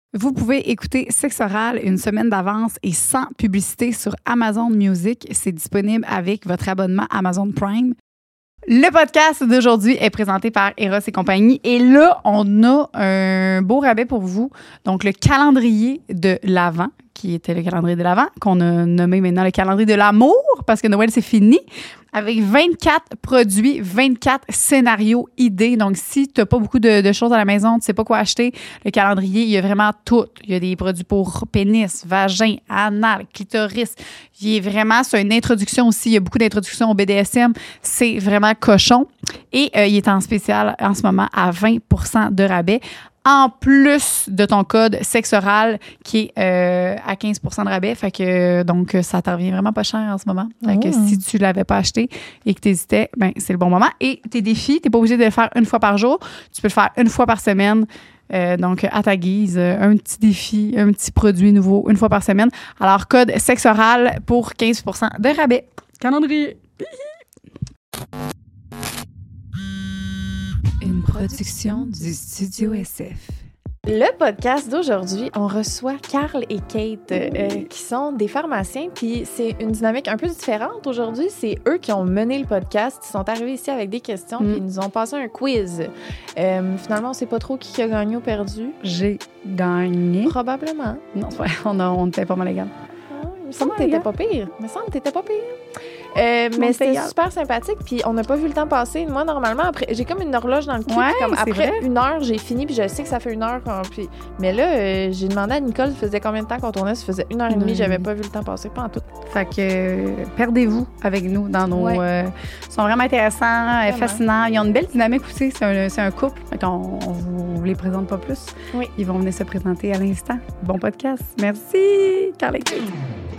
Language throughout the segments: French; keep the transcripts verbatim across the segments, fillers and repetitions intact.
Vous pouvez écouter Sexe Oral une semaine d'avance et sans publicité sur Amazon Music. C'est disponible avec votre abonnement Amazon Prime. Le podcast d'aujourd'hui est présenté par Eros et compagnie. Et là, on a un beau rabais pour vous. Donc, le calendrier de l'Avent, qui était le calendrier de l'Avent, qu'on a nommé maintenant le calendrier de l'amour, parce que Noël, c'est fini, avec vingt-quatre produits, vingt-quatre scénarios, idées. Donc, si tu n'as pas beaucoup de, de choses à la maison, tu ne sais pas quoi acheter, le calendrier, il y a vraiment tout. Il y a des produits pour pénis, vagin, anal, clitoris. Il est vraiment, c'est une introduction aussi. Il y a beaucoup d'introductions au B D S M. C'est vraiment cochon. Et euh, il est en spécial en ce moment à vingt pour cent de rabais. En plus de ton code Sexe Oral qui est euh, à quinze pour cent de rabais. Fait que, donc, ça t'en revient vraiment pas cher en ce moment. Fait que Oh. si tu ne l'avais pas acheté et que tu hésitais, ben, c'est le bon moment. Et tes défis, tu n'es pas obligé de le faire une fois par jour. Tu peux le faire une fois par semaine. Euh, donc, à ta guise, un petit défi, un petit produit nouveau une fois par semaine. Alors, code Sexe Oral pour quinze pour cent de rabais. Calendrier. Une production du Studio S F. Le podcast d'aujourd'hui, on reçoit Carl et Kate, euh, qui sont des pharmaciens, puis c'est une dynamique un peu différente aujourd'hui. C'est eux qui ont mené le podcast. Ils sont arrivés ici avec des questions, Mm. puis ils nous ont passé un quiz. Euh, finalement, on sait pas trop qui a gagné ou perdu. J'ai gagné. Probablement. Non, c'est vrai, on, a, on était pas mal égal. Ah, il me semble que mal, t'étais hein? pas pire. Il me semble que t'étais pas pire. Euh, Mon mais c'était payable. super sympathique, puis on n'a pas vu le temps passer. Moi, normalement, après, j'ai comme une horloge dans le cul, Ouais, puis comme c'est après vrai. une heure, j'ai fini, puis je sais que ça fait une heure. quand- Puis... Mais là, euh, j'ai demandé à Nicole, ça faisait combien de temps qu'on tournait? Ça faisait une heure et Une demie, heure et j'avais demie. pas vu le temps passer, pas en tout. Fait que euh, perdez-vous avec nous dans nos. Ouais. euh, ils sont vraiment intéressants, euh, Vraiment. fascinants. Ils ont une belle dynamique aussi. C'est un, c'est un couple. Fait qu'on on vous les présente pas plus. Oui. Ils vont venir se présenter à l'instant. Bon podcast. Merci, Carl et Kate.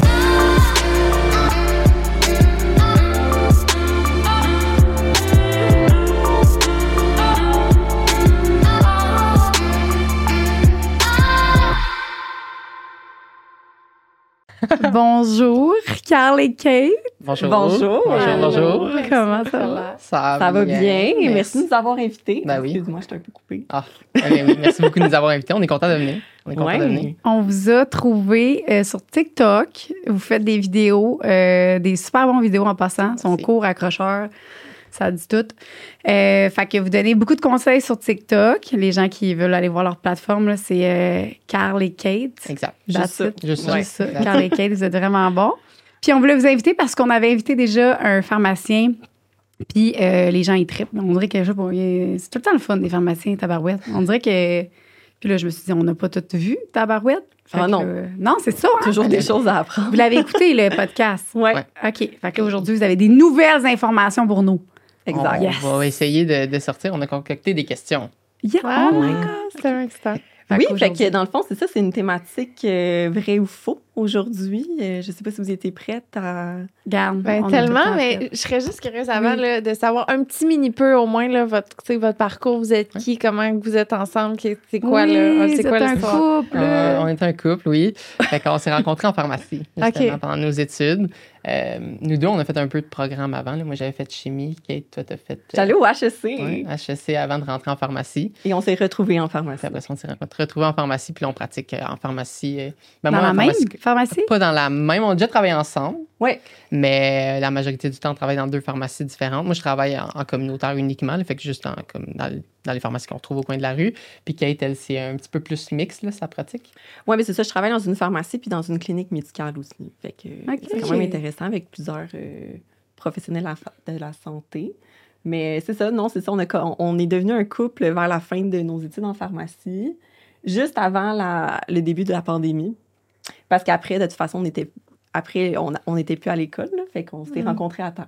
Bonjour, Carl et Kate. Bonjour. Bonjour. Bonjour, bonjour. Comment ça va? Ça, Ça va bien. Merci de nous avoir invités. Ben oui. Excuse-moi, je suis un peu coupée. Ah, eh oui, merci beaucoup de nous avoir invités. On est content de venir. On est content de venir. On vous a trouvé euh, sur TikTok. Vous faites des vidéos, euh, des super bons vidéos en passant. Son Merci. court, accrocheur, ça dit tout. Euh, fait que vous donnez beaucoup de conseils sur TikTok. Les gens qui veulent aller voir leur plateforme, là, c'est euh, Carl et Kate. Exact. That's Juste ça. it. Juste ça. Juste ça. That's Carl et Kate, vous êtes vraiment bons. Puis on voulait vous inviter parce qu'on avait invité déjà un pharmacien. Puis euh, les gens, ils trippent. On dirait que, je sais pas, il- c'est tout le temps le fun des pharmaciens, tabarouette. On dirait que... Puis là, je me suis dit, on n'a pas tout vu, tabarouette. Fait Ah que, non. euh, non, c'est ça. hein? Toujours des choses à apprendre. Vous l'avez écouté, le podcast? Ouais, Ouais. OK. Fait qu'aujourd'hui, vous avez des nouvelles informations pour nous. exact. On Yes. va essayer de, de sortir. On a concocté des questions. Yeah. Ah, Oh my Ouais. God. C'était un excitant. Fait Oui, qu'aujourd'hui- fait que dans le fond, c'est ça, c'est une thématique euh, vrai ou faux aujourd'hui. Euh, je sais pas si vous étiez prête à... Regarde, Ben, on a tout le tellement, temps mais fait. je serais juste curieuse avant Oui. là, de savoir un petit mini peu au moins là, votre, tu sais, votre parcours, vous êtes qui, comment vous êtes ensemble, qu'est- c'est quoi Oui, là, c'est quoi c'est un l'histoire? couple. Euh, on est un couple, oui. Fait qu'on s'est rencontrés en pharmacie, justement, OK. pendant nos études. Euh, nous deux, on a fait un peu de programme avant. là. Moi, j'avais fait chimie. Kate, toi, t'as fait euh, J'allais au H E C ouais, H E C avant de rentrer en pharmacie. et on s'est retrouvés en Puis pharmacie. après ça, on s'est retrouvés en pharmacie, puis là, on pratique euh, en pharmacie. euh, ben, Dans moi, la en même pharmacie- pharmacie? Pas dans la même. On a déjà travaillé ensemble. Ouais. Mais euh, la majorité du temps, on travaille dans deux pharmacies différentes. Moi, je travaille en, en communautaire uniquement, là, fait que juste en- comme dans, le- dans les pharmacies qu'on trouve au coin de la rue. Puis Kate, elle, c'est un petit peu plus mix, là, sa pratique. Ouais, mais c'est ça, je travaille dans une pharmacie puis dans une clinique médicale aussi. Fait que euh, Ok. c'est quand même intéressant avec plusieurs euh, professionnels à fa- de la santé. Mais c'est ça, non, c'est ça, on, a, co- on est devenu un couple vers la fin de nos études en pharmacie, juste avant la, le début de la pandémie. Parce qu'après, de toute façon, on était, après, on, on était plus à l'école, là, fait qu'on s'est Mm. rencontrés à temps.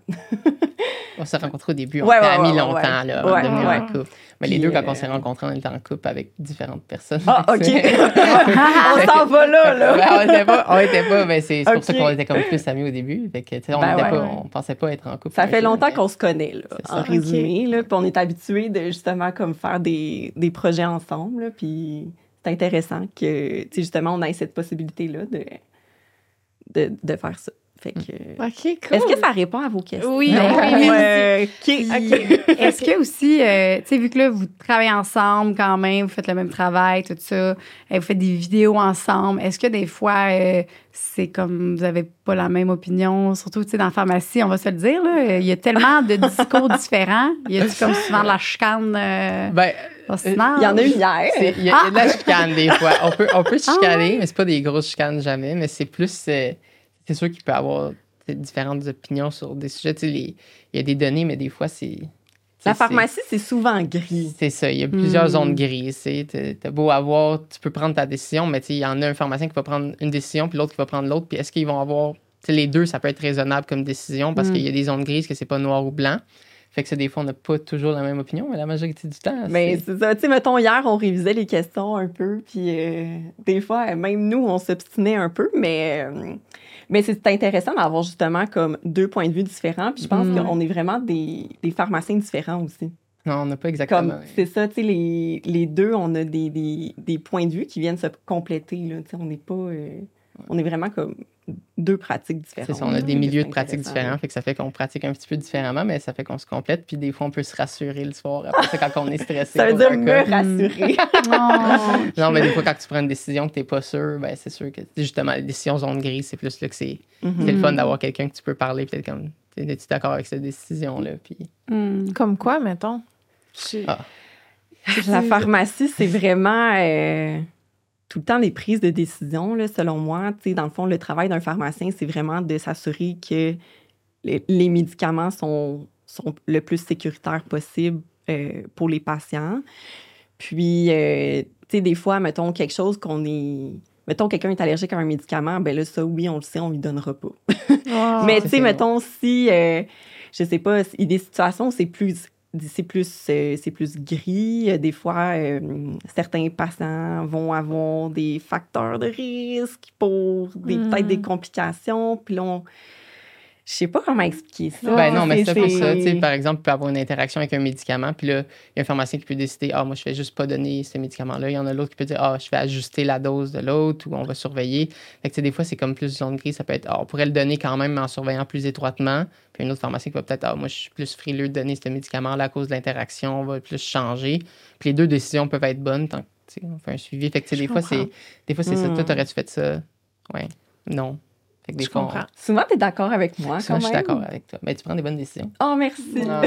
On s'est rencontrés au début, on Ouais, était ouais, amis ouais, longtemps, ouais. là, avant Ouais, de devenir ouais. un couple. Mais les Puis, deux, quand euh, on s'est rencontrés, on était en couple avec différentes personnes. Ah, OK. C'est- on s'en va là, là. Ouais, on était pas, on était pas, mais c'est c'est pour ça Ok. qu'on était comme plus amis au début. Fait que, tu sais, on, Ben était ouais. pas, on pensait pas être en couple. Ça un fait jour, longtemps mais- qu'on se connaît, là, C'est en ça. résumé. Là, puis on est habitués de justement comme faire des, des projets ensemble. Là, puis c'est intéressant que, tu sais, justement, on ait cette possibilité-là de, de, de faire ça. Fait que... OK, cool. Est-ce que ça répond à vos questions? Oui, Ben oui, oui, Euh, Puis, OK. est-ce que aussi, euh, tu sais, vu que là, vous travaillez ensemble quand même, vous faites le même travail, tout ça, et vous faites des vidéos ensemble, est-ce que des fois, euh, c'est comme vous n'avez pas la même opinion, surtout, tu sais, dans la pharmacie, on va se le dire, là, il y a tellement de discours différents. Il y a comme souvent de la chicane euh, Ben, fascinante? Il y en a une hier. c'est- il y, a il y a de la chicane des fois. On peut, on peut chicaner, mais c'est pas des grosses chicanes jamais, mais c'est plus. euh, c'est sûr qu'il peut y avoir différentes opinions sur des sujets. Tu sais, les- il y a des données, mais des fois, c'est. La c'est- pharmacie, c'est souvent gris. C'est ça, il y a plusieurs Mm. zones grises. Tu sais, t'as beau avoir, tu peux prendre ta décision, mais tu sais, il y en a un pharmacien qui va prendre une décision, puis l'autre qui va prendre l'autre. Puis est-ce qu'ils vont avoir. Tu sais, les deux, ça peut être raisonnable comme décision parce Mm. qu'il y a des zones grises que c'est pas noir ou blanc. Fait que ça, des fois, on n'a pas toujours la même opinion, mais la majorité du temps. Mais c'est- c'est ça. Tu sais, mettons, hier, on révisait les questions un peu, puis euh, des fois, même nous, on s'obstinait un peu, mais, euh, mais c'est intéressant d'avoir justement comme deux points de vue différents, puis je pense Mm. qu'on est vraiment des, des pharmaciens différents aussi. Non, on n'a pas exactement. Comme, c'est ça, tu sais, les, les deux, on a des, des, des points de vue qui viennent se compléter, là. Tu sais, on n'est pas... euh, on est vraiment comme deux pratiques différentes. C'est ça, on a là. des milieux C'est de pratiques intéressant. différents, fait que ça fait qu'on pratique un petit peu différemment, mais ça fait qu'on se complète, puis des fois, on peut se rassurer le soir. Après ça, quand on est stressé. Ça veut pour dire un me cas. rassurer. Oh. Non, mais des fois, quand tu prends une décision que tu n'es pas sûr, ben c'est sûr que, justement, les décisions zone grise, c'est plus là que c'est Mhm. c'est le fun d'avoir quelqu'un que tu peux parler, peut-être comme, es-tu d'accord avec cette décision-là? Puis, Mm. Comme quoi, mettons? Je- Ah. La pharmacie, c'est vraiment euh, tout le temps des prises de décision, là, selon moi. Tu sais, dans le fond, le travail d'un pharmacien, c'est vraiment de s'assurer que les, les médicaments sont, sont le plus sécuritaires possible euh, pour les patients. Puis, euh, tu sais, des fois, mettons quelque chose qu'on est... Mettons, quelqu'un est allergique à un médicament, ben là, ça, oui, on le sait, on lui donnera pas. Ah. Mais ça, tu sais, c'est mettons, si, euh, je sais pas, il y a des situations où c'est plus, c'est plus, euh, c'est plus gris. Euh, Des fois, euh, certains patients vont avoir des facteurs de risque pour des, Mm. peut-être des complications. Puis là, on- je sais pas comment expliquer ça. ben non, mais c'est pour c'est- ça. Tu sais, par exemple, tu peux avoir une interaction avec un médicament, puis là, il y a un pharmacien qui peut décider, ah, moi, je vais juste pas donner ce médicament-là. Il y en a l'autre qui peut dire, ah, je vais ajuster la dose de l'autre, ou on va surveiller. Fait que, tu sais, des fois, c'est comme plus zone grise. Ça peut être, ah, on pourrait le donner quand même, mais en surveillant plus étroitement. Puis un autre pharmacien qui va peut-être, ah, moi, je suis plus frileux de donner ce médicament-là à cause de l'interaction, on va plus changer. Puis les deux décisions peuvent être bonnes tant que, tu sais, on fait un suivi. Fait que, tu sais, Je des fois, comprends. c'est, des fois, c'est ça. Mm. Toi, t'aurais-tu fait ça? Ouais. Non. Fait que des Je fois, on- comprends. Souvent, tu es d'accord avec moi, souvent, quand je suis même. d'accord avec toi. Mais tu prends des bonnes décisions. Oh, merci. Ah.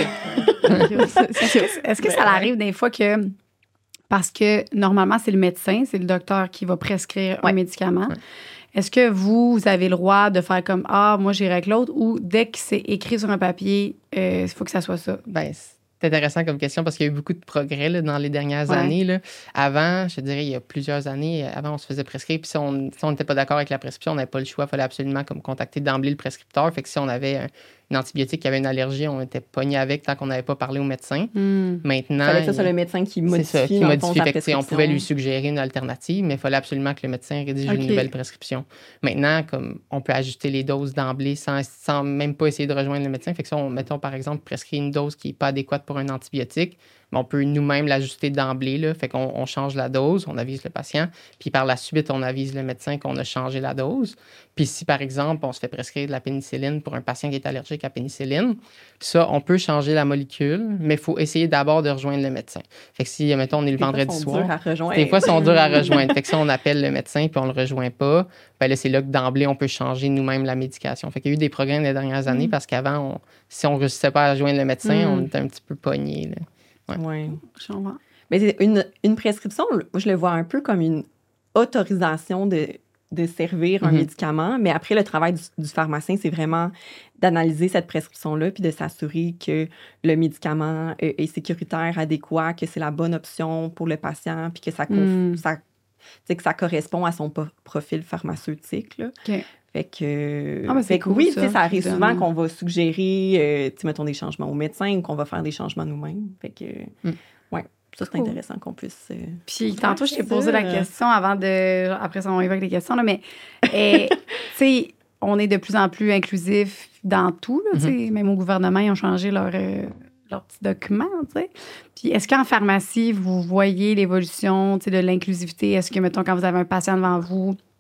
Est-ce que, est-ce que ça arrive des fois que, parce que normalement, c'est le médecin, c'est le docteur qui va prescrire un Ouais. médicament, Ouais. est-ce que vous, vous avez le droit de faire comme, ah, moi, j'irai avec l'autre, ou dès que c'est écrit sur un papier, euh, il faut que ça soit ça? Ben, c'est intéressant comme question parce qu'il y a eu beaucoup de progrès là, dans les dernières Ouais. années. Là. Avant, je te dirais, il y a plusieurs années, avant, on se faisait prescrire. Puis si on si on n'était pas d'accord avec la prescription, on n'avait pas le choix. Il fallait absolument comme, contacter d'emblée le prescripteur. Fait que si on avait un, une antibiotique qui avait une allergie, on était pogné avec tant qu'on n'avait pas parlé au médecin. Hmm. Maintenant. Il fallait que ça il- soit le médecin qui c'est modifie, ça, qui dans le fond, modifie. ta Fait que, tu sais, on prescription. pouvait lui suggérer une alternative, mais il fallait absolument que le médecin rédige Ok. une nouvelle prescription. Maintenant, comme on peut ajuster les doses d'emblée sans, sans même pas essayer de rejoindre le médecin. Fait que si on, mettons, par exemple, prescrit une dose qui n'est pas adéquate pour un antibiotique, mais on peut nous-mêmes l'ajuster d'emblée. Là. Fait qu'on on change la dose, on avise le patient, puis par la suite, on avise le médecin qu'on a changé la dose. Puis si, par exemple, on se fait prescrire de la pénicilline pour un patient qui est allergique à la pénicilline, ça, on peut changer la molécule, mais il faut essayer d'abord de rejoindre le médecin. Fait que si, mettons, on est le Des fois, vendredi sont soir... durs à rejoindre. Des fois, ils sont durs à rejoindre. Fait que si on appelle le médecin puis on le rejoint pas, ben là, c'est là que d'emblée, on peut changer nous-mêmes la médication. Fait qu'il y a eu des progrès dans les dernières années parce qu'avant, on- si on ne réussissait pas à rejoindre le médecin, Mm. on était un petit peu pogné. Ouais. Ouais. Je comprends. Mais c'est une, une prescription, moi, je le vois un peu comme une autorisation de, de servir un Mhm. médicament. Mais après, le travail du, du pharmacien, c'est vraiment d'analyser cette prescription-là puis de s'assurer que le médicament euh, est sécuritaire, adéquat, que c'est la bonne option pour le patient puis que ça, conf- Mm. ça, tu sais, que ça correspond à son po- profil pharmaceutique. Là. OK. Fait que, Ah, ben, c'est fait que cool, oui, ça, tu sais, ça arrive qui souvent donne- qu'on va suggérer, euh, tu sais, mettons, des changements au médecin ou qu'on va faire des changements nous-mêmes. Fait que, Mm. ouais, ça, c'est Cool. intéressant qu'on puisse... euh, Puis tantôt, je t'ai c'est posé ça. la question avant de. Après ça, on évoque les questions, là, mais eh, tu sais, on est de plus en plus inclusif dans tout, là, tu sais. Même au gouvernement, ils ont changé leur, euh, leur petit document, tu sais. Puis est-ce qu'en pharmacie, vous voyez l'évolution, tu sais, de l'inclusivité? Est-ce que, mettons, quand vous avez un patient devant vous,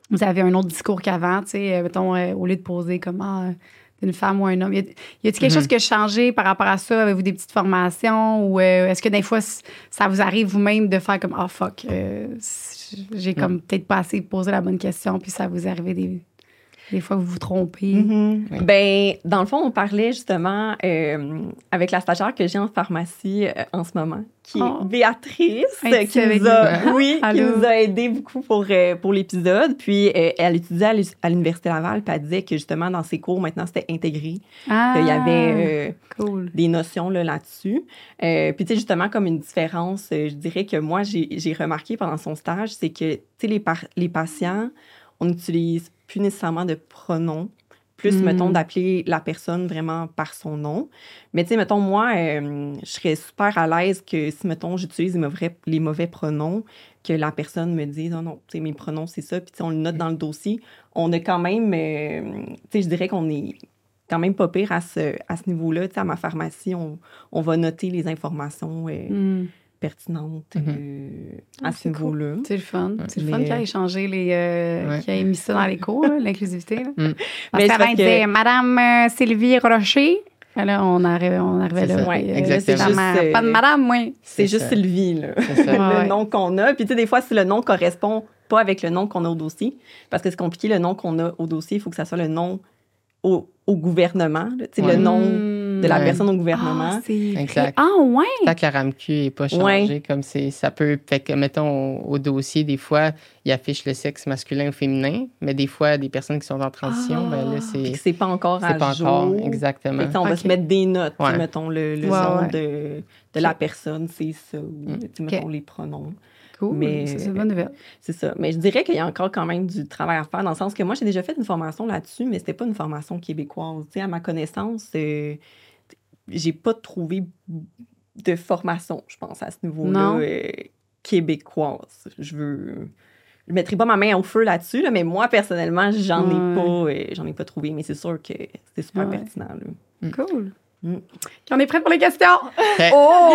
vous avez un autre discours qu'avant, tu sais, mettons, euh, au lieu de poser comment euh, une femme ou un homme. Y a- y a-t-il quelque Mhm. chose qui a changé par rapport à ça? Avez-vous des petites formations ou euh, est-ce que des fois, c- ça vous arrive vous-même de faire comme « Ah, fuck, euh, c- j'ai comme peut-être pas assez posé la bonne question », puis ça vous est arrivé des, des fois que vous vous trompez? Mhm. Oui. Ben, dans le fond, on parlait justement euh, avec la stagiaire que j'ai en pharmacie euh, en ce moment, qui est Oh. Béatrice, Hey, qui, avec nous a, nous. oui, qui Allô. nous a aidé beaucoup pour, euh, pour l'épisode. Puis, euh, elle étudiait à l'U- à l'Université Laval, puis elle disait que justement, dans ses cours, maintenant, c'était intégré, Ah, qu'il y avait... euh, cool. des notions là, là-dessus. Euh, puis, tu sais, justement, comme une différence, euh, je dirais que moi, j'ai j'ai remarqué pendant son stage, c'est que, tu sais, les, par- les patients, on n'utilise plus nécessairement de pronoms, plus, Mm. mettons, d'appeler la personne vraiment par son nom. Mais, tu sais, mettons, moi, euh, je serais super à l'aise que si, mettons, j'utilise les mauvais, les mauvais pronoms, que la personne me dise, non, non, tu sais, mes pronoms, c'est ça, puis, tu sais, on le note dans le dossier. On a quand même, euh, tu sais, je dirais qu'on est quand même pas pire à ce, à ce niveau-là. Tu sais, à ma pharmacie, on, on va noter les informations euh, Mm. pertinentes Mhm. euh, Ah, à ce c'est cool. niveau-là. C'est le fun. C'est le fun Mais- qu'il ait changé les. euh, Ouais. qu'il ait mis ça dans les cours, là, l'inclusivité. là. Mm. Parce Mais c'est qu'avant, parce il que- disait Madame euh, Sylvie Rocher. Et là, on arrivait, on arrivait C'est là. ça. puis, Ouais, euh, exactement. c'est vraiment, C'est juste, pas de euh, Madame, moi. C'est C'est juste ça. Sylvie, là. C'est ça. le Ouais. nom qu'on a. Puis, tu sais, des fois, si le nom correspond pas avec le nom qu'on a au dossier, parce que c'est compliqué, le nom qu'on a au dossier, il faut que ça soit le nom au, au gouvernement, là. Tu sais, Ouais. le nom Mm. de la Ouais. personne au Ah, gouvernement. c'est vrai. Exact. Ah, ouais. Tant que la RAMQ n'est pas changée, comme c'est, ça peut. Fait que, mettons, au, au dossier, des fois, il affiche le sexe masculin ou féminin, mais des fois, des personnes qui sont en transition, Ah. ben là, Puis c'est. que c'est pas encore à C'est pas jour. encore, Fait exactement. que, tu sais, on va Ok. se mettre des notes, tu sais, Ouais. mettons le, le Ouais, nom ouais. de, de la personne, c'est ça, ou Mm. tu sais, mettons les pronoms. Cool. Mais- Ça, c'est une bonne nouvelle. C'est ça. Mais je dirais qu'il y a encore quand même du travail à faire, dans le sens que moi, j'ai déjà fait une formation là-dessus, mais c'était pas une formation québécoise. Tu sais, à ma connaissance, euh, j'ai pas trouvé de formation, je pense, à ce niveau-là, Non. euh, québécoise. Je veux... Je mettrai pas ma main au feu là-dessus, là, mais moi, personnellement, j'en Ouais. ai pas euh, j'en ai pas trouvé. Mais c'est sûr que c'est super Ouais. pertinent, là. Cool. Mm. On est prêt pour les questions? Fait-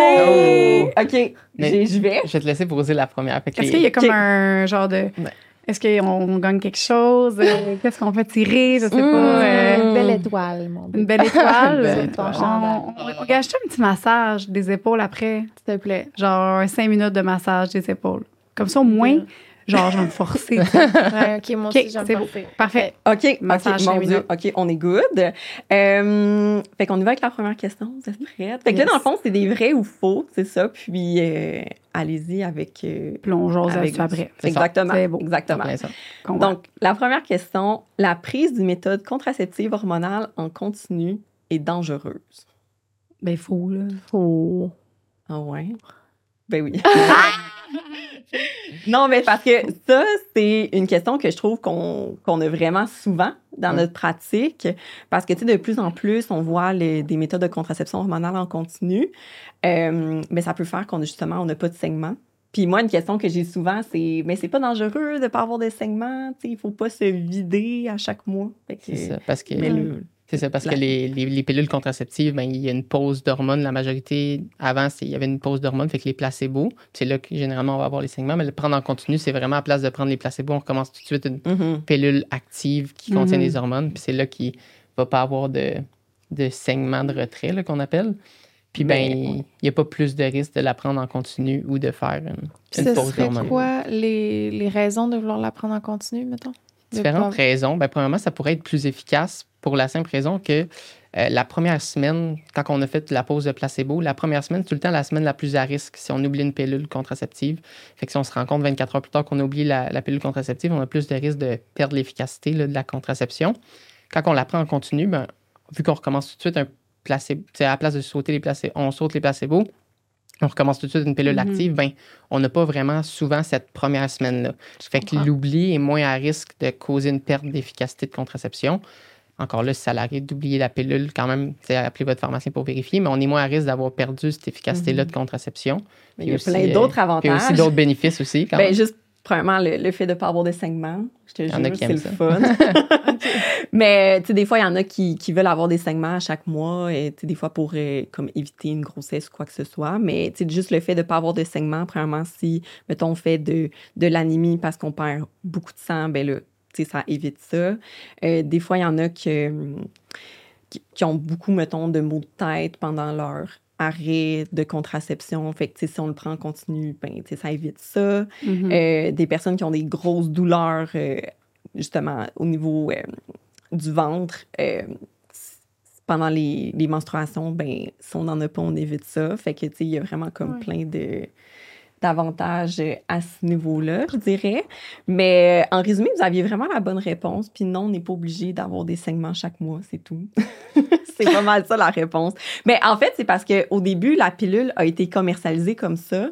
Oh! OK, Mais- j'ai- j'y vais. Je vais te laisser poser la première. Fait que Est-ce les- qu'il y a comme Ok. un genre de. Ouais. Est-ce qu'on gagne quelque chose? Euh, Qu'est-ce qu'on fait tirer? Je sais Mm. pas. euh, Une belle étoile, mon Une bébé. belle étoile. Une belle On- étoile. On, on, on gâche un petit massage des épaules après. S'il te plaît. Genre un cinq minutes de massage des épaules. Comme ça, au moins, genre, je vais me forcer. Ouais, OK, moi OK, aussi, j'aime c'est beau. parfait. Parfait. OK, Massage OK, mon cinq Dieu. minutes. OK, on est good. Euh, fait qu'on y va avec la première question. Vous êtes prêtes? Fait que là, Yes. dans le fond, c'est des vrais ou faux, c'est ça. Puis, euh, allez-y avec... euh, Puis on jase avec là-dessus après. C'est ça. Exactement. C'est beau. Exactement. Plein ça. Comprends. Donc, la première question, la prise d'une méthode contraceptive hormonale en continu est dangereuse. Ben, faux, là. Oh. Ah ouais? Ben oui. Non, mais parce que ça, c'est une question que je trouve qu'on qu'on a vraiment souvent dans Mm. notre pratique. Parce que, tu sais, de plus en plus, on voit les- des méthodes de contraception hormonale en continu. Euh, mais ça peut faire qu'on a justement, on n'a pas de saignement. Puis moi, une question que j'ai souvent, c'est mais c'est pas dangereux de ne pas avoir de saignement. Tu sais, il faut pas se vider à chaque mois. Fait que- C'est ça. Parce que. Mais le- C'est ça, parce La- que les, les, les pilules contraceptives, ben, il y a une pause d'hormones. La majorité, avant, c'est- il y avait une pause d'hormones, fait que les placebos, c'est là que généralement on va avoir les saignements, mais le prendre en continu, c'est vraiment à place de prendre les placebos, on recommence tout de suite une Mhm. pilule active qui contient Mhm. des hormones, puis c'est là qu'il ne va pas avoir de, de saignement de retrait, là, qu'on appelle. Puis, Mais- ben, il n'y a pas plus de risque de la prendre en continu ou de faire une, Puis une ce pause serait d'hormones. quoi les, les raisons de vouloir la prendre en continu, mettons? De Différentes pas- raisons. Ben, premièrement, ça pourrait être plus efficace pour la simple raison que euh, la première semaine, quand on a fait la pause de placebo, la première semaine, c'est tout le temps la semaine la plus à risque si on oublie une pilule contraceptive. Fait que si on se rend compte vingt-quatre heures plus tard qu'on a oublié la, la pilule contraceptive, on a plus de risque de perdre l'efficacité là, de la contraception. Quand on la prend en continu, ben, vu qu'on recommence tout de suite un placebo, à la place de sauter les placebos, on saute les placebos, on recommence tout de suite une pilule Mhm. active, ben, on n'a pas vraiment souvent cette première semaine-là. Fait que comprends. l'oubli est moins à risque de causer une perte d'efficacité de contraception. Encore là, si ça l'arrive d'oublier la pilule, quand même, appelez votre pharmacien pour vérifier, mais on est moins à risque d'avoir perdu cette efficacité-là Mhm. de contraception. Mais il y a Puis plein aussi, d'autres euh, avantages. Puis aussi d'autres bénéfices aussi. Quand Ben, même. juste, premièrement, le, le fait de ne pas avoir de saignement. Je te y en a jure, qui c'est aiment le ça. fun. Mais, tu sais, des fois, il y en a qui, qui veulent avoir des saignements à chaque mois, et, tu sais, des fois pour euh, comme éviter une grossesse ou quoi que ce soit. Mais, tu sais, juste le fait de ne pas avoir de saignement, premièrement, si, mettons, on fait de, de l'anémie parce qu'on perd beaucoup de sang, ben là, tu tu sais, ça évite ça. Euh, des fois, il y en a qui, qui, qui ont beaucoup, mettons, de maux de tête pendant leur arrêt de contraception. Fait que, tu sais, si on le prend en continu, ben, tu sais, ça évite ça. Mm-hmm. Euh, des personnes qui ont des grosses douleurs, euh, justement, au niveau euh, du ventre, euh, pendant les, les menstruations, ben, si on n'en a pas, on évite ça. Fait que, tu sais, il y a vraiment comme Ouais. plein de d'avantages à ce niveau-là, je dirais. Mais en résumé, vous aviez vraiment la bonne réponse. Puis non, on n'est pas obligé d'avoir des saignements chaque mois, c'est tout. C'est pas mal ça, la réponse. Mais en fait, c'est parce qu'au début, la pilule a été commercialisée comme ça,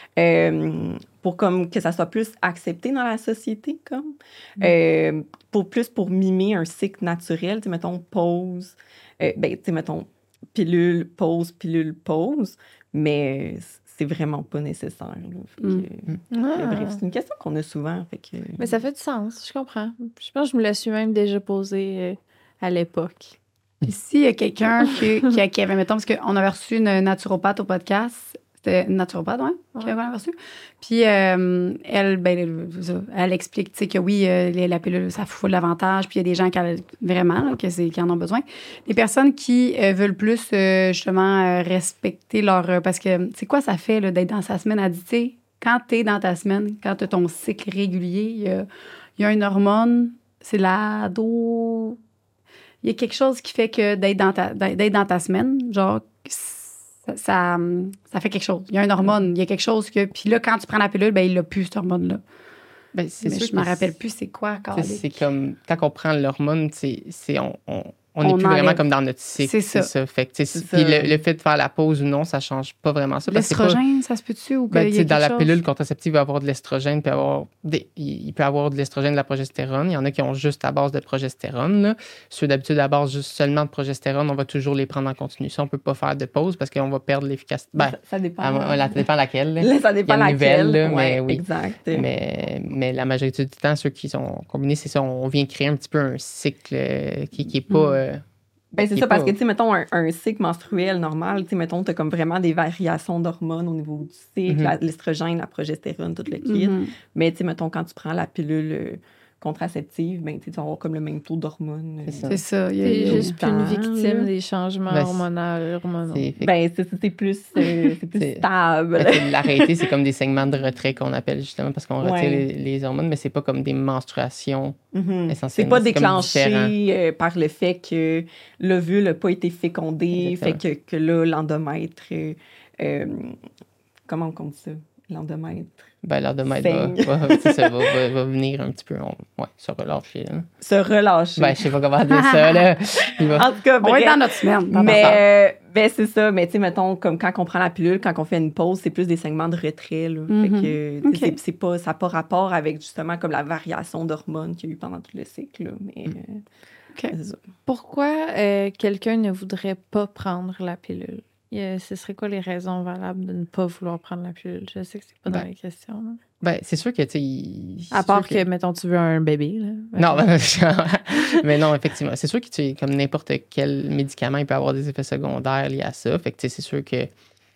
euh, pour comme que ça soit plus accepté dans la société, comme. Mm. Euh, pour, plus pour mimer un cycle naturel. Tu sais, mettons, pause. Euh, ben, tu sais, mettons, pilule, pause, pilule, pause. Mais c'est vraiment pas nécessaire. Là. Fait Mm. que, Ah. euh, bref, c'est une question qu'on a souvent. Fait que, Mais ça fait du sens, je comprends. Je pense que je me la suis même déjà posée euh, à l'époque. Puis s'il y a quelqu'un qui, qui, qui avait, mettons, parce qu'on avait reçu une naturopathe au podcast, c'était une naturopathe, ouais, Ouais. qu'on avait reçu. Puis euh, elle, ben, elle, elle explique, tu sais, que oui, euh, la pilule, ça fout l'avantage, puis il y a des gens qui, vraiment, là, que c'est, qui en ont besoin. Les personnes qui euh, veulent plus, euh, justement, euh, respecter leur... Euh, parce que, c'est quoi ça fait, là, d'être dans sa semaine? Elle dit, tu sais, quand t'es dans ta semaine, quand t'as ton cycle régulier, il y a, il y a une hormone, c'est la do... Il y a quelque chose qui fait que d'être dans ta, d'être dans ta semaine, genre, ça, ça, ça fait quelque chose. Il y a une hormone, il y a quelque chose que... Puis là, quand tu prends la pilule, ben il n'a plus, cette hormone-là. Ben, c'est Mais sûr je me que rappelle c'est- plus c'est quoi, tu sais, Carly. c'est comme, quand on prend l'hormone, c'est, c'est, on, on, on n'est On plus enlève. vraiment comme dans notre cycle. C'est ça. Fait que, tu sais, C'est puis ça. le, le fait de faire la pause ou non, ça change pas vraiment ça. parce que c'est pas- L'estrogène, ça se peut-tu? Ou Ben, qu'il tu y a sais, dans la quelque pilule chose? contraceptive, il va y avoir de l'estrogène, puis avoir des, il il peut y avoir de l'estrogène, de la progestérone. Il y en a qui ont juste à base de progestérone. Là. Ceux d'habitude à base juste seulement de progestérone, on va toujours les prendre en continu. Ça, on peut pas faire de pause parce qu'on va perdre l'efficacité. Ben, ça, ça dépend. à- ça dépend laquelle. là. Là, ça dépend Il y a une laquelle. nouvelle, là, Ouais, mais oui. exact. Mais, mais la majorité du temps, ceux qui sont combinés, c'est ça. On vient créer un petit peu un cycle euh, qui n'est pas. Mm. euh, Ben, c'est qui ça, est parce pas- que, tu sais, mettons, un, un cycle menstruel normal, tu sais, mettons, t'as comme vraiment des variations d'hormones au niveau du cycle, Mhm. la- l'estrogène, la progestérone, tout le kit. Mhm. Mais, tu sais, mettons, quand tu prends la pilule euh, contraceptive, ben, tu sais, tu vas avoir comme le même taux d'hormones. C'est ça. C'est ça. il y a- T'es il y a- juste plus une temps, victime là. des changements Ben, c'est- hormonaux. hormonaux. c'est- fait- Ben, c'est c'est plus, euh, c'est plus C'est- stable. Fait que l'arrêter, c'est comme des segments de retrait qu'on appelle justement parce qu'on retire Ouais. les, les hormones, mais c'est pas comme des menstruations. Mhm. C'est Essentiellement, pas c'est comme déclenché euh, par le fait que l'ovule n'a pas été fécondé, Exactement. fait que, que là, l'endomètre... euh, euh, comment on dit ça? L'endomètre Ben, l'endomètre Saigne. va, va, c'est ça, va, va, va venir un petit peu, on- ouais, se relâcher. Là. se relâcher. Ben, je sais pas comment dire ça, là. Il va- En tout cas, On va être bref. dans notre semaine. dans Mais, notre euh, ben, c'est ça. Mais, tu sais, mettons, comme quand on prend la pilule, quand on fait une pause, c'est plus des segments de retrait, là. Fait Mhm. que, tu sais, Ok. c'est- c'est pas, ça n'a pas rapport avec, justement, comme la variation d'hormones qu'il y a eu pendant tout le cycle, là. Mais, euh, Ok. c'est ça. Pourquoi euh, quelqu'un ne voudrait pas prendre la pilule? Il y a- ce serait quoi les raisons valables de ne pas vouloir prendre la pilule? Je sais que c'est pas dans Ben, les questions. là. Ben, c'est sûr que, tu sais. il- À c'est part sûr que, mettons, tu veux un bébé. Là. Non, ben, mais non, effectivement. C'est sûr que tu sais, comme n'importe quel médicament, il peut avoir des effets secondaires liés à ça. Fait que, tu sais, c'est sûr que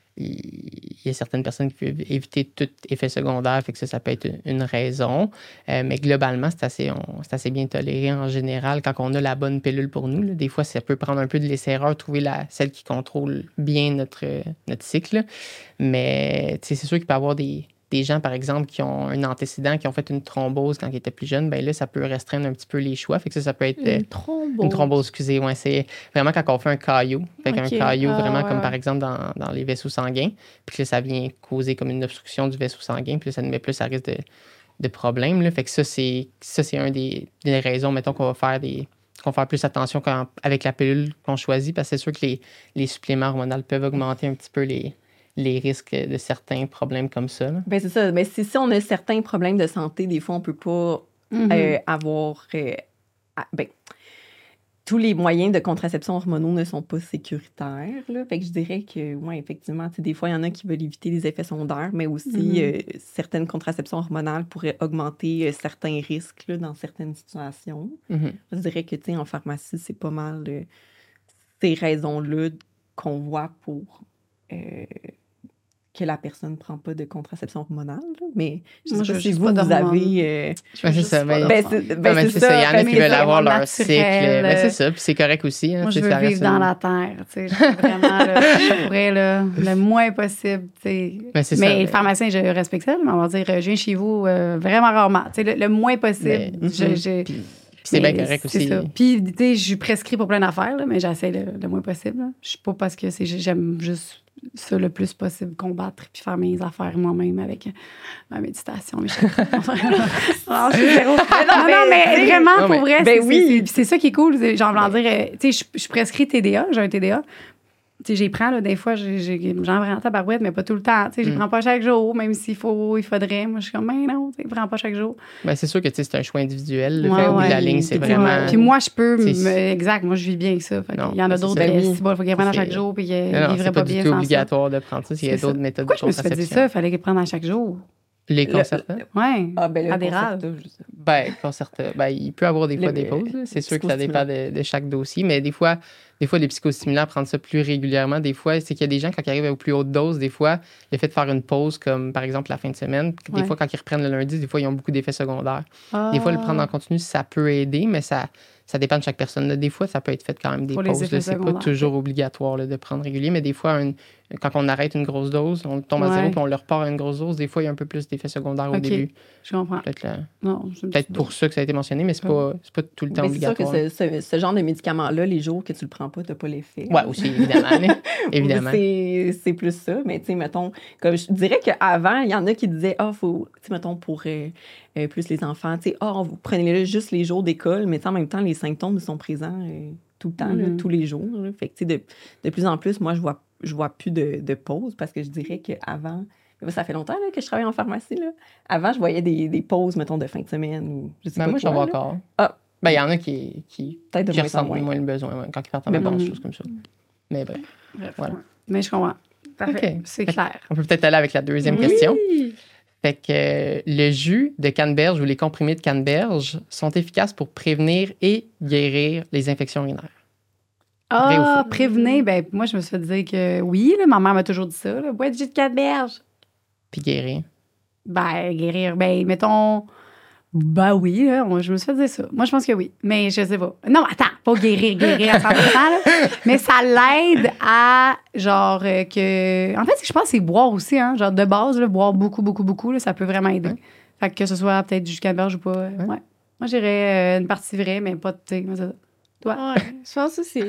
il y a certaines personnes qui peuvent éviter tout effet secondaire, fait que ça, ça peut être une, une raison. Euh, mais globalement, c'est assez, on- c'est assez bien toléré en général quand on a la bonne pilule pour nous. Là. Des fois, ça peut prendre un peu de laisser-erreur, trouver la, celle qui contrôle bien notre, notre cycle. Mais, tu sais, c'est sûr qu'il peut y avoir des des gens, par exemple, qui ont un antécédent, qui ont fait une thrombose quand ils étaient plus jeunes, ben là, ça peut restreindre un petit peu les choix. Fait que ça, ça peut être euh, Une thrombose. une thrombose, excusez. Ouais, c'est vraiment quand on fait un caillot. Fait qu'un Ok. caillot, Ah, vraiment ouais, comme ouais. par exemple dans, dans les vaisseaux sanguins. Puis que là, ça vient causer comme une obstruction du vaisseau sanguin. Puis là, ça nous met plus à risque de, de problèmes. Là. Fait que ça, c'est ça, c'est un des, des raisons, mettons, qu'on va faire des. qu'on va faire plus attention quand, avec la pilule qu'on choisit, parce que c'est sûr que les, les suppléments hormonaux peuvent augmenter un petit peu les, les risques de certains problèmes comme ça. Là. Ben, c'est ça. Mais si, si on a certains problèmes de santé, des fois, on peut pas Mhm. euh, avoir... euh, à- ben, tous les moyens de contraception hormonaux ne sont pas sécuritaires. Là. Fait que je dirais que, ouais, effectivement, tu sais, des fois, il y en a qui veulent éviter les effets secondaires, mais aussi Mhm. euh, certaines contraceptions hormonales pourraient augmenter euh, certains risques là, dans certaines situations. Mhm. Je dirais que, tu sais, en pharmacie, c'est pas mal euh, ces raisons-là qu'on voit pour euh, que la personne ne prend pas de contraception hormonale. Mais je Moi, sais je pas veux si juste vous, pas vous d'hormones. avez... euh, Ben, c'est ça. Ben, ben, c'est, ben, ben, c'est c'est ça. Il y en a comme qui les veulent avoir hormones leur cycle. naturelles. Ben, c'est ça. Puis c'est correct aussi. Hein, Moi, je tu sais, veux ça reste vivre dans une- la terre, tu sais. Je veux vraiment, là, je pourrais, là, le moins possible, tu sais. Ben, c'est mais ça, les mais- pharmaciens, je respecte ça, mais on va dire, je viens chez vous euh, vraiment rarement. Tu sais, le, le moins possible. Mais- je, je- Puis, puis c'est bien mais correct c'est aussi. ça. Puis, tu sais, je suis prescrit pour plein d'affaires, là, mais j'essaie le, le moins possible. Là. Je suis pas parce que c'est, j'aime juste ça le plus possible, combattre puis faire mes affaires moi-même avec euh, ma méditation, mes chakras. non, je suis zéro. non, non, mais vraiment, Non, pour mais- vrai, ben c'est, oui. c'est, c'est, c'est ça qui est cool. C'est, genre, voulant dire, euh, tu sais, je, je suis prescrit T D A, j'ai un T D A. Tu sais, j'y prends, là, des fois, j'ai, j'ai, j'en prends en tabarouette, mais pas tout le temps. Tu sais, j'y Mm. prends pas chaque jour, même s'il faut, il faudrait. Moi, je suis comme, mais non, tu sais, prends pas chaque jour. Ben, c'est sûr que tu sais, c'est un choix individuel. Le Ouais, fait au bout de ouais. la ligne, c'est Puis vraiment. Puis moi, je peux. c'est- me- exact, moi, je vis bien avec ça. Fait Non, il y en a ben, c'est d'autres ça. qui, Ben oui. c'est bon, il faut qu'ils prennent à C'est- chaque jour, puis qu'ils Non, non, vivraient c'est pas pas bien du tout sans ça. obligatoire de prendre ça. Il y a C'est ça. d'autres méthodes Pourquoi de je me suis fait dire contraception. ça? Il fallait qu'ils prennent à chaque jour. Les Le- concertants? Ouais. Ah, ben le Adderall. Concerta, je sais. Ben, concerta. Ben, il peut avoir des fois Le- des pauses. là. C'est sûr que ça dépend psychostimulants. de, de chaque dossier, mais des fois, des fois, les psychostimulants, prendre ça plus régulièrement, des fois, c'est qu'il y a des gens, quand ils arrivent aux plus hautes doses, des fois, le fait de faire une pause, comme par exemple la fin de semaine, des Ouais. fois, quand ils reprennent le lundi, des fois, ils ont beaucoup d'effets secondaires. Ah. Des fois, le prendre en continu, ça peut aider, mais ça, ça dépend de chaque personne. là. Des fois, ça peut être fait quand même des Pour les pauses. effets là. C'est pas secondaires. toujours obligatoire là, de prendre régulier, mais des fois, une- quand on arrête une grosse dose, on tombe à Ouais. zéro puis on le repart à une grosse dose, des fois, il y a un peu plus d'effets secondaires au Ok. début. Je comprends. Peut-être, là- Non, je me peut-être suis- pour ça que ça a été mentionné, mais c'est pas, c'est pas tout le temps Mais c'est sûr que obligatoire. ce, ce- ce genre de médicament-là, les jours que tu le prends pas, tu n'as pas l'effet. Ouais, aussi, évidemment. là. évidemment. C'est, c'est plus ça. Mais tu sais, mettons, comme je dirais qu'avant, il y en a qui disaient, ah, faut, tu sais, mettons, pour euh, euh, plus les enfants, tu sais, ah, vous prenez juste les jours d'école, mais tu sais, en même temps, les symptômes sont présents euh, tout le temps, là, Mhm. tous les jours. Là. Fait que, tu sais, de, de plus en plus, moi, je vois, je vois plus de, de pause parce que je dirais qu'avant, ça fait longtemps là, que je travaille en pharmacie. Là. Avant, je voyais des, des pauses, mettons, de fin de semaine ou je sais Ben, pas moi, quoi, j'en vois là. encore. Ah. Ben, il y en a qui, qui, Peut-être de qui moins en ressentent moins. moins le besoin ouais, quand ils partent en Mais vacances, bon. des choses comme ça. Mais bref. Bref, Voilà. ouais. Mais je comprends. Parfait. OK. C'est clair. On peut peut-être aller avec la deuxième Oui. question. Fait que euh, le jus de canneberge ou les comprimés de canneberge sont efficaces pour prévenir et guérir les infections urinaires. Vrai ou Ah, faux? prévenez. Ben, moi, je me suis fait dire que oui. Là, ma mère m'a toujours dit ça. Là. Bois de jus de canneberge. Puis guérir. Ben, guérir. Ben, mettons. Ben oui, là, on- je me suis fait dire ça. Moi, je pense que oui. Mais je sais pas. Non, attends, pas guérir, guérir à cent pour cent, là. Mais ça l'aide à, genre, euh, que. En fait, je pense que c'est boire aussi, hein. Genre, de base, là, boire beaucoup, beaucoup, beaucoup, là, ça peut vraiment aider. Ouais. Fait que, que ce soit peut-être du jus de canneberge ou pas. euh, ouais. Moi, j'irais euh, une partie vraie, mais pas de. Tu sais, moi, ça- Toi? Ouais, je pense aussi.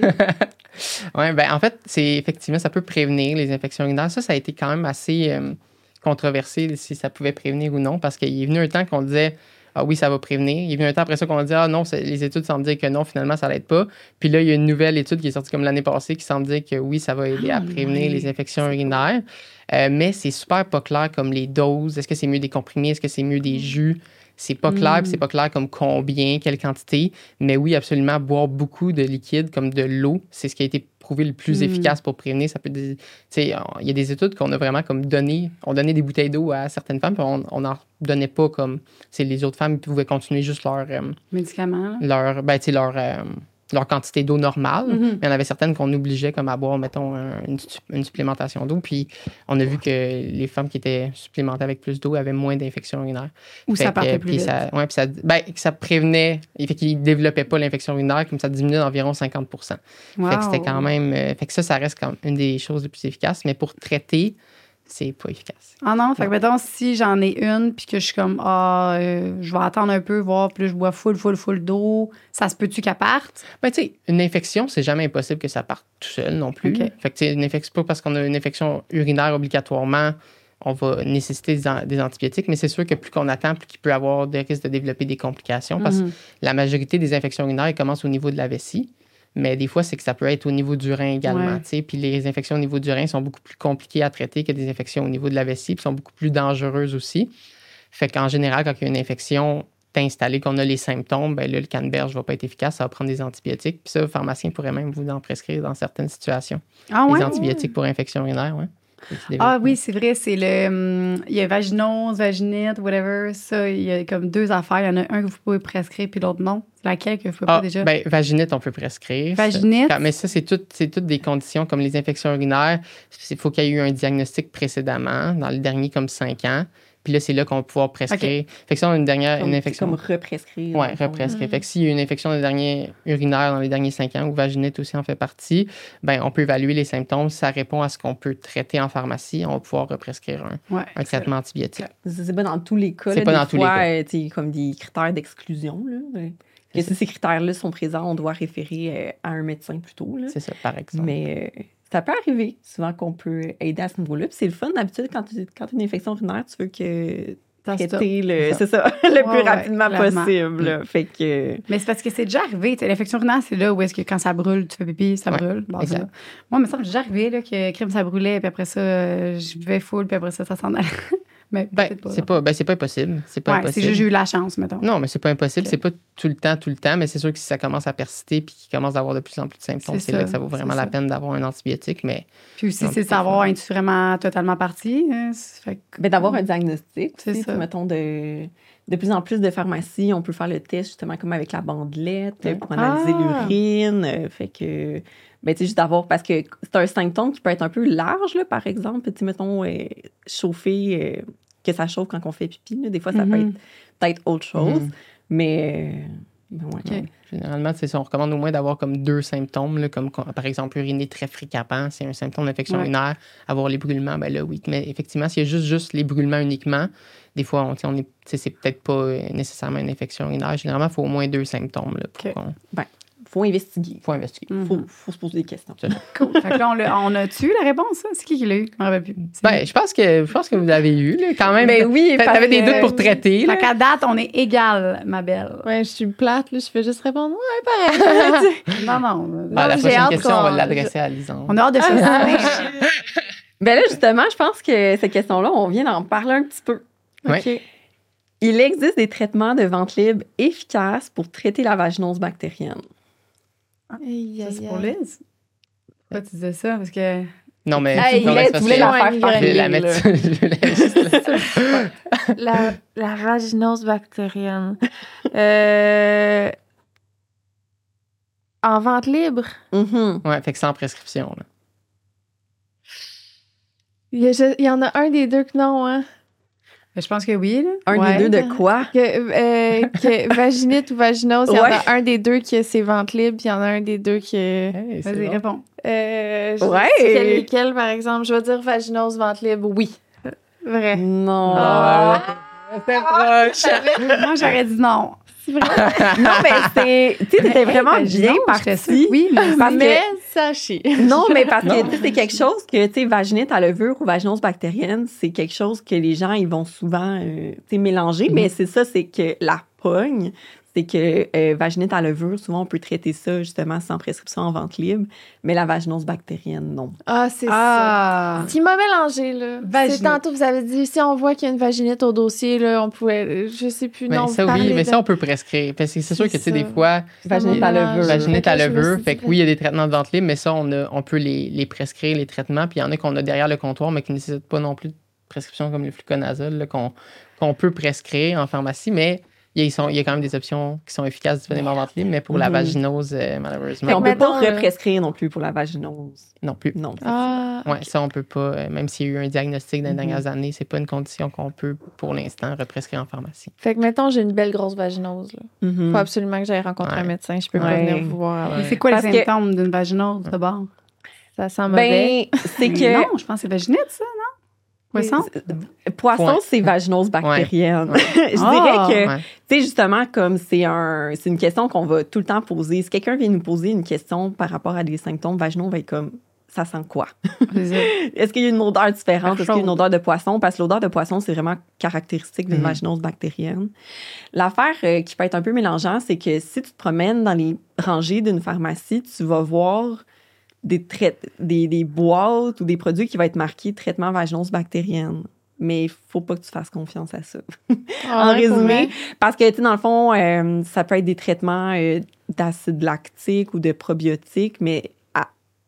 Oui, ben en fait, c'est effectivement, ça peut prévenir les infections urinaires. Ça, ça a été quand même assez euh, controversé si ça pouvait prévenir ou non, parce qu'il est venu un temps qu'on disait ah oui, ça va prévenir. Il est venu un temps après ça qu'on dit ah non, c'est- les études semblent dire que non, finalement, ça l'aide pas. Puis là, il y a une nouvelle étude qui est sortie comme l'année passée qui semble dire que oui, ça va aider à Ah, prévenir ouais. les infections urinaires. Euh, mais c'est super pas clair comme les doses. Est-ce que c'est mieux des comprimés? Est-ce que c'est mieux des jus? C'est pas clair, Mm. puis c'est pas clair comme combien, quelle quantité. Mais oui, absolument, boire beaucoup de liquide comme de l'eau, c'est ce qui a été prouvé le plus Mm. efficace pour prévenir. Ça peut, des- tu sais, on- il y a des études qu'on a vraiment comme donné, on donnait des bouteilles d'eau à certaines femmes, puis on on n'en donnait pas comme, c'est les autres femmes pouvaient continuer juste leur, euh, Médicaments, là. leur, ben, tu sais, leur, euh, leur quantité d'eau normale. Mhm. Mais il y en avait certaines qu'on obligeait comme à boire, mettons, un- une, su- une supplémentation d'eau. Puis on a vu que les femmes qui étaient supplémentées avec plus d'eau avaient moins d'infections urinaires. Ou Fait ça que, partait plus puis vite. ça, ouais, puis ça, ben, que ça prévenait, et fait qu'ils ne développaient pas l'infection urinaire, comme ça diminuait d'environ cinquante pour cent. Fait que c'était Wow. quand même. euh, fait que ça, ça reste comme une des choses les plus efficaces. Mais pour traiter, c'est pas efficace. Ah non, fait que Non. mettons, si j'en ai une, puis que je suis comme, ah, euh, je vais attendre un peu, voir, puis là, je bois full, full, full d'eau, ça se peut-tu qu'elle parte? Ben, tu sais, une infection, c'est jamais impossible que ça parte tout seul non plus. OK. Fait que, tu sais, une infection, pas parce qu'on a une infection urinaire obligatoirement, on va nécessiter des, an- des antibiotiques, mais c'est sûr que plus qu'on attend, plus qu'il peut avoir des risques de développer des complications parce que Mhm. la majorité des infections urinaires, elles commencent au niveau de la vessie. Mais des fois, c'est que ça peut être au niveau du rein également. Ouais. tu sais. Puis les infections au niveau du rein sont beaucoup plus compliquées à traiter que des infections au niveau de la vessie, puis sont beaucoup plus dangereuses aussi. Fait qu'en général, quand il y a une infection installée, qu'on a les symptômes, ben là, le canneberge ne va pas être efficace, ça va prendre des antibiotiques. Puis ça, le pharmacien pourrait même vous en prescrire dans certaines situations. Ah ouais? Les antibiotiques pour infection urinaire, oui. Ah oui, c'est vrai, c'est le... hum, il y a vaginose, vaginite, whatever. Ça, il y a comme deux affaires. Il y en a un que vous pouvez prescrire, puis l'autre non. C'est laquelle que vous pouvez Ah, pas déjà? ben, vaginite, on peut prescrire. Vaginite? Ça- Mais ça, c'est tout- c'est toutes des conditions comme les infections urinaires. Il faut qu'il y ait eu un diagnostic précédemment, dans les derniers comme cinq ans. Puis là, c'est là qu'on va pouvoir prescrire. Fait que ça, on a une dernière Comme, une infection. comme represcrire. Oui, dans le fond. represcrire. Mm. Fait que s'il y a une infection des derniers urinaires dans les derniers cinq ans, ou vaginite aussi en fait partie, ben on peut évaluer les symptômes. Si ça répond à ce qu'on peut traiter en pharmacie, on va pouvoir represcrire un, Ouais, un traitement antibiotique. C'est c'est pas dans tous les cas. C'est là, pas des dans tous les fois, cas. euh, tu sais, comme des critères d'exclusion. Là, ouais. Que si ces critères-là sont présents, on doit référer euh, à un médecin plutôt. Là. C'est ça, par exemple. Mais euh, ça peut arriver souvent qu'on peut aider à ce niveau-là. Puis c'est le fun d'habitude quand tu quand as une infection urinaire, tu veux que Ça se stoppe. traiter le, C'est c'est ça, le Ouais, plus ouais, rapidement clairement. possible. là. Fait que Mais c'est parce que c'est déjà arrivé. tu sais, L'infection urinaire, c'est là où est-ce que quand ça brûle, tu fais pipi, ça Ouais, brûle. Bon, exact. ça. Moi, il me semble que c'est déjà arrivé là, que crème, ça brûlait, puis après ça, euh, je buvais full, puis après ça, ça s'en allait. Mais Ben, peut-être pas. c'est pas, ben, c'est pas impossible. C'est pas Ouais, c'est impossible. juste j'ai eu la chance, mettons. Non, mais c'est pas impossible. Ok. C'est pas tout le temps, tout le temps, mais c'est sûr que si ça commence à persister puis qu'il commence à avoir de plus en plus de symptômes, C'est c'est là ça, que ça vaut vraiment c'est la ça. peine d'avoir un antibiotique. Mais Puis aussi, Non, c'est de c'est savoir, ça. es-tu vraiment totalement parti? hein, c'est- fait que- ben, d'avoir un diagnostic. C'est aussi, ça. tu sais, mettons, de, de plus en plus de pharmacies, on peut faire le test justement comme avec la bandelette Ouais. pour analyser Ah! l'urine. euh, Fait que, ben, tu sais, juste d'avoir, parce que c'est un symptôme qui peut être un peu large, là, par exemple. Tu sais, mettons, euh, chauffer, euh, que ça chauffe quand on fait pipi. Là. Des fois, ça peut Mhm. être peut-être autre chose. Mhm. Mais, euh, ben ouais, Ok. ouais. généralement, c'est ça, on recommande au moins d'avoir comme deux symptômes, là, comme con- par exemple uriner très fréquemment, c'est un symptôme d'infection Ouais. urinaire. Avoir les brûlements, ben là, oui. Mais effectivement, s'il y a juste, juste les brûlements uniquement, des fois, on, tu sais, on est, tu sais, c'est peut-être pas euh, nécessairement une infection urinaire. Généralement, il faut au moins deux symptômes là, pour Ok. qu'on Faut investiguer. faut investiguer. Mhm. Faut, faut se poser des questions. Cool. Fait que là, on, l'a- on a-tu la réponse? Ça? C'est qui qui l'a eu? Je me rappelle plus. C'est Ben, je pense que je pense que vous l'avez eu, là, quand même. Ben oui, T'a- parce T'avais des que- doutes pour traiter, là. Fait qu'à date, on est égal, ma belle. Ouais, je suis plate, là. Je fais juste répondre, ouais, pareil. Non, non. Ah, la j'ai prochaine hâte question, on va qu'on- l'adresser à Lison. On a hâte de se Ben là, justement, je pense que cette question-là, on vient d'en parler un petit peu. Ouais. OK. Il existe des traitements de vente libre efficaces pour traiter la vaginose bactérienne. Aïe, Ça, aïe, c'est pour aïe. Liz? Pourquoi tu disais ça? Parce que. Non, mais. Hey, non, mais là, c'est tu parce voulais que- la faire Je faire voulais la rire, mettre. Je voulais juste la- La, la vaginose bactérienne. Euh, en vente libre. Mhm. Ouais, fait que sans prescription, là. Il y, a, je- il y en a un des deux que non, hein? Je pense que oui, là. Un Ouais. des deux de quoi? Que, euh, que vaginite ou vaginose, il y en Ouais. a un des deux qui a ses ventes libres, puis il y en a un des deux qui. Euh, Hey, c'est Vas-y, bon. réponds. je Ouais. sais quel- lesquels, par exemple? Je vais dire vaginose, vente libre, oui. Vrai. Non. Ah. C'était proche. Moi, j'aurais dit non. C'est vrai. Non, mais c'est. Tu sais, t'étais vraiment Hey, bien non, j'étais sûre parti. que Oui, mais Parce Mais que- sachez. Non, mais parce que Non. tu sais, c'est quelque chose que, tu sais, vaginite à levure ou vaginose bactérienne, c'est quelque chose que les gens, ils vont souvent, euh, tu sais, mélanger. Mhm. Mais c'est ça, c'est que la pogne, c'est que euh, vaginite à levure, souvent, on peut traiter ça, justement, sans prescription en vente libre. Mais la vaginose bactérienne, non. Ah, c'est ça. Ah! Ce qui m'a mélangé, là. Vaginite. C'est tantôt, vous avez dit, si on voit qu'il y a une vaginite au dossier, là, on pouvait. Je sais plus, Mais non. ça, vous oui, parlez mais de- ça, on peut prescrire. Parce que c'est sûr que, tu sais, C'est des ça. fois, Vaginite Ça à m'a levure. mélangé. vaginite Fait à que je me levure. suis Fait dit- que oui, il y a des traitements de vente libre, mais ça, on, a, on peut les, les prescrire, les traitements. Puis il y en a qu'on a derrière le comptoir, mais qui ne nécessitent pas non plus de prescription comme le fluconazole, là, qu'on qu'on peut prescrire en pharmacie. Mais il y, a, ils sont- il y a quand même des options qui sont efficaces disponibles en vente libre. Mais pour la Mhm. vaginose, euh, Fait malheureusement, on peut mettons, pas euh, represcrire non plus pour la vaginose. non plus. Non. c'est Ah. Ouais, ça, on peut pas. euh, Même s'il y a eu un diagnostic dans les Mhm. dernières années, c'est pas une condition qu'on peut, pour l'instant, represcrire en pharmacie. Fait que, mettons, j'ai une belle grosse vaginose, là. ça. Mhm. Faut absolument que j'aille rencontrer Ouais. un médecin. Je peux pas Ouais. venir vous voir avant. Mais c'est quoi les Parce que- symptômes d'une vaginose, d'abord? Ça sent mauvais. Ben, c'est que. Non, je pense que c'est vaginite, ça, non? Poisson? Poisson, Point. c'est vaginose bactérienne. Je Ah! dirais que, Ouais. tu sais, justement, comme c'est un, c'est une question qu'on va tout le temps poser. Si quelqu'un vient nous poser une question par rapport à des symptômes vaginaux, on va être comme, ça sent quoi? C'est ça. Est-ce qu'il y a une odeur différente? Quelque Est-ce qu'il y a une chose. odeur de poisson? Parce que l'odeur de poisson, c'est vraiment caractéristique d'une Mhm. vaginose bactérienne. L'affaire euh, qui peut être un peu mélangeant, c'est que si tu te promènes dans les rangées d'une pharmacie, tu vas voir des, trai- des, des boîtes ou des produits qui vont être marqués traitement vaginose bactérienne. Mais il faut pas que tu fasses confiance à ça. Ah, en ouais, pour résumé, vrai. parce que, tu sais, dans le fond, euh, ça peut être des traitements euh, d'acide lactique ou de probiotiques, mais à,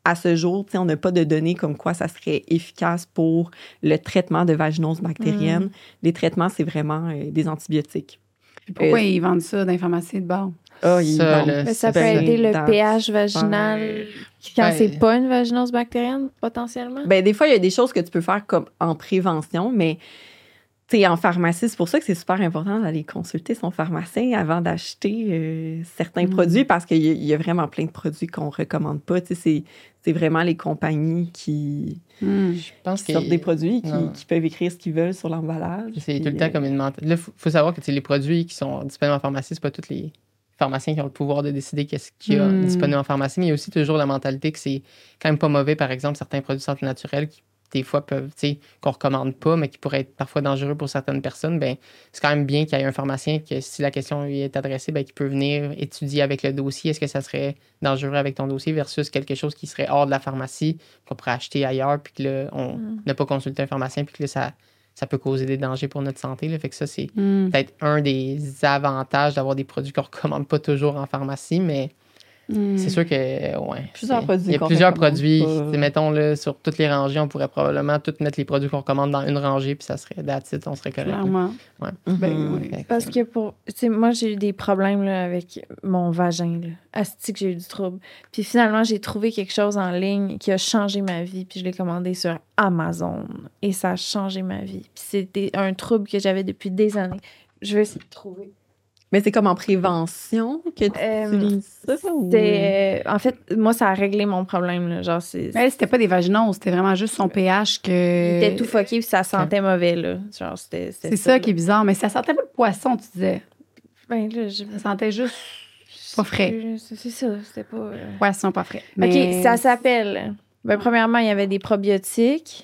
à ce jour, on n'a pas de données comme quoi ça serait efficace pour le traitement de vaginose bactérienne. Mm. Les traitements, c'est vraiment euh, des antibiotiques. Pourquoi euh, ils vendent ça dans les pharmacies de bord? Oh, ils ça, vendent, là, ça peut aider le pH vaginal quand ben, c'est pas une vaginose bactérienne, potentiellement? Ben, des fois, il y a des choses que tu peux faire comme en prévention, mais t'sais, en pharmacie, c'est pour ça que c'est super important d'aller consulter son pharmacien avant d'acheter euh, certains mm. produits, parce qu'il y, y a vraiment plein de produits qu'on ne recommande pas. C'est, c'est vraiment les compagnies qui, mm. Je pense qui sortent des produits, qui, qui peuvent écrire ce qu'ils veulent sur l'emballage. C'est puis, tout le temps euh, comme une mentalité. Là, il faut, faut savoir que les produits qui sont disponibles en pharmacie, c'est pas tous les pharmaciens qui ont le pouvoir de décider qu'est-ce qu'il y a mm. disponible en pharmacie, mais il y a aussi toujours la mentalité que c'est quand même pas mauvais, par exemple, certains produits de santé naturelle qui des fois peuvent, tu sais, qu'on recommande pas, mais qui pourraient être parfois dangereux pour certaines personnes, ben c'est quand même bien qu'il y ait un pharmacien que si la question lui est adressée, ben qui peut venir étudier avec le dossier, est-ce que ça serait dangereux avec ton dossier versus quelque chose qui serait hors de la pharmacie, qu'on pourrait acheter ailleurs, puis que là, on mm. n'a pas consulté un pharmacien, puis que là, ça, ça peut causer des dangers pour notre santé. Là. Fait que ça, c'est mm. peut-être un des avantages d'avoir des produits qu'on recommande pas toujours en pharmacie, mais Mm. c'est sûr que, ouais. Plusieurs produits. Il y a plusieurs produits. Mettons, là, sur toutes les rangées, on pourrait probablement tout mettre les produits qu'on recommande dans une rangée, puis ça serait that's it, on serait correct. Clairement. Ouais. Mm-hmm. Ben, oui. Parce que pour. Tu sais, moi, j'ai eu des problèmes là, avec mon vagin. Là. Asti que j'ai eu du trouble. Puis finalement, j'ai trouvé quelque chose en ligne qui a changé ma vie, puis je l'ai commandé sur Amazon. Et ça a changé ma vie. Puis c'était un trouble que j'avais depuis des années. Je vais essayer de trouver. Mais c'est comme en prévention que tu euh, utilises ça? C'est, euh, en fait, moi, ça a réglé mon problème. Là. Genre, c'est, mais c'était pas des vaginoses, c'était vraiment juste son pH que... Il était tout fucké puis ça sentait okay. mauvais. Là. Genre, c'était, c'était c'est ça, ça qui est bizarre, mais ça sentait pas le poisson, tu disais. Ben là, je... Ça sentait juste pas frais. C'est, c'est ça, c'était pas... Euh... Poisson pas frais. Mais... OK, ça s'appelle... Ben, premièrement, il y avait des probiotiques.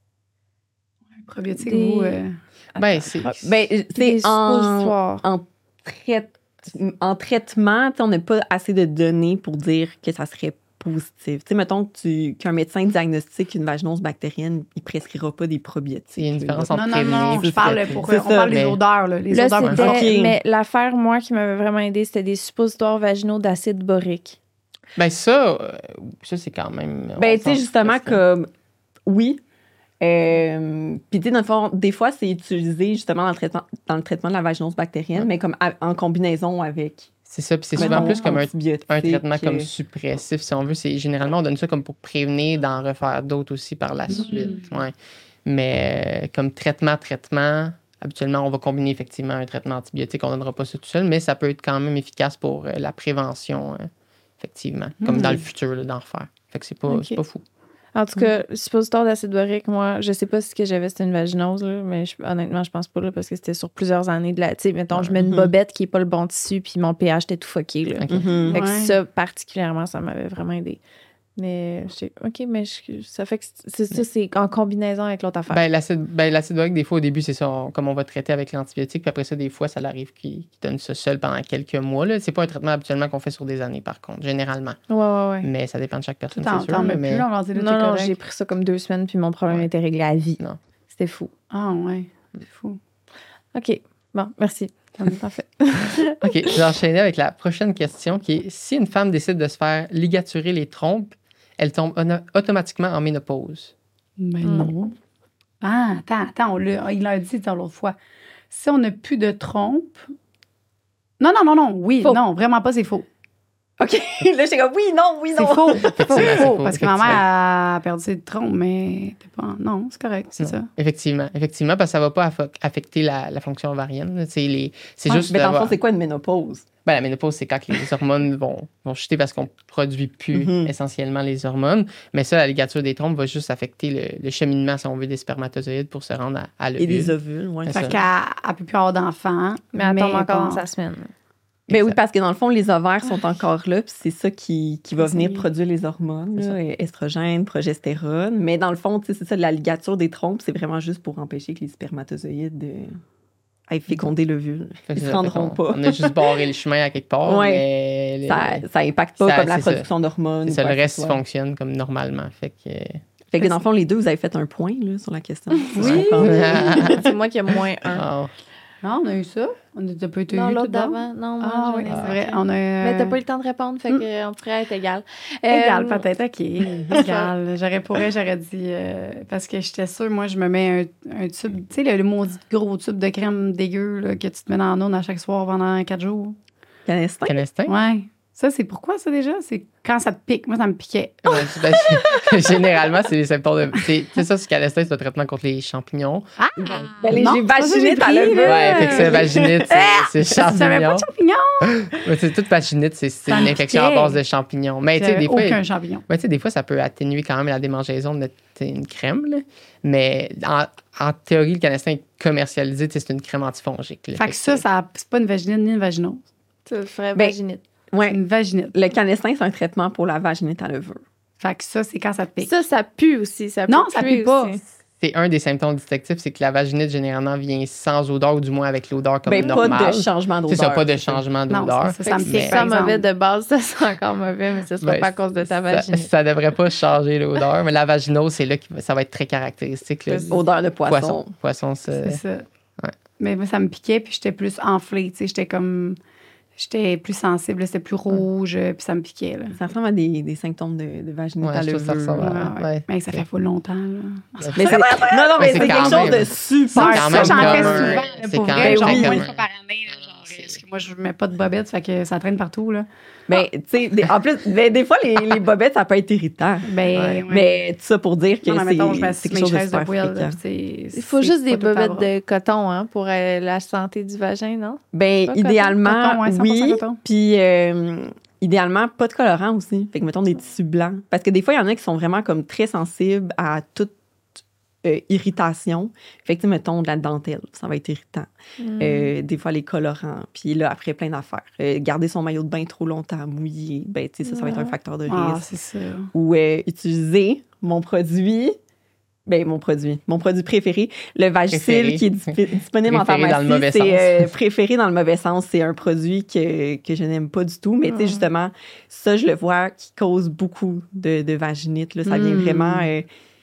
Probiotiques, des... vous... Euh... Ben, c'est... Ben, c'est en... en... Trai- en traitement, on n'a pas assez de données pour dire que ça serait positif. T'sais, mettons que tu, qu'un médecin diagnostique une vaginose bactérienne, il ne prescrira pas des probiotiques. Il y a une différence entre non, non, non, je parle pour, on parle des odeurs. Là, les là, odeurs c'était, okay. Mais l'affaire, moi, qui m'avait vraiment aidé, c'était des suppositoires vaginaux d'acide borique. Ben ça, euh, ça c'est quand même... Ben, tu sais, justement, comme... Oui. Euh, Puis, tu sais, dans le fond, des fois, c'est utilisé justement dans le traitement, dans le traitement de la vaginose bactérienne, ouais. mais comme à, en combinaison avec. C'est ça, puis c'est souvent plus comme un, un traitement comme suppressif, si on veut. C'est, généralement, on donne ça comme pour prévenir d'en refaire d'autres aussi par la suite. Mm-hmm. Ouais. Mais euh, comme traitement, traitement, habituellement, on va combiner effectivement un traitement antibiotique. On ne donnera pas ça tout seul, mais ça peut être quand même efficace pour euh, la prévention, euh, effectivement, comme mm-hmm. dans le futur, là, d'en refaire. Fait que c'est pas, okay. c'est pas fou. En tout cas, le suppositoire d'acide borique, moi, je sais pas si ce que j'avais, c'était une vaginose, là, mais je, honnêtement, je pense pas, là, parce que c'était sur plusieurs années de la... Tu sais, mettons, je mets une bobette qui est pas le bon tissu, puis mon pH était tout fucké, là. Okay. Mm-hmm. Fait que ouais. ça, particulièrement, ça m'avait vraiment aidé. Mais, je sais, OK, mais je, ça fait que c'est ça, c'est en combinaison avec l'autre affaire. Ben, l'acide, ben, l'acide borique, des fois, au début, c'est ça, on, comme on va traiter avec l'antibiotique, puis après ça, des fois, ça arrive qu'il, qu'il donne ça seul pendant quelques mois, là. C'est pas un traitement habituellement qu'on fait sur des années, par contre, généralement. Ouais, ouais, ouais. Mais ça dépend de chaque personne, t'en, c'est sûr. T'en mais... plus, là, on non, non, j'ai pris ça comme deux semaines, puis mon problème ouais. était réglé à vie. Non. C'était fou. Ah, ouais, c'est fou. OK, bon, merci. Parfait. OK, je vais enchaîner avec la prochaine question, qui est, si une femme décide de se faire ligaturer les trompes, elle tombe automatiquement en ménopause. Mais mm. non. Ah, attends, attends, on l'a, il l'a dit l'autre fois. Si on n'a plus de trompe... Non, non, non, non, oui, faux. Non, vraiment pas, c'est faux. OK, là, j'étais comme, oui, non, oui, non. C'est faux, faux, faux, faux parce que ma mère a perdu ses trompes, mais t'es pas... Non, c'est correct, c'est non. ça. Effectivement, effectivement, parce que ça va pas affecter la, la fonction ovarienne. C'est, les, c'est ouais, juste... Mais dans le fond, c'est quoi une ménopause? Ben, la ménopause, c'est quand les hormones vont, vont chuter parce qu'on ne produit plus mm-hmm. essentiellement les hormones. Mais ça, la ligature des trompes va juste affecter le, le cheminement, si on veut, des spermatozoïdes pour se rendre à, à l'ovule. Et des ovules, oui. Fait qu'elle ne peut plus avoir d'enfants. Mais elle tombe encore dans sa semaine. Mais oui, parce que dans le fond, les ovaires sont encore là, puis c'est ça qui, qui va venir produire les hormones, là, estrogène, progestérone. Mais dans le fond, c'est ça, la ligature des trompes, c'est vraiment juste pour empêcher que les spermatozoïdes... De... à féconder l'ovule. Ils ne se rendront on, pas. On a juste barré le chemin à quelque part. Ouais. Mais ça, ça impacte pas ça, comme la production ça. d'hormones. C'est ça, le reste fonctionne comme normalement. Fait que, fait que dans le fond, les deux, vous avez fait un point là, sur la question. Oui! C'est moi qui ai moins un. Oh. Non, on a eu ça. On n'a pas été Non, eu l'autre tout d'abord. d'avant. Non, moi, Ah j'en oui, ai c'est cinq. vrai. On a... Mais t'as pas eu le temps de répondre, fait Mm. qu'on pourrait être égal. Égal, Euh, peut-être, OK. Égal. J'aurais pourrais, j'aurais dit... euh, parce que j'étais sûre, moi, je me mets un, un tube... Tu sais, le, le maudit gros tube de crème dégueu là, que tu te mets dans l'eau à chaque soir pendant quatre jours. Canestin? Canestin? Ouais. Ça, c'est pourquoi, ça, déjà? C'est quand ça te pique. Moi, ça me piquait. Ouais, ben, généralement, c'est les symptômes de. C'est c'est ça, ce canestin, c'est un traitement contre les champignons. Ah! Ben, les Non, j'ai c'est pas ça que j'ai vaginite à pris, levure. là. Ouais, fait que ça, vaginite, c'est c'est J'avais pas champignons. de champignons. Ouais, c'est toute vaginite, c'est c'est Ça une me infection à piquait. base de champignons. Mais tu sais, J'avais des fois. aucun champignon. Ouais, tu sais, des fois, ça peut atténuer quand même la démangeaison de notre, tu sais, une crème. Là. Mais en, en théorie, le canestin est commercialisé, tu sais, c'est une crème antifongique. Là. Fait que ça, ça c'est pas une vaginite ni une vaginose. Tu ferais Ben, vaginite. C'est Ouais. une vaginite. Le canestin, c'est un traitement pour la vaginite à levure. Fait que ça, c'est quand ça te pique. Ça, ça pue aussi. Ça Non, peut ça puer pue pas. aussi. C'est un des symptômes distinctifs, c'est que la vaginite, généralement, vient sans odeur, ou du moins avec l'odeur comme Ben, normale. pas de changement d'odeur. C'est ça, pas de c'est ça. changement Non, d'odeur. c'est ça, ça me Si pique, c'est par ça exemple. mauvais de base, ça c'est encore mauvais, mais ce sera Ben, pas à cause de ta ça, vaginite. ça devrait pas changer l'odeur, mais la vaginose, c'est là que ça va être très caractéristique. Là. Odeur de poisson. Poisson. Poisson, c'est... C'est ça. Mais moi, ça me piquait, puis j'étais plus enflée. Tu sais, j'étais comme. J'étais plus sensible, là, c'était plus rouge, euh, puis ça me piquait. Là. Ça ressemble à des, des symptômes de, de vaginite Ouais, à je trouve que ça levure. ressemble Ouais, à- ouais. ouais. Mais ça fait full longtemps. Là. Mais c'est, non, non, mais Mais c'est, c'est quelque quand chose même- de super Non, quand ça, même j'en fais comme- souvent. là, c'est pour quand vrai, même genre comme moins un- une fois par année. Là, genre, parce que moi, je mets pas de bobettes, ça fait que ça traîne partout. Là. Ben, tu sais, des- en plus, ben, des fois, les, les bobettes, ça peut être irritant. Ben, Ouais. ouais. Mais tout ça pour dire que Non, mais c'est, mettons, je mets c'est mes quelque chose de chaises de super poêle. fréquent. là, puis c'est- Il faut c'est juste pas des tout à bobettes bras. de coton hein, pour euh, la santé du vagin, non? Ben, Pas idéalement, coton, ouais, cent pour cent oui. coton. Puis, euh, idéalement, pas de colorant aussi. Fait que, mettons, des tissus blancs. Parce que des fois, il y en a qui sont vraiment comme très sensibles à toute euh, irritation. Fait que, tu sais, mettons, de la dentelle, ça va être irritant. Mm. Euh, des fois, les colorants. Puis là, après, plein d'affaires. Euh, garder son maillot de bain trop longtemps mouillé, ben, tu sais, ça, ça va être un facteur de Ah, risque. c'est ça. Ou euh, utiliser mon produit... Ben, mon produit. Mon produit préféré, le Vagisil, Préféré. qui est disp- disponible en Préféré dans le pharmacie. mauvais C'est sens. euh, préféré dans le mauvais sens. C'est un produit que, que je n'aime pas du tout. Mais tu sais, Mm. justement, ça, je le vois qui cause beaucoup de, de vaginite. Là. Ça vient Mm. vraiment euh,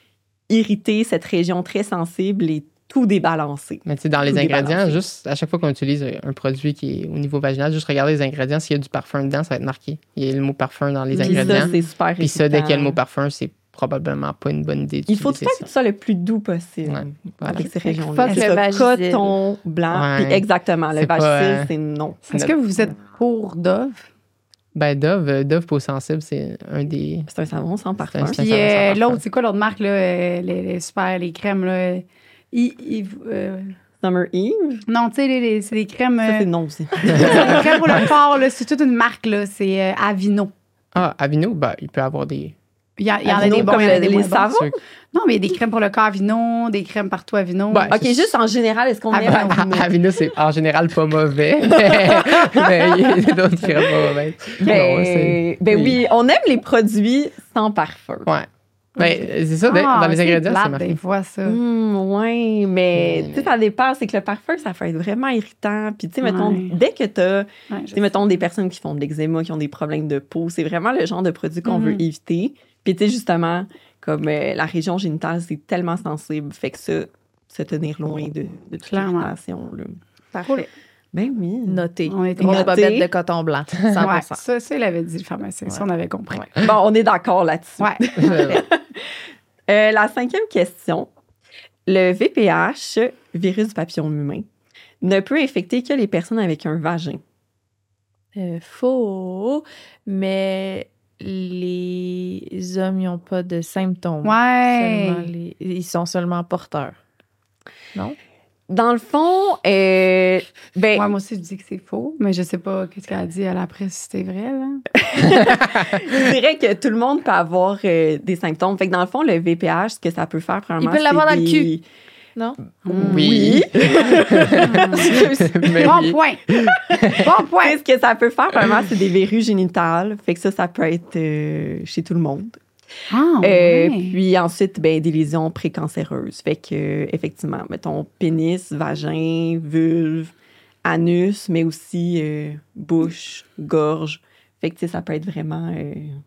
irriter cette région très sensible et tout débalancer. Mais tu sais, dans les Tout ingrédients, débalancé. juste à chaque fois qu'on utilise un produit qui est au niveau vaginal, juste regarder les ingrédients. S'il y a du parfum dedans, ça va être marqué. Il y a le mot parfum dans les Puis ingrédients. ça, c'est super Puis ça, dès irritant. qu'il y a le mot parfum, c'est probablement pas une bonne idée Il faut tout d'utiliser le temps que ça le plus doux possible Ouais, voilà. avec ces Fait que régions-là. fuck C'est le ça, Vagisil. coton blanc. Ouais. Puis exactement, le C'est pas, Vagisil, euh, c'est non. Est-ce que vous êtes pour Dove? Ben, Dove, euh, Dove peau sensible, c'est un des. C'est un savon sans parfum. un- Puis ça, ça euh, marche l'autre, pas. c'est quoi l'autre marque, là? euh, les, les super, les crèmes, là? I- I- euh, Summer Eve, non, tu sais, les, les- c'est des crèmes. ça, euh, c'est non aussi. c'est des crèmes pour le corps, là. C'est toute une marque, là. C'est euh, Avino. Ah, Avino, ben, il peut avoir des. Il y, en- il y en a Avino, des bons, comme il y en a le- des les moins bons. savons? Ceux- Non, mais il y a des crèmes pour le corps Avino, des crèmes partout Avino. Ben, OK, juste en général, est-ce qu'on Ah, aime ben, Avino? Avino, c'est en général pas mauvais, mais mais il y a d'autres crèmes pas mauvaises. Non, Ben, c'est- ben oui, on aime les produits sans parfum. Ouais. Ben, c'est ça, Ah, dans les c'est ingrédients, plate, c'est marqué. des fois, ça. Hum, ouais, mais Mais- tu sais, ça dépend. C'est que le parfum, ça peut être vraiment irritant. Puis, tu sais, mettons, Ouais. dès que t'as, Ouais, je tu sais, mettons, des personnes qui font de l'eczéma, qui ont des problèmes de peau, c'est vraiment le genre de produit qu'on Mhm. veut éviter. Puis, tu sais, justement, comme euh, la région génitale, c'est tellement sensible. Fait que ça, se tenir loin de, de toute Clairement. irritation, là. Parfait. Ben oui. Noté. On était Grosse noté. bobette de coton blanc. cent pour Ouais, cent. ça, ça, il avait dit le pharmacien. Ça, on avait compris. Ouais. Bon, on est d'accord là-dessus. Euh, la cinquième question. Le V P H, virus du papillome humain, ne peut infecter que les personnes avec un vagin. Euh, faux, mais les hommes, ils n'ont pas de symptômes. Ouais. Seulement les- Ils sont seulement porteurs. Non? Dans le fond, euh, ben, Ouais, moi aussi, je dis que c'est faux, mais je sais pas qu'est-ce qu'elle a dit à la presse si c'était vrai, là. je dirais que tout le monde peut avoir euh, des symptômes. Fait que dans le fond, le V P H, ce que ça peut faire, premièrement, Il peut l'avoir c'est dans le des- cul. Non? Oui. Mais Bon oui. point. Bon Ouais, point. ce que ça peut faire, premièrement, c'est des verrues génitales. Fait que ça, ça peut être euh, chez tout le monde. Ah, Euh, ouais. Puis ensuite, ben, des lésions précancéreuses. Fait que, euh, effectivement, mettons, pénis, vagin, vulve, anus, mais aussi euh, bouche, gorge. Fait que, tu sais, ça peut être vraiment euh,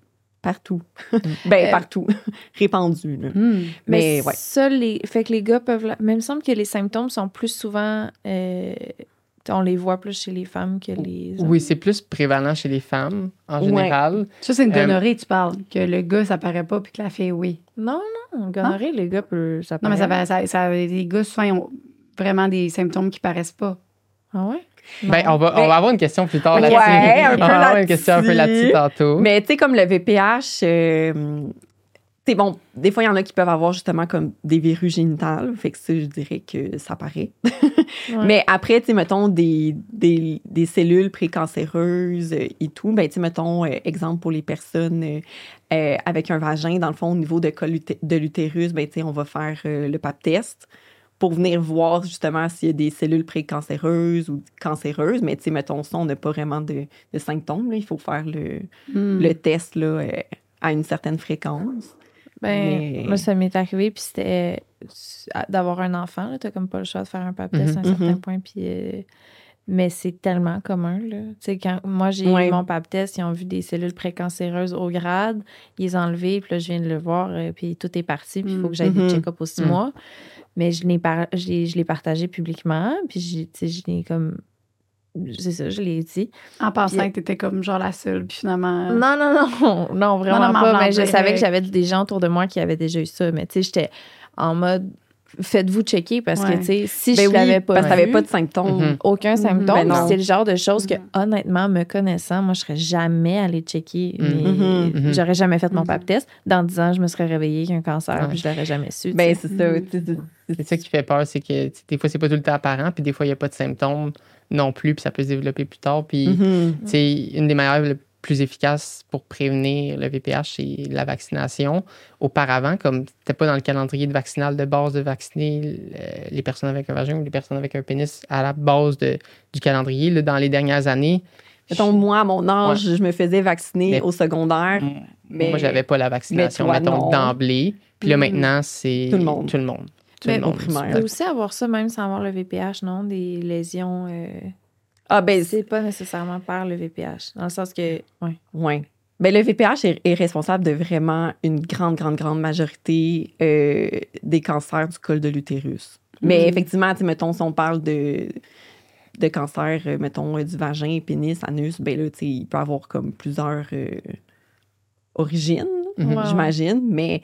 Partout. ben, Euh, partout. Répandu, là. Hmm. Mais, ouais. ça, les... fait que les gars peuvent... la- Mais il me semble que les symptômes sont plus souvent... euh, On les voit plus chez les femmes que les hommes. Oui, c'est plus prévalent chez les femmes, en Ouais. général. Ça, c'est une Euh, gonorrhée, tu parles. Que le gars, ça paraît pas, puis que la fille, oui. Non, non, gonorrhée, les gars peuvent... Ça Non, mais ça, paraît. paraît- ça, ça- les gars, souvent, ils ont vraiment des symptômes qui paraissent pas. Ah ouais? Ben, Non. on va, on Mais- va avoir une question plus tard Ouais, là-dessus. un peu on va avoir une là-dessus. question un peu là-dessus tantôt. Mais tu sais, comme le V P H, euh, c'est bon, des fois, il y en a qui peuvent avoir justement comme des verrues génitales. Fait que ça, je dirais que ça paraît. Ouais. Mais après, tu sais, mettons, des, des, des cellules précancéreuses euh, et tout, ben, tu sais, mettons, euh, exemple pour les personnes euh, euh, avec un vagin, dans le fond, au niveau de, col uté- de l'utérus, ben, tu sais, on va faire euh, le pap test pour venir voir justement s'il y a des cellules précancéreuses ou cancéreuses. Mais, tu sais, mettons, ça, on n'a pas vraiment de, de symptômes. Là. Il faut faire le, Hmm. le test là, euh, à une certaine fréquence. Ben, Mais- moi, ça m'est arrivé, puis c'était euh, d'avoir un enfant. Tu n'as comme pas le choix de faire un pap test Mhm. à un certain Mhm. point. Puis, euh, mais c'est tellement commun. Là. Tu sais, quand moi, j'ai Ouais. eu mon pap test, ils ont vu des cellules précancéreuses au grade. Ils les ont enlevées, puis là, je viens de le voir, euh, puis tout est parti. Puis il faut que j'aille Mhm. des check-ups aux six Mhm. mois. Mais je l'ai, par- je l'ai, je l'ai partagé publiquement, puis j'ai, tu sais, je l'ai comme... C'est ça, je l'ai dit. En pensant Puis- que t'étais comme genre la seule, puis finalement... Non, non, non, non, vraiment Non, non, mais en pas. blanc, Mais je direct. savais que j'avais des gens autour de moi qui avaient déjà eu ça. Mais tu sais, j'étais en mode, faites-vous checker parce Ouais. que, tu sais, si Ben je oui, l'avais pas parce que t'avais vu, pas de symptômes. Mhm. aucun Mhm. symptôme, Ben non. c'est le genre de choses que, Mhm. honnêtement, me connaissant, moi, je serais jamais allée checker. Mhm. mes- Mhm. J'aurais jamais fait mon Mhm. pap test. Dans dix ans, je me serais réveillée avec un cancer, Ouais. puis je l'aurais jamais su. tu Ben, sais. c'est ça. Mhm. tu sais, c'est- C'est ça qui fait peur, c'est que tu sais, des fois, c'est pas tout le temps apparent, puis des fois, il n'y a pas de symptômes non plus, puis ça peut se développer plus tard. Puis, Mhm. tu sais, une des manières les plus efficaces pour prévenir le V P H, c'est la vaccination. Auparavant, comme c'était pas dans le calendrier de vaccinal de base de vacciner euh, les personnes avec un vagin ou les personnes avec un pénis à la base de, du calendrier, là, dans les dernières années, Mettons, moi, à mon âge, je me faisais vacciner Mais- au secondaire. m- Mais- moi, j'avais pas la vaccination, mais toi, mettons, non. d'emblée. Puis là, Mhm. maintenant, c'est Tout le monde. Tout le monde. Tout Mais le monde. au primaire. Tu peux aussi avoir ça même sans avoir le V P H, non? Des lésions. euh, Ah, ben, C'est pas nécessairement par le V P H. Dans le sens que. Ouais. oui. Ben, le V P H est, est responsable de vraiment une grande, grande, grande majorité euh, des cancers du col de l'utérus. Mais Mhm. effectivement, tu sais, mettons, si on parle de, de cancer, euh, mettons, euh, du vagin, pénis, anus, ben là, tu sais, il peut avoir comme plusieurs euh, origines, Mhm. Ouais. j'imagine. Mais,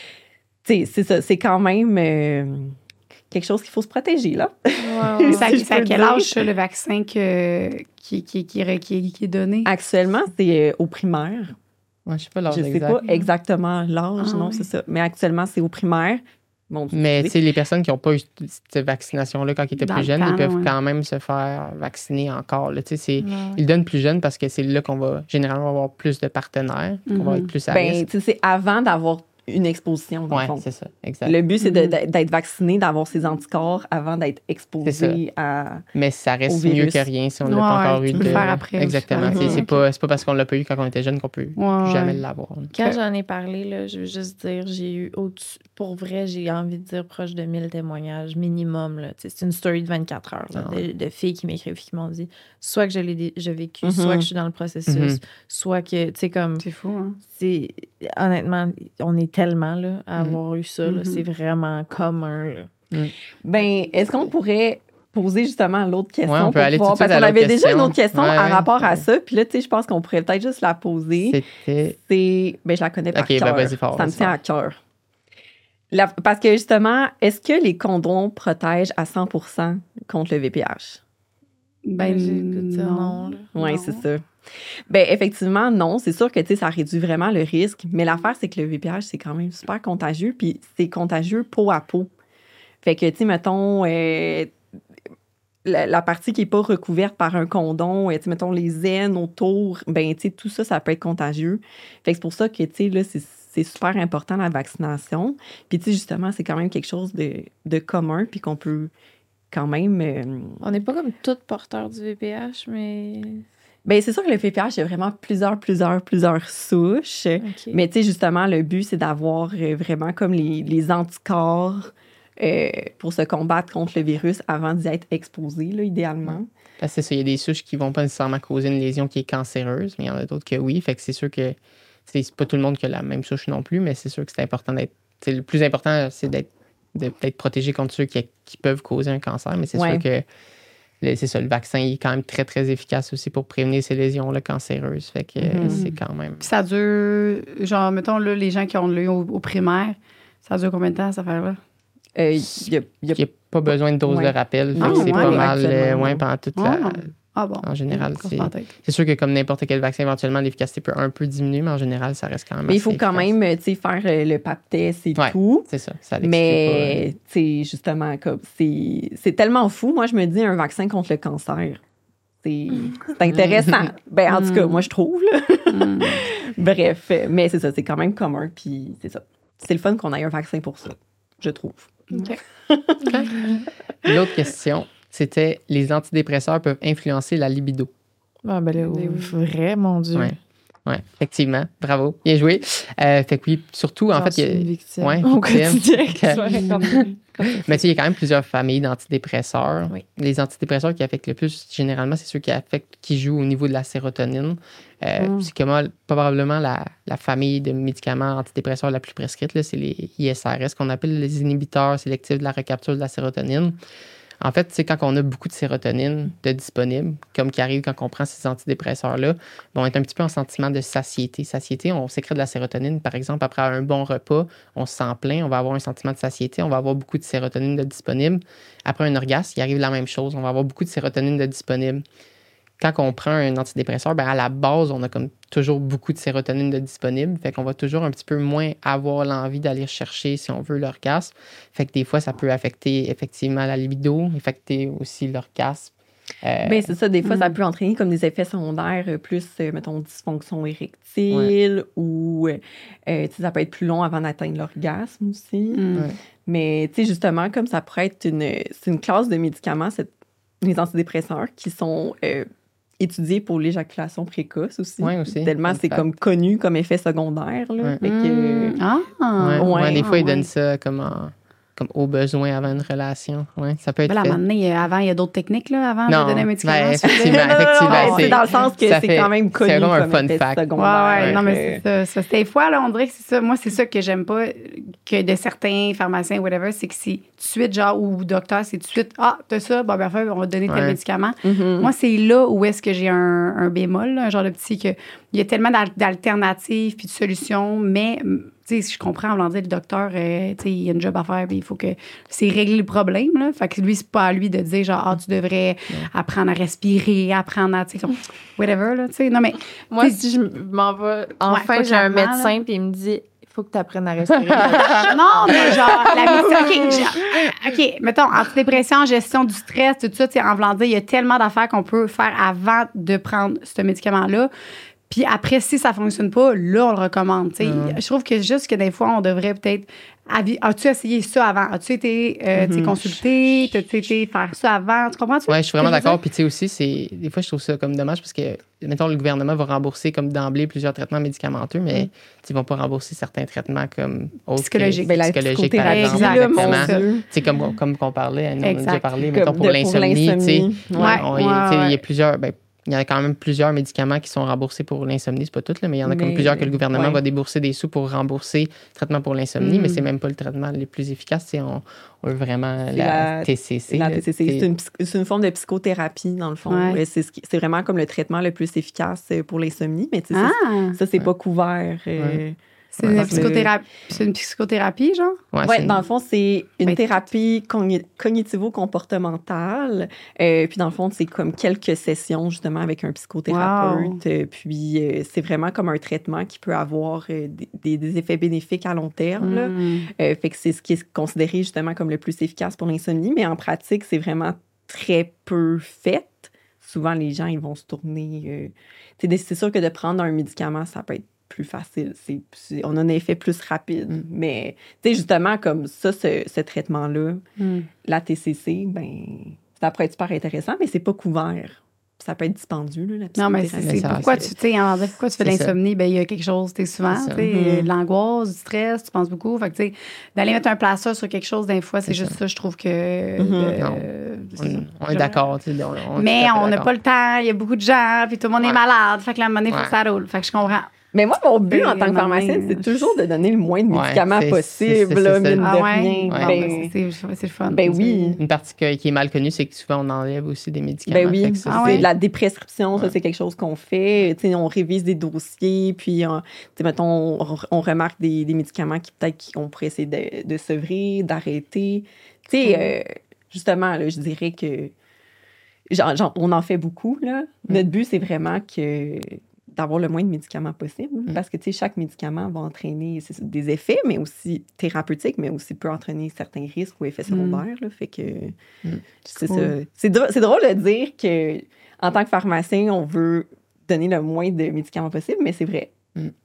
tu sais, c'est ça, c'est quand même euh, quelque chose qu'il faut se protéger, là. Ouais, ouais. Ça- si je C'est à peux quel dire. âge, ça, le vaccin que, qui, qui, qui, est- qui est- qui est donné? Actuellement, c'est euh, au primaire. Ouais, je sais pas l'âge Je sais exact. pas exactement l'âge, Ah non, oui. c'est ça. Mais actuellement, c'est au primaire. Mon Dieu, Mais tu excusez. sais, les personnes qui n'ont pas eu cette vaccination-là quand ils étaient Dans plus le jeunes, temps, ils peuvent ouais. quand même se faire vacciner encore. Là. Tu sais, c'est- Ouais. Ils le donnent plus jeunes parce que c'est là qu'on va généralement avoir plus de partenaires, qu'on va Mhm. être plus à Ben, risque. tu sais, c'est avant d'avoir une exposition, dans Ouais, le fond. c'est ça, exact. Le but, c'est de- Mhm. de- d'être vacciné, d'avoir ses anticorps avant d'être C'est exposé à... Mais ça reste au virus. mieux que rien si on n'a Ouais, pas encore ouais, eu tu de. peux le faire après Exactement. aussi. C'est- C'est Mhm. pas, c'est pas parce qu'on l'a pas eu quand on était jeune qu'on peut Ouais, plus jamais ouais. l'avoir. Quand Ok. j'en ai parlé, là, je veux juste dire, j'ai eu au-dessus. Pour vrai, j'ai envie de dire proche de mille témoignages minimum. Là. Tu sais, c'est une story de vingt-quatre heures là, Ah. de, de filles qui m'écrivent qui m'ont dit soit que je l'ai dé- j'ai vécu, Mhm. soit que je suis dans le processus, Mhm. soit que, tu sais, comme. C'est fou, hein? c'est Honnêtement, on est tellement là, à Mhm. avoir eu ça. là, Mhm. C'est vraiment commun. Là. Ben, est-ce qu'on pourrait poser justement l'autre question? Ouais, on peut pour aller pouvoir- tout de suite Parce à qu'on avait l'autre déjà une question. autre question Ouais, à ouais. rapport à ça. Puis là, tu sais, je pense qu'on pourrait peut-être juste la poser. C'était. C'est... Ben, je la connais par Ok, ben cœur. vas-y fort, Ça me vas-y tient fort. à cœur. La- Parce que justement, est-ce que les condoms protègent à cent pour cent contre le V P H? Ben, J'ai le goût de dire non. non, là. Oui, Non. c'est ça. Ben effectivement, non. C'est sûr que tu sais, ça réduit vraiment le risque. Mais l'affaire, c'est que le V P H, c'est quand même super contagieux. Puis c'est contagieux peau à peau. Fait que, tu sais, mettons, euh, la, la partie qui n'est pas recouverte par un condom, euh, tu sais, mettons, les aines autour, ben, tu sais, tout ça, ça peut être contagieux. Fait que c'est pour ça que, tu sais, là, c'est c'est super important la vaccination. Puis, tu sais, justement, c'est quand même quelque chose de, de commun, puis qu'on peut quand même... euh, On n'est pas comme toutes porteurs du V P H, mais. ben c'est sûr que le V P H, il y a vraiment plusieurs, plusieurs, plusieurs souches. OK. Mais tu sais, justement, le but, c'est d'avoir euh, vraiment comme les, les anticorps euh, pour se combattre contre le virus avant d'y être exposé, là, idéalement. Parce que c'est ça, il y a des souches qui vont pas nécessairement causer une lésion qui est cancéreuse, mais il y en a d'autres que oui. Fait que c'est sûr que c'est pas tout le monde qui a la même souche non plus, mais c'est sûr que c'est important d'être. Le plus important, c'est d'être, de, d'être protégé contre ceux qui, qui peuvent causer un cancer, mais c'est ouais. sûr que le, c'est ça, le vaccin il est quand même très, très efficace aussi pour prévenir ces lésions-là cancéreuses. Fait que mm-hmm. c'est quand même. Puis ça dure, genre, mettons, là, les gens qui ont eu au, au primaire, ça dure combien de temps, cette affaire-là? Il euh, n'y a, y a, a pas besoin de dose ouais. de rappel. Ah, fait que c'est ouais, pas mal euh, ouais, pendant toute ah. la. Ah bon? En général, c'est, c'est sûr que comme n'importe quel vaccin, éventuellement, l'efficacité peut un peu diminuer, mais en général, ça reste quand même. Mais il faut efficace. quand même faire le pap test et ouais, tout. C'est ça. ça mais, tu sais, justement, comme, c'est, c'est tellement fou. Moi, je me dis un vaccin contre le cancer. C'est, c'est intéressant. ben, en tout cas, moi, je trouve. Là. mm. Bref, mais c'est ça, c'est quand même commun. Puis, c'est ça. C'est le fun qu'on ait un vaccin pour ça, je trouve. OK. okay. L'autre question. C'était les antidépresseurs peuvent influencer la libido. Ah, ben là, oui. Vrai, mon Dieu. Oui, ouais, effectivement. Bravo. Bien joué. Euh, fait que oui, surtout, en J'en fait, il y a. Une victime. Ouais, au victime. quotidien. Mais tu sais, il y a quand même plusieurs familles d'antidépresseurs. Oui. Les antidépresseurs qui affectent le plus, généralement, c'est ceux qui affectent, qui jouent au niveau de la sérotonine. Euh, mm. C'est comme probablement la, la famille de médicaments antidépresseurs la plus prescrite, là, c'est les I S R S, qu'on appelle les inhibiteurs sélectifs de la recapture de la sérotonine. En fait, tu sais, quand on a beaucoup de sérotonine de disponible, comme qui arrive quand on prend ces antidépresseurs-là, on est un petit peu en sentiment de satiété. Satiété, on sécrète de la sérotonine, par exemple, après un bon repas, on se sent plein, on va avoir un sentiment de satiété, on va avoir beaucoup de sérotonine de disponible. Après un orgasme, il arrive la même chose, on va avoir beaucoup de sérotonine de disponible. Quand on prend un antidépresseur, ben à la base, on a comme toujours beaucoup de sérotonine de disponible. Fait qu'on va toujours un petit peu moins avoir l'envie d'aller chercher, si on veut, l'orgasme. Fait que des fois, ça peut affecter effectivement la libido, affecter aussi l'orgasme. Euh, Bien, c'est ça. Des fois, mm. ça peut entraîner comme des effets secondaires plus, euh, mettons, dysfonction érectile ouais. ou, euh, tu sais, ça peut être plus long avant d'atteindre l'orgasme aussi. Mm. Ouais. Mais, tu sais, justement, comme ça pourrait être une... C'est une classe de médicaments, cette, les antidépresseurs, qui sont... Euh, étudié pour l'éjaculation précoce aussi. Oui, aussi. Tellement c'est fact. comme connu comme effet secondaire. Là. Ouais. Fait que, mmh. Ah! Ouais. Ouais. Ouais, des fois, ah, ils ouais. donnent ça comme, en, comme au besoin avant une relation. Ouais, ça peut être ben, fait. À un moment donné, avant, il y a d'autres techniques là, avant non, de donner un médicament. Ben, effectivement, non, non, non, effectivement. non, c'est dans le sens que c'est fait, quand même connu c'est comme un comme fun effet fact. secondaire. Ouais, ouais, non, mais euh, c'est ça. ça. C'est des fois, là, on dirait que c'est ça. Moi, c'est ça que j'aime pas que de certains pharmaciens, whatever, c'est que c'est tout de suite, genre, ou docteur, c'est tout de suite, ah, t'as ça, bon, ben, on va te donner tel Ouais. médicament. mm-hmm. Moi, c'est là où est-ce que j'ai un, un bémol, là, un genre de petit, que il y a tellement d'al- d'alternatives puis de solutions, mais, tu sais, je comprends, on va dire, le docteur, euh, tu sais, il y a une job à faire, puis il faut que c'est régler le problème, là. Fait que lui, c'est pas à lui de dire, genre, ah, tu devrais ouais. apprendre à respirer, apprendre à, tu sais, whatever, là, tu sais. Non, mais. Moi, si je m'en vais, enfin, ouais, j'ai un clairement, médecin, puis il me dit, il faut que tu apprennes à respirer. Non, mais genre, la médecine, OK, genre, OK, mettons, antidépression, gestion du stress, tout ça, tu sais, en voulant dire, il y a tellement d'affaires qu'on peut faire avant de prendre ce médicament-là. Puis après, si ça ne fonctionne pas, là, on le recommande. Mm. Je trouve que juste que des fois, on devrait peut-être... As-tu essayé ça avant? As-tu été euh, mm-hmm. consulté? As-tu été faire ça avant? Tu comprends? Oui, je suis vraiment d'accord. Puis tu sais aussi, c'est des fois, je trouve ça comme dommage parce que, mettons, le gouvernement va rembourser comme d'emblée plusieurs traitements médicamenteux, mais mm. ils ne vont pas rembourser certains traitements comme psychologiques. Ben, psychologiques, par exemple. Exactement. Tu sais, comme, comme qu'on parlait, nous, on a déjà parlé, mettons, pour l'insomnie. Tu sais, il y a plusieurs... Ben, il y a quand même plusieurs médicaments qui sont remboursés pour l'insomnie. C'est pas tout, là, mais il y en a mais, comme plusieurs que le gouvernement ouais. va débourser des sous pour rembourser le traitement pour l'insomnie, mm. mais c'est même pas le traitement le plus efficace. C'est on, on veut vraiment la, la T C C. La T C C, c'est une, c'est une forme de psychothérapie, dans le fond. Ouais. C'est, c'est vraiment comme le traitement le plus efficace pour l'insomnie, mais ah. ça, ça, c'est ouais. pas couvert. Ouais. Euh, C'est une, psychothérapie, c'est une psychothérapie, genre? Oui, ouais, dans le fond, c'est une ben, thérapie cogn- cognitivo-comportementale. Euh, puis, dans le fond, c'est comme quelques sessions, justement, avec un psychothérapeute. Wow. Euh, puis, euh, c'est vraiment comme un traitement qui peut avoir euh, des, des effets bénéfiques à long terme. Mm. Là. Euh, fait que c'est ce qui est considéré, justement, comme le plus efficace pour l'insomnie. Mais en pratique, c'est vraiment très peu fait. Souvent, les gens, ils vont se tourner... Euh, c'est sûr que de prendre un médicament, ça peut être plus facile. C'est, c'est, on a un effet plus rapide. Mm. Mais, tu sais, justement, comme ça, ce, ce traitement-là, mm. la T C C, ben ça pourrait être super intéressant, mais c'est pas couvert. Ça peut être dispendieux, là, la non, mais c'est, c'est pourquoi, tu, pourquoi tu fais de l'insomnie? Ben, il y a quelque chose, tu sais, souvent, tu sais, mm. de l'angoisse, du stress, tu penses beaucoup. Fait que, tu sais, d'aller mettre un plaster sur quelque chose, d'un fois, c'est, c'est juste ça. ça, je trouve que... Mm-hmm. De, non. On, on est d'accord. Tu sais, on, on mais on n'a pas le temps, il y a beaucoup de gens, puis tout le monde ouais. est malade. Fait que, là, à un moment donné, il faut ouais. que ça roule. Fait que je comprends. Mais moi, mon but Et en tant que non, pharmacienne, mais- c'est toujours de donner le moins de Ouais, médicaments c'est- possible, c'est- c'est là, ça. mine Ah de ouais? rien. Ouais. Bon, Ben, ben, c'est, c'est, c'est le fun. ben oui. Une partie que- qui est mal connue, c'est que souvent, on enlève aussi des médicaments. Ben oui, Fait que ça, Ah c'est ouais? de la déprescription, ça, Ouais. c'est quelque chose qu'on fait. Tu sais, on révise des dossiers, puis, euh, tu sais, mettons, on, on remarque des, des médicaments qui, peut-être, qu'on pourrait essayer de, de sevrer, d'arrêter. Tu sais, Mm. euh, justement, là, je dirais que genre, genre, on en fait beaucoup, là. Mm. Notre but, c'est vraiment que d'avoir le moins de médicaments possible, Mm. parce que, tu sais, chaque médicament va entraîner c'est- c'est des effets, mais aussi thérapeutiques, mais aussi peut entraîner certains risques ou effets secondaires, là. Fait que Mm. c'est Cool. ça. C'est drôle, c'est drôle de dire que en tant que pharmacien, on veut donner le moins de médicaments possible, mais c'est vrai.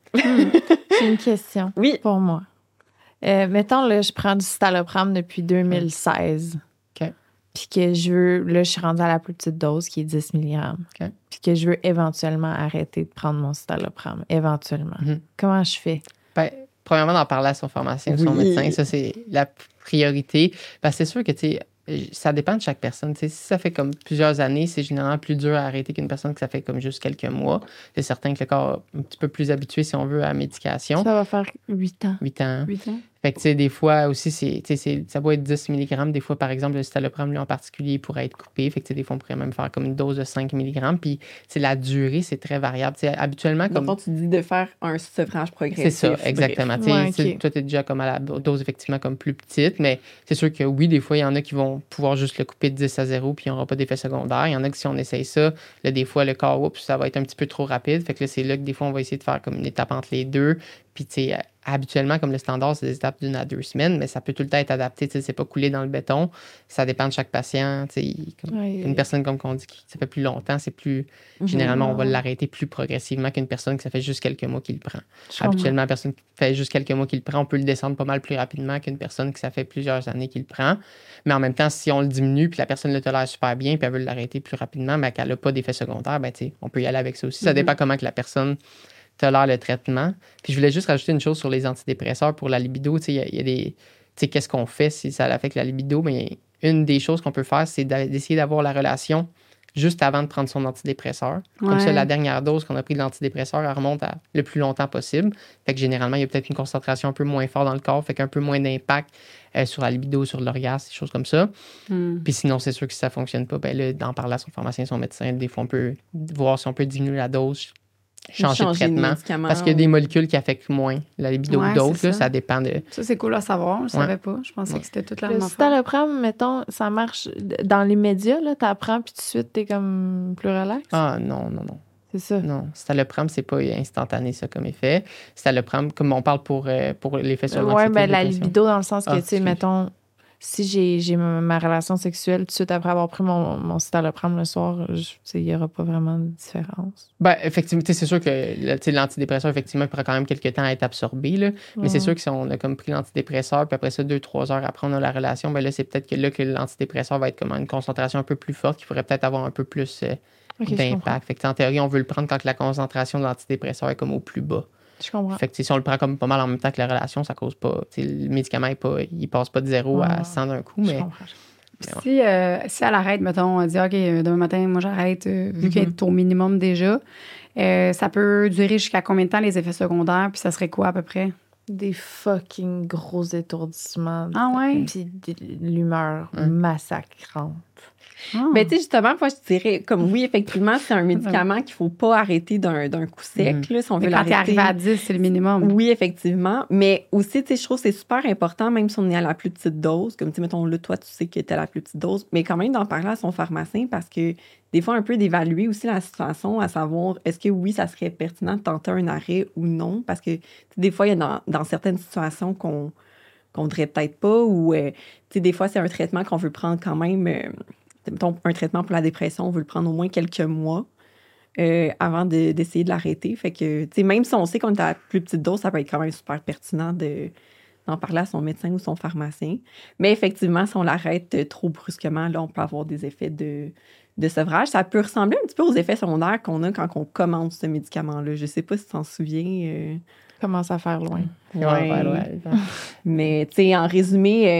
J'ai une question Oui. pour moi. Euh, mettons, là, je prends du citalopram depuis deux mille seize. OK. Puis que je veux, là, je suis rendue à la plus petite dose qui est dix milligrammes. OK. Puis que je veux éventuellement arrêter de prendre mon citalopram. Éventuellement. Mhm. Comment je fais? Ben, premièrement, d'en parler à son pharmacien ou son Oui. médecin, ça, c'est la priorité. Parce que c'est sûr que, tu sais, ça dépend de chaque personne. Tu sais, si ça fait comme plusieurs années, c'est généralement plus dur à arrêter qu'une personne que ça fait comme juste quelques mois. C'est certain que le corps est un petit peu plus habitué, si on veut, à la médication. Ça va faire huit ans. huit ans. Huit ans. Fait que, tu sais, des fois aussi, c'est, tu sais, c'est- ça peut être dix milligrammes. Des fois, par exemple, le citalopram, lui, en particulier, pourrait être coupé. Fait que, tu sais, des fois, on pourrait même faire comme une dose de cinq milligrammes. Puis, c'est la durée, c'est très variable. Tu sais, habituellement, comme. Comme tu dis de faire un sevrage progressif. C'est ça, bref. exactement. Tu sais, Ouais, tu sais, ok. Toi, tu es déjà comme à la dose, effectivement, comme plus petite. Mais c'est sûr que oui, des fois, il y en a qui vont pouvoir juste le couper de dix à zéro puis il n'y aura pas d'effet secondaire. Il y en a que si on essaye ça, là, des fois, le corps, oups, ça va être un petit peu trop rapide. Fait que là, c'est là que des fois, on va essayer de faire comme une étape entre les deux. Puis, tu sais, habituellement, comme le standard, c'est des étapes d'une à deux semaines, mais ça peut tout le temps être adapté. Tu sais, c'est pas coulé dans le béton. Ça dépend de chaque patient. Tu sais, comme Ouais, une personne, comme qu'on dit, qui ça fait plus longtemps, c'est plus. Mhm. Généralement, on va Ouais. l'arrêter plus progressivement qu'une personne que ça fait juste quelques mois qu'il le prend. je comprends. Habituellement, la personne qui fait juste quelques mois qu'il le prend, on peut le descendre pas mal plus rapidement qu'une personne qui ça fait plusieurs années qu'il le prend. Mais en même temps, si on le diminue puis la personne le tolère super bien puis elle veut l'arrêter plus rapidement, mais qu'elle n'a pas d'effet secondaire, ben, tu sais, on peut y aller avec ça aussi. Ça Mhm. dépend comment que la personne tolère le traitement. Puis je voulais juste rajouter une chose sur les antidépresseurs pour la libido. Tu sais, il y a- il y, a des. Tu sais, qu'est-ce qu'on fait si ça affecte la libido? Mais une des choses qu'on peut faire, c'est d'a- d'essayer d'avoir la relation juste avant de prendre son antidépresseur. Comme Ouais. ça, la dernière dose qu'on a pris de l'antidépresseur, elle remonte à le plus longtemps possible. Fait que généralement, il y a peut-être une concentration un peu moins forte dans le corps, fait qu'un peu moins d'impact euh, sur la libido, sur l'orgasme, des choses comme ça. Hmm. Puis sinon, c'est sûr que si ça fonctionne pas, ben là, d'en parler à son pharmacien, son médecin, des fois, on peut voir si on peut diminuer la dose, changer, de traitement. médicament. Parce qu'il y a des molécules qui affectent moins la libido Ouais, que d'autres. c'est là, ça. Ça dépend de. Ça, c'est cool à savoir. Je ne savais pas. Je pensais Ouais. que c'était toute la Le même affaire. citalopram, mettons, ça marche d- dans les médias, là, t'apprends, puis tout de suite, t'es comme plus relax. Ah non, non, non. C'est ça. Non. Citalopram, c'est pas instantané, ça, comme effet. Citalopram, comme on parle pour, euh, pour l'effet sur Oui, l'anxiété, ben la dépression. libido, dans le sens que, Ah, tu sais, excuse. mettons, si j'ai, j'ai ma, ma relation sexuelle, tout de suite après avoir pris mon, mon citalopram le soir, je- tu sais, il n'y aura pas vraiment de différence. Ben, effectivement, tu sais, c'est sûr que le- tu sais, l'antidépresseur, effectivement, il prend quand même quelques temps à être absorbé. Là. Mais c'est Ouais. sûr que si on a comme pris l'antidépresseur, puis après ça, deux, trois heures après, on a la relation, ben là, c'est peut-être que là, que l'antidépresseur va être comme à une concentration un peu plus forte, qui pourrait peut-être avoir un peu plus euh, Ok, je comprends. d'impact. Fait que, en théorie, on veut le prendre quand la concentration de l'antidépresseur est comme au plus bas. Je comprends. Fait que, tu sais, si on le prend comme pas mal en même temps que la relation, ça cause pas. Tu sais, le médicament, est pas, il passe pas de zéro Ouais. à cent d'un coup, Je mais. comprends. Puis si, euh, si elle arrête, mettons, elle dit OK, euh, demain matin, moi j'arrête, euh, vu Mhm. qu'elle est au minimum déjà, euh, ça peut durer jusqu'à combien de temps les effets secondaires? Puis ça serait quoi à peu près? Des fucking gros étourdissements. Ah ouais? Puis de l'humeur Ouais. massacrante. Ah. Mais tu sais, justement, moi, je dirais, comme oui, effectivement, c'est un médicament qu'il ne faut pas arrêter d'un, d'un coup sec, là, si on Mais veut quand t'es l'arrêter. arrivé à dix, c'est le minimum. Oui, effectivement. Mais aussi, tu sais, je trouve que c'est super important, même si on est à la plus petite dose, comme, tu sais, mettons, là, toi, tu sais que tu es à la plus petite dose, mais quand même d'en parler à son pharmacien parce que des fois, un peu d'évaluer aussi la situation, à savoir, est-ce que oui, ça serait pertinent de tenter un arrêt ou non? Parce que, tu sais, des fois, il y a dans, dans certaines situations qu'on qu'on voudrait peut-être pas ou, euh, tu sais, des fois, c'est un traitement qu'on veut prendre quand même, euh, mettons, un traitement pour la dépression, on veut le prendre au moins quelques mois. Euh, avant de- d'essayer de l'arrêter. Fait que, tu sais, même si on sait qu'on est à la plus petite dose, ça peut être quand même super pertinent de, d'en parler à son médecin ou son pharmacien. Mais effectivement, si on l'arrête trop brusquement, là, on peut avoir des effets de, de sevrage. Ça peut ressembler un petit peu aux effets secondaires qu'on a quand on commence ce médicament-là. Je sais pas si tu t'en souviens. euh, Commence à faire loin. Ouais, ouais, ouais. Mais, tu sais, en résumé, euh,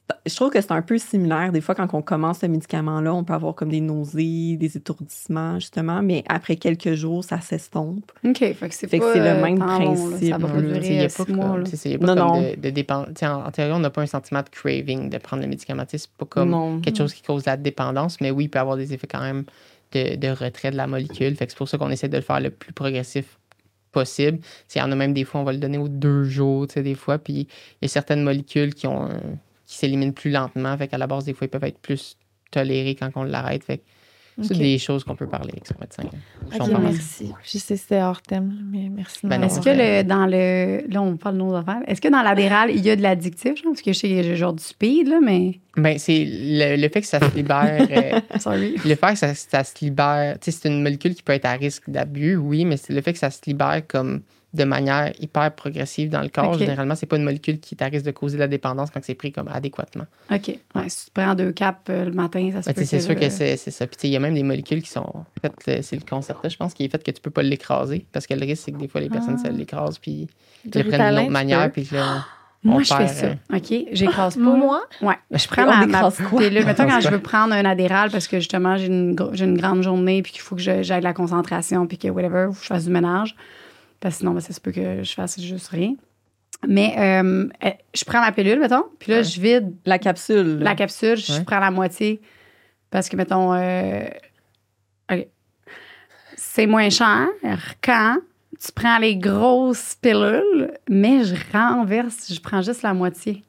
je trouve que c'est un peu similaire. Des fois, quand on commence ce médicament-là, on peut avoir comme des nausées, des étourdissements, justement, mais après quelques jours, ça s'estompe. OK, fait que c'est Fait que pas c'est le euh, même tant long, là. principe. Ça va pas Non, là, tu sais, durer il y a euh, pas six comme- mois, là. c'est ça, il y a pas Non, comme non. de, de dépendance. Tu sais, En, en théorie, on n'a pas un sentiment de craving de prendre le médicament. Tu sais, c'est pas comme Non. quelque chose qui cause la dépendance, mais oui, il peut avoir des effets quand même de, de retrait de la molécule. Fait que c'est pour ça qu'on essaie de le faire le plus progressif possible. Il y en a même des fois, on va le donner aux deux jours, tu sais, des fois. Puis il y a certaines molécules qui ont un- qui s'éliminent plus lentement. Fait qu'à la base, des fois, ils peuvent être plus tolérés quand on l'arrête. Fait que c'est Ok. des choses qu'on peut parler avec son médecin. ou son Ok, pharmacien. merci. Je sais que c'était hors thème, mais merci. de Ben, m'avoir- Est-ce que le, dans le. Là, on parle de nos affaires. Est-ce que dans l'adéral, il y a de l'addictif, genre? Parce que je sais qu'il y a genre du speed, là, mais. Ben, c'est le, le fait que ça se libère. euh, Sorry. Le fait que ça, ça se libère, tu sais, c'est une molécule qui peut être à risque d'abus, oui, mais c'est le fait que ça se libère comme de manière hyper progressive dans le corps. Ok. Généralement, c'est pas une molécule qui est à risque de causer de la dépendance quand c'est pris comme adéquatement. OK. Ouais, si tu prends deux caps euh, le matin, ça se Ben, peut tu sais, c'est sûr là, que c'est c'est ça. Puis tu sais, il y a même des molécules qui sont faites, le- c'est le Concerta, je pense, qui est fait que tu peux pas l'écraser parce que le risque, c'est que des fois, les personnes, Ah. ça l'écrasent, puis ils Du le prennent d'une Ritalin, autre tu manière, peux? puis là, Moi, on je fais perd, ça. euh, OK? J'écrase pas. Moi? Ouais. Je prends On ma, ma écrase quoi? pilule. Mettons, quand Écrase je quoi? veux prendre un adéral parce que justement, j'ai une, gro- j'ai une grande journée puis qu'il faut que je- j'aille de la concentration puis que whatever, je fasse du ménage. Parce que sinon, ben, ça se peut que je fasse juste rien. Mais euh, euh, je prends ma pilule, mettons, puis là, Ouais. je vide La capsule. la capsule, je Ouais. prends la moitié parce que, mettons, euh, OK. C'est moins cher quand tu prends les grosses pilules, mais je renverse, je prends juste la moitié.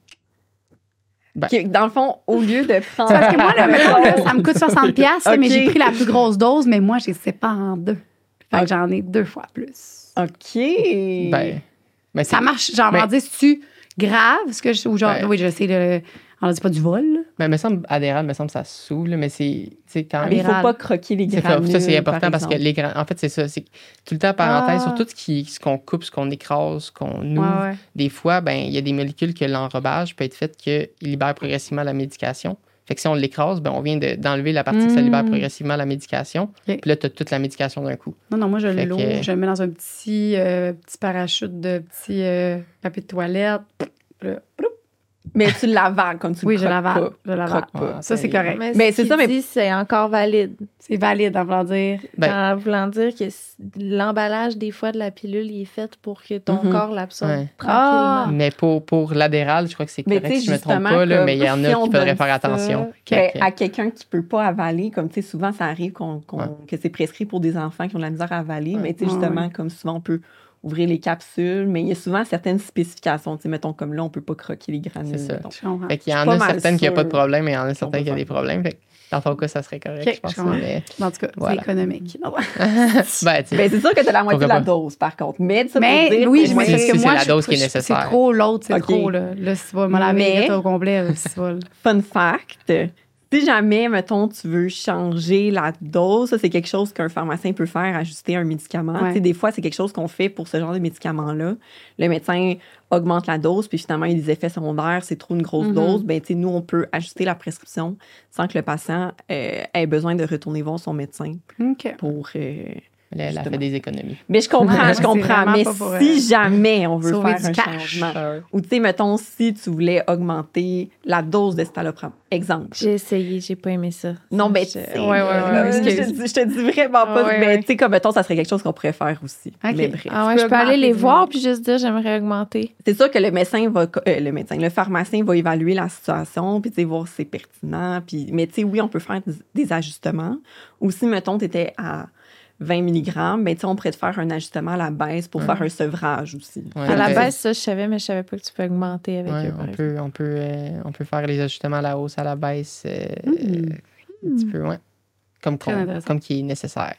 Qui- dans le fond, au lieu de prendre. Parce que moi, là, mettons, là, ça me coûte soixante piastres, là, mais OK. j'ai pris la plus grosse dose, mais moi, je les sépare en deux. Fait que OK. j'en ai deux fois plus. OK. ben, ben, Ça c'est- marche, genre, Ben- on dit, c'est-tu grave? Ce que je, ou genre, Ben- oui, je sais, le, on dit pas du vol, là. ben, me semble, Adderall, me semble, ça saoule, mais c'est, tu sais, quand Mais il faut Adderall. pas croquer les C'est ça, granules. ça, c'est important par parce que exemple. les gra- en fait, c'est ça. C'est que tout le temps, parenthèse, Ah. sur tout ce, qui, ce qu'on coupe, ce qu'on écrase, ce qu'on ouvre, Ouais, ouais. des fois, ben il y a des molécules que l'enrobage peut être fait qu'ils libèrent progressivement la médication. Fait que si on l'écrase, ben on vient de- d'enlever la partie que ça libère Mm. progressivement la médication. Ok. Puis là, tu as toute la médication d'un coup. Non, non, moi, je Fait l'ouvre, que- je le mets dans un petit, euh, petit parachute de petit euh, papier de toilette. Puis là, ploup. Mais tu l'avales comme tu Oui, le je croques l'avale. pas. Je l'avale. Croque pas. Ça, c'est Ben, correct. Mais, Mais c'est c'est ça, ça, mais- mais c'est encore valide. C'est valide, en voulant dire. Ben- En voulant dire que c- l'emballage, des fois, de la pilule, il est fait pour que ton Mhm. corps l'absorbe Ouais. Ah. tranquillement. Mais pour, pour l'adéral, je crois que c'est Mais correct tu si sais, je me trompe justement, pas, là, comme mais il y en si a on qui faudrait donne faire ça, attention. Ben, Fait que- à quelqu'un qui peut pas avaler, comme tu sais, souvent ça arrive qu'on, qu'on- Ouais. que c'est prescrit pour des enfants qui ont de la misère à avaler, Ouais. mais tu sais, Ouais, justement, ouais. comme souvent, on peut ouvrir les capsules, mais il y a souvent certaines spécifications. Tu sais, mettons, comme là, on peut pas croquer les granules. C'est ça. mettons. Je comprends. Fait qu'il y Je en suis a pas mal certaines qui n'ont pas de sûre problème, et il y en a qu'on certaines peut qui ont des faire. problèmes. Fait que dans ton cas, ça serait correct, Ok, je pense. je comprends. Mais, En tout cas, Voilà. c'est économique. Non. ben, tu sais, Ben, c'est sûr que tu as la moitié de Pourquoi la pas? dose, par contre. Mais, ça Mais pour dire, oui, au je moins- me dis parce Si que c'est moi, la je- dose qui est je- nécessaire. C'est trop, l'autre, c'est Ok. trop. Là, là si tu vas me la Mais- vérité au complet, là, si tu vas, là. Fun fact, si jamais, mettons, tu veux changer la dose, ça, c'est quelque chose qu'un pharmacien peut faire, ajuster un médicament. Ouais. Tu sais, des fois, c'est quelque chose qu'on fait pour ce genre de médicament-là. Le médecin augmente la dose, puis finalement, il y a des effets secondaires, c'est trop une grosse Mhm. dose. Ben, tu sais, nous, on peut ajuster la prescription sans que le patient euh, ait besoin de retourner voir son médecin OK. pour... euh, elle, elle a Justement. fait des économies. Mais je comprends, Ouais, je c'est comprends. vraiment Mais pas pour, euh, si jamais on veut sauver faire du un cash. changement, ou tu sais, mettons, si tu voulais augmenter la dose de citalopram, exemple. J'ai essayé, j'ai pas aimé ça. Non, mais Je- tu sais, Ouais, ouais, ouais. euh, je, excuse. te dis, je te dis vraiment pas. Ouais, mais ouais. tu sais, comme mettons, ça serait quelque chose qu'on pourrait faire aussi. Ok. Mais bref. Ah ouais, Tu je peux peux aller les augmenter voir du- puis juste dire j'aimerais augmenter. C'est sûr que le médecin va, euh, le médecin, le pharmacien va évaluer la situation, puis tu sais, voir si c'est pertinent. Puis, mais tu sais, oui, on peut faire des, des ajustements. Ou si, mettons, tu étais à vingt milligrammes, ben, tu sais, on pourrait te faire un ajustement à la baisse pour Ouais. faire un sevrage aussi. Ouais, À la fait- base, ça, je savais, mais je savais pas que tu peux augmenter avec Ouais, eux. par on, exemple. peut, on, peut, euh, on peut faire les ajustements à la hausse, à la baisse, euh, Mm. un petit peu, ouais. Comme, Très qu'on- intéressant. comme qui est nécessaire.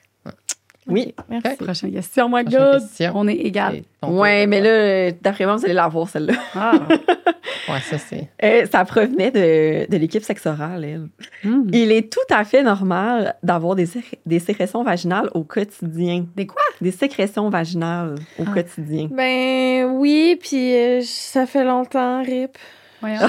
Oui. Ok, merci. Prochaine question. Oh my Prochaine God. question. On est égal. Et ton Ouais, tour. mais là, euh, d'après moi, vous allez la voir, celle-là. Ah. Ouais, ça, c'est. Euh, ça provenait de, de l'équipe sexorale, elle. Hmm. Il est tout à fait normal d'avoir des, sé- des sécrétions vaginales au quotidien. Des quoi? Des sécrétions vaginales au Ah. quotidien. Ben oui, puis euh, ça fait longtemps, rip. Voyons.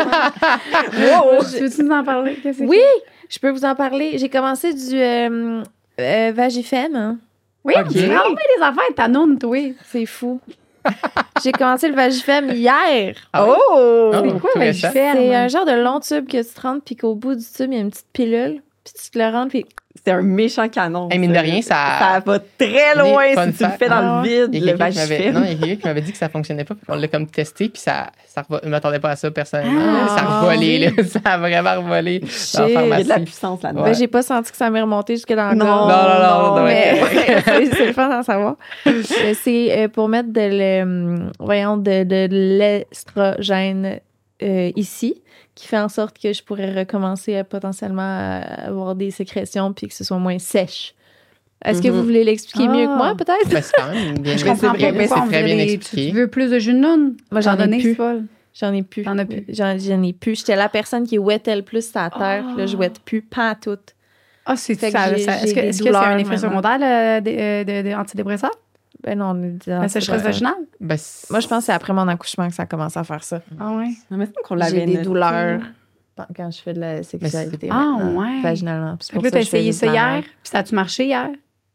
Wow! Tu veux-tu nous en parler? Qu'est-ce que c'est? Oui, je peux vous en parler. J'ai commencé du euh, euh, Vagifem. Hein. Oui, Ok. tu fais enlever des affaires, ta noune, toi. C'est fou. J'ai commencé le Vagifem hier. Ah oui? Oh! Ah, C'est quoi, tout ben, récent. je fais? C'est un genre de long tube que tu te rentres, puis qu'au bout du tube, il y a une petite pilule. Puis tu te le rentres, puis C'est un méchant canon. Hey, mine de rien, ça- Ça va très loin Les fun si tu le facts. fais dans Ah le ouais. vide, Il y a le quelqu'un qui m'avait, Vagifem. non, il y a quelqu'un qui m'avait dit que ça fonctionnait pas, puis on l'a comme testé, puis ça, ça revo- je m'attendais pas à ça personnellement. Ah, ça a revolé, là. Ça a vraiment revolé. dans la Shit. Il y a de la pharmacie. puissance là-dedans. Ouais. ben, j'ai pas senti que ça m'est remonté jusque dans le Non. corps. Non, non, non, non, Mais ouais. c'est c'est le fun d'en savoir. Euh, C'est euh, pour mettre de, le, voyons, de, de l'estrogène euh, ici, qui fait en sorte que je pourrais recommencer à potentiellement à avoir des sécrétions puis que ce soit moins sèche. Est-ce que Mhm. vous voulez l'expliquer Ah. mieux que moi, peut-être? Ben, c'est quand même bien Je Mais comprends c'est pas vrai, mais pourquoi c'est on très bien voudrait des- expliqué. Tu veux plus de jus de noun? Moi, j'en ai donné, plus. c'est pas- J'en ai plus. T'en as plus. J'en, j'en ai plus. J'étais la personne qui ouettait le plus sa terre. Ah. Là, je ouette plus, pas à tout. Ah, c'est Fait ça. que j'ai- ça- j'ai Est-ce que des est-ce que c'est un douleurs effet maintenant. secondaire euh, de, euh, de, de antidépresseurs? Ben non, on est dans- La sécheresse c'est- vaginale? Ben, c'est- Moi, je pense que c'est après mon accouchement que ça commence à faire ça. Ah ouais. Non, mais c'est qu'on l'avait J'ai des noté. douleurs quand je fais de la sexualité. Ah, maintenant, ouais. Vaginalement. Puis c'est Fait que pour là, ça t'as que je fais essayé juste ça la hier, règle. puis ça a-tu marché hier?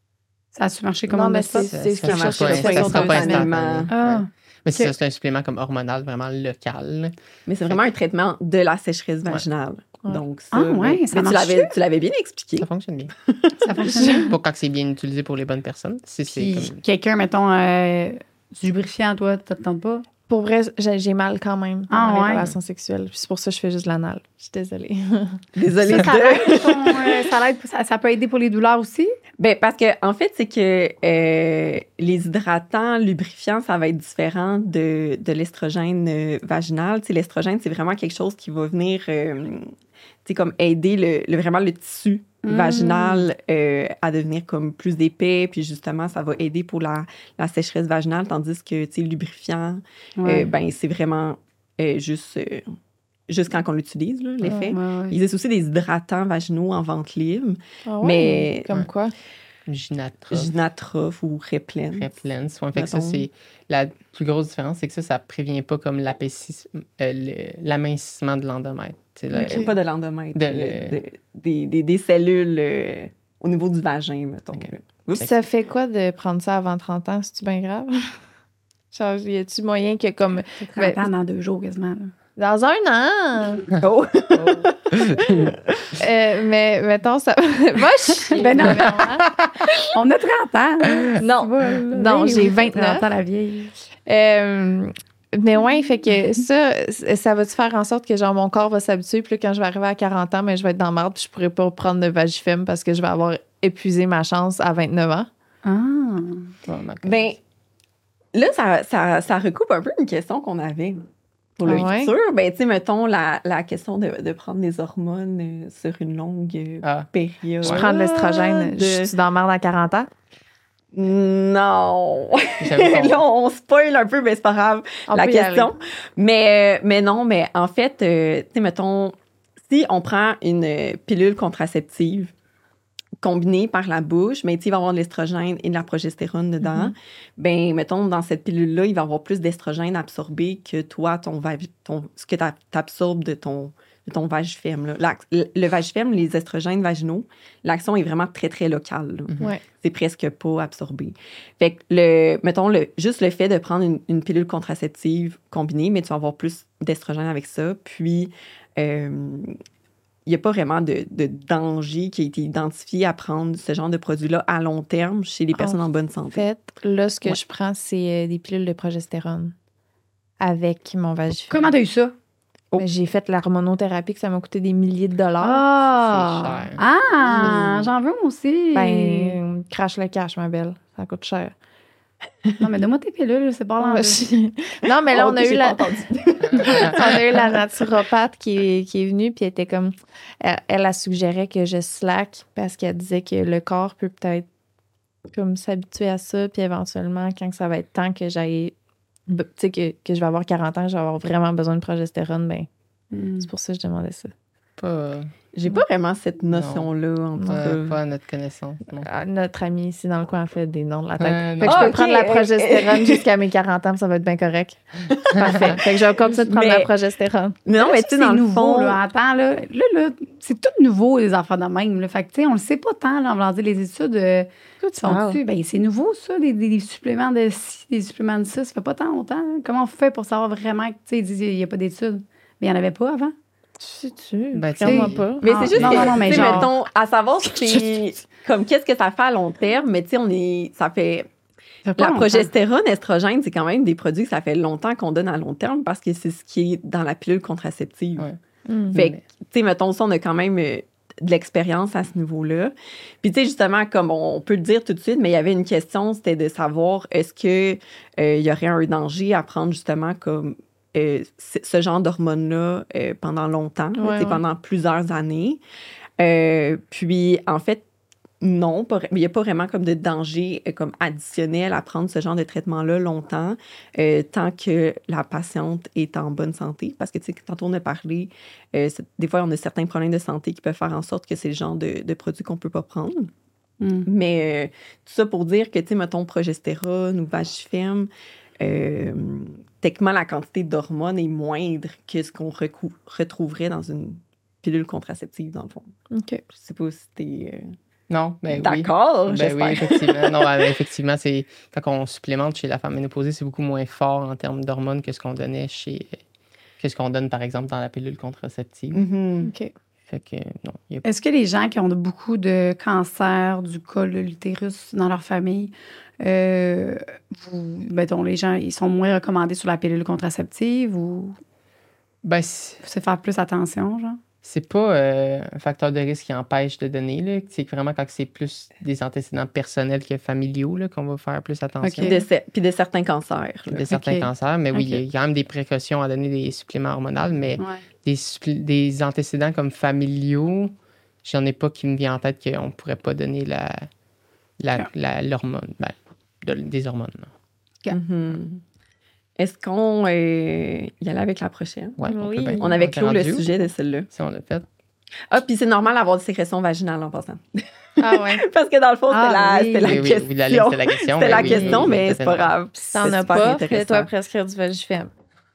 Ça a-tu marché comme Non, on mais a c'est- ça? c'est ça quelque marche chose pas que je fais instantanément. sur deux instantanément. années. Ah. Mais c'est Ok. ça, c'est un supplément comme hormonal vraiment local. là. Mais c'est vraiment un traitement de la sécheresse Ouais. vaginale. Ouais. Donc, ça, Ah ouais, mais ça tu marche-tu? l'avais, tu l'avais bien expliqué. Ça fonctionne bien. Ça fonctionne. Pour quand c'est bien utilisé pour les bonnes personnes. Si c'est Puis comme... quelqu'un, mettons, euh, du lubrifiant, toi, ça te tente pas? Pour vrai, j'ai j'ai mal quand même Ah, dans les ouais. relations sexuelles. Puis c'est pour ça que je fais juste l'anal. Je suis désolée. Désolée. Ça, ça, de- aide ton, euh, ça, l'aide- ça- ça peut aider pour les douleurs aussi? Ben, parce que, en fait, c'est que euh, les hydratants, lubrifiants, ça va être différent de, de l'estrogène euh, vaginal. Tu sais, l'estrogène, c'est vraiment quelque chose qui va venir, euh, tu sais, comme aider le, le- vraiment le tissu Mm. vaginal euh, à devenir comme plus épais. Puis, justement, ça va aider pour la, la sécheresse vaginale. Tandis que, tu sais, le lubrifiant, Ouais. euh, ben, c'est vraiment euh, juste, euh, juste quand on l'utilise, là, l'effet. Ouais, ouais. Il existe aussi des hydratants vaginaux en vente libre, Ah ouais? Mais- Comme Ouais. quoi? Ginatrophe, Ginatrophe ou Replens. Replens. Ouais, fait que ça, Mettons. c'est la plus grosse différence, c'est que ça, ça prévient pas comme l'apaisis- euh, le- l'amincissement de l'endomètre. Tu sais, là, Ok, pas de l'endomètre. De euh, le- de- des, des, des cellules euh, au niveau du vagin, mettons. Ok. Oups. Ça fait quoi de prendre ça avant trente ans? C'est-tu bien grave? Genre, y a-tu moyen que comme... C'est trente ans dans deux jours quasiment. là. Dans un an! Oh! Euh, mais mettons, ça... Moi, je... Ben non. Premièrement. On a trente ans. hein? Non. Tu vois, là. Non, Oui, j'ai oui, vingt-neuf. trente ans, la vieille. Euh, mais ouais, fait que ça, ça va-tu faire en sorte que genre mon corps va s'habituer, puis là, quand je vais arriver à quarante ans, mais je vais être dans le marde, puis je pourrai pas prendre de Vagifem parce que je vais avoir épuisé ma chance à vingt-neuf ans. Ah. vraiment comme- Ben, là, ça, ça, ça recoupe un peu une question qu'on avait pour le Ah ouais? futur. Ben, tu sais, mettons la, la question de, de prendre des hormones euh, sur une longue euh, Ah, période. Je prends de l'estrogène, De- je suis dans la marde à quarante ans. Non! j'avais pas- Là, on spoil un peu, mais c'est pas grave. On la peut y question. Mais, euh, mais non, mais en fait, euh, tu sais, mettons, si on prend une euh, pilule contraceptive combinée par la bouche, mais tu sais, il va y avoir de l'estrogène et de la progestérone dedans, Mm-hmm. ben mettons, dans cette pilule-là, il va y avoir plus d'estrogène absorbé que toi, ton, va- ton ce que tu absorbes de ton, de ton vagifem. Là. L'ac- Le, le vagifem, les estrogènes vaginaux, l'action est vraiment très, très locale. là. Mhm. Ouais. C'est presque pas absorbé. Fait que, le, mettons, le, juste le fait de prendre une, une pilule contraceptive combinée, mais tu vas avoir plus d'estrogène avec ça. Puis, euh, il n'y a pas vraiment de, de danger qui a été identifié à prendre ce genre de produit-là à long terme chez les personnes en, bonne En santé. fait, là, ce que Ouais. je prends, c'est euh, des pilules de progestérone avec mon Vagifem. Comment t'as eu ça? Oh. Ben, j'ai fait l'hormonothérapie, que ça m'a coûté des milliers de dollars. Ah! C'est cher. Ah! J'en veux moi aussi. Ben, crache le cash, ma belle. Ça coûte cher. Non, mais donne-moi tes pilules, c'est pas Ouais, l'enjeu. je- non, mais là, Oh, on, a ok, eu j'ai la... pas entendu. on a eu la naturopathe qui est, qui est venue, puis elle était comme... Elle, elle a suggéré que je slack parce qu'elle disait que le corps peut peut-être comme s'habituer à ça, puis éventuellement, quand ça va être temps que j'aille... Tu sais, que, que je vais avoir quarante ans, je vais avoir vraiment besoin de progestérone, ben Hmm. c'est pour ça que je demandais ça. Pas, euh, J'ai pas vraiment cette notion-là, en tout pas, cas. pas à notre connaissance. Non. Ah, notre ami ici dans le coin a fait des noms de la tête. Euh, fait que non. je peux Ah, ok, prendre la ok. progestérone jusqu'à mes quarante ans, puis ça va être bien correct. Parfait. Fait que je vais continuer de prendre Mais- ma progestérone. Non, mais tu sais, c'est dans le nouveau, fond... là. Attends, là, là, là, c'est tout nouveau, les enfants de même. Là. Fait que, tu sais, on le sait pas tant, là, on va dire, les études euh, sont dessus. Ben, c'est nouveau, ça, des, des, des suppléments de ci, des suppléments de ça. Ça fait pas tant longtemps. Là. Comment on fait pour savoir vraiment que, tu sais, ils disent qu'il n'y a pas d'études? Mais il n'y en avait pas avant. Tu sais-tu? Ben, tu sais, Vraiment pas. Mais Ah, c'est juste non, que, non, non, mais tu sais, genre- mettons, à savoir c'est comme qu'est-ce que ça fait à long terme, mais tu sais, on est, ça fait, Ça fait pas la longtemps. progestérone, estrogène, c'est quand même des produits que ça fait longtemps qu'on donne à long terme parce que c'est ce qui est dans la pilule contraceptive. Ouais. Mm. Fait que, tu sais, mettons ça, on a quand même euh, de l'expérience à ce niveau-là. Puis, tu sais, justement, comme on peut le dire tout de suite, mais il y avait une question, c'était de savoir est-ce que euh, il y aurait un danger à prendre justement comme euh, c- ce genre d'hormones-là euh, pendant longtemps, Ouais, tu sais, ouais. pendant plusieurs années. Euh, puis, en fait, non, pas- il n'y a pas vraiment comme de danger euh, comme additionnel à prendre ce genre de traitement-là longtemps, euh, tant que la patiente est en bonne santé. Parce que, tu sais, tantôt on a parlé, euh, c'est- des fois, on a certains problèmes de santé qui peuvent faire en sorte que c'est le genre de, de produit qu'on ne peut pas prendre. Mm. Mais euh, tout ça pour dire que, tu sais, mettons, progestérone ou Vagifem, euh, techniquement, la quantité d'hormones est moindre que ce qu'on recou- retrouverait dans une pilule contraceptive, dans le fond. OK. Je sais pas si t'es euh, Non, ben oui. d'accord, Ben j'espère. oui, effectivement. Non, ben, effectivement, c'est quand on supplémente chez la femme ménopausée, c'est beaucoup moins fort en termes d'hormones que ce qu'on donnait chez que ce qu'on donne, par exemple, dans la pilule contraceptive. Mhm. OK. Fait que non, il y a Est-ce que les gens qui ont de- beaucoup de cancer du col de l'utérus dans leur famille, euh, vous, mettons, les gens, ils sont moins recommandés sur la pilule contraceptive ou ben, c'est faut se faire plus attention, genre? c'est pas euh, un facteur de risque qui empêche de donner. Là. C'est vraiment quand c'est plus des antécédents personnels que familiaux là, qu'on va faire plus attention. Ok. De ce- puis de certains cancers. Puis là. de certains Ok. cancers. Mais oui, Ok. il y a quand même des précautions à donner des suppléments hormonaux, mais Ouais. des, supplé- des antécédents comme familiaux, j'en ai pas qui me vient en tête qu'on pourrait pas donner la, la, Ok. la- l'hormone, ben, de- des hormones. là. Mhm. Est-ce qu'on euh, y allait avec la prochaine? Ouais, on, Oui. peut bien- On avait était clos le rendu où? sujet de celle-là. Si on l'a fait. Ah, puis c'est normal d'avoir des sécrétions vaginales en passant. Ah ouais. Parce que dans le fond, c'était Ah, la, oui. c'était la Oui, oui, question. oui, la liste, c'était la question. C'était mais la oui, question, oui, mais tout à c'est fait pas normal. grave. Si t'en C'est as super pas, intéressant. fais-toi prescrire du Vagifem.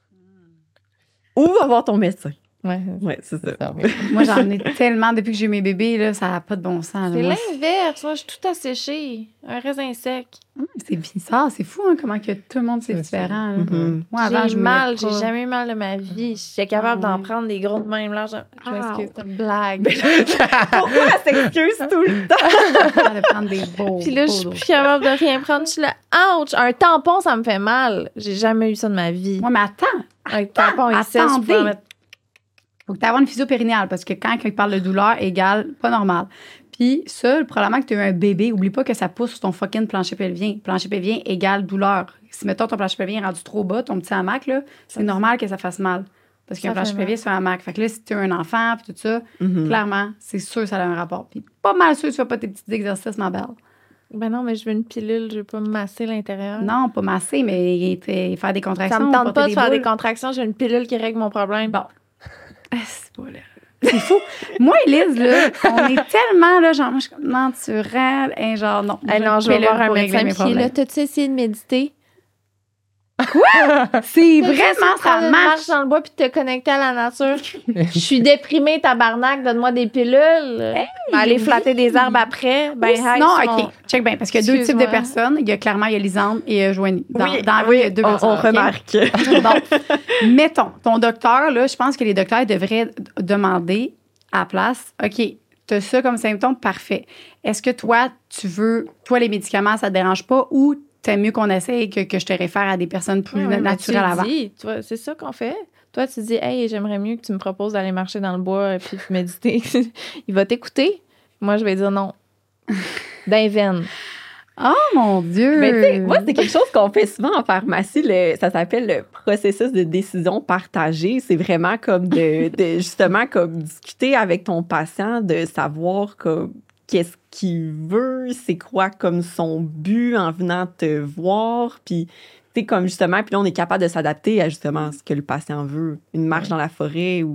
Ou va voir ton médecin. Ouais. Oui, c'est ça. Ça, oui. Moi, j'en ai tellement depuis que j'ai eu mes bébés, là, ça n'a pas de bon sens. là. C'est Moi, l'inverse. Moi, je suis tout asséché. Un raisin sec. Hum, c'est bizarre, c'est fou, hein, comment que tout le monde, c'est C'est ça. différent. là. Mhm. Moi, avant, J'ai je voulais mal. pas. J'ai jamais eu mal de ma vie. J'étais capable Ah d'en ouais. prendre des gros de même. Là, je, je m'excuse, Ah. c'est une blague. Pourquoi elle s'excuse tout le temps? capable de prendre des beaux. Puis là, je beaux suis dos. plus capable de rien prendre. Je suis là, ouch! Un tampon, ça me fait mal. J'ai jamais eu ça de ma vie. Ouais, mais attends, Un tampon ici, je attendez. peux en mettre. faut que tu aies une physio périnéale parce que quand il parle de douleur égale pas normal. Puis ça, probablement que tu as eu un bébé, oublie pas que ça pousse sur ton fucking plancher pelvien. Plancher pelvien égale douleur. Si, mettons, ton plancher pelvien est rendu trop bas, ton petit hamac, là, c'est normal que ça fasse mal. Parce qu'un Ça plancher fait pelvien, mal. c'est un hamac. Fait que là, si tu as un enfant, puis tout ça, Mhm. clairement, c'est sûr que ça a un rapport. Puis pas mal sûr que tu fais pas tes petits exercices, ma belle. Ben non, mais je veux une pilule, je veux pas me masser l'intérieur. Non, pas masser, mais t- faire des contractions. Ça me tente porter pas de des faire des boules. contractions, j'ai une pilule qui règle mon problème. Bon. Ah, c'est pas là. C'est fou. Moi, Élise, là, on est tellement, là, genre, moi, je suis comme naturelle, et genre, non. Hey, non, je vais pilule voir un pour régler médecin mes qui est là. problèmes. T'as-tu essayé de méditer? C'est T'as-tu essayé vraiment, de prendre ça une marche. marche dans le bois puis de te connecter à la nature? Je suis déprimée, tabarnak, donne-moi des pilules. Aller oui. flatter des arbres après. Ben, Ou hey, sinon, sur mon- OK, check bien, parce qu'il y a deux types de Excuse-moi. personnes. Il y a clairement, il y a Lisande et euh, Joanie. Dans, Oui, dans la vie, oui, il y a deux on, personnes. on OK? remarque. Bon, mettons, ton docteur, là, je pense que les docteurs devraient d- demander à la place, OK, tu as ça comme symptôme, parfait. Est-ce que toi, tu veux, toi, les médicaments, ça te dérange pas ou t'aimes mieux qu'on essaye que, que je te réfère à des personnes plus Ouais, ouais, mais naturelles tu avant? dis, tu vois, c'est ça qu'on fait. Toi, tu dis, hey, j'aimerais mieux que tu me proposes d'aller marcher dans le bois et puis de méditer. Il va t'écouter. Moi, je vais dire non. D'un veine. Oh mon Dieu! Mais tu sais, moi, c'est quelque chose qu'on fait souvent en pharmacie. Le, ça s'appelle le processus de décision partagée. C'est vraiment comme de, de justement comme discuter avec ton patient, de savoir comme qu'est-ce qu'il veut, c'est quoi comme son but en venant te voir, puis tu sais comme justement, puis là on est capable de s'adapter à justement ce que le patient veut, une marche dans la forêt ou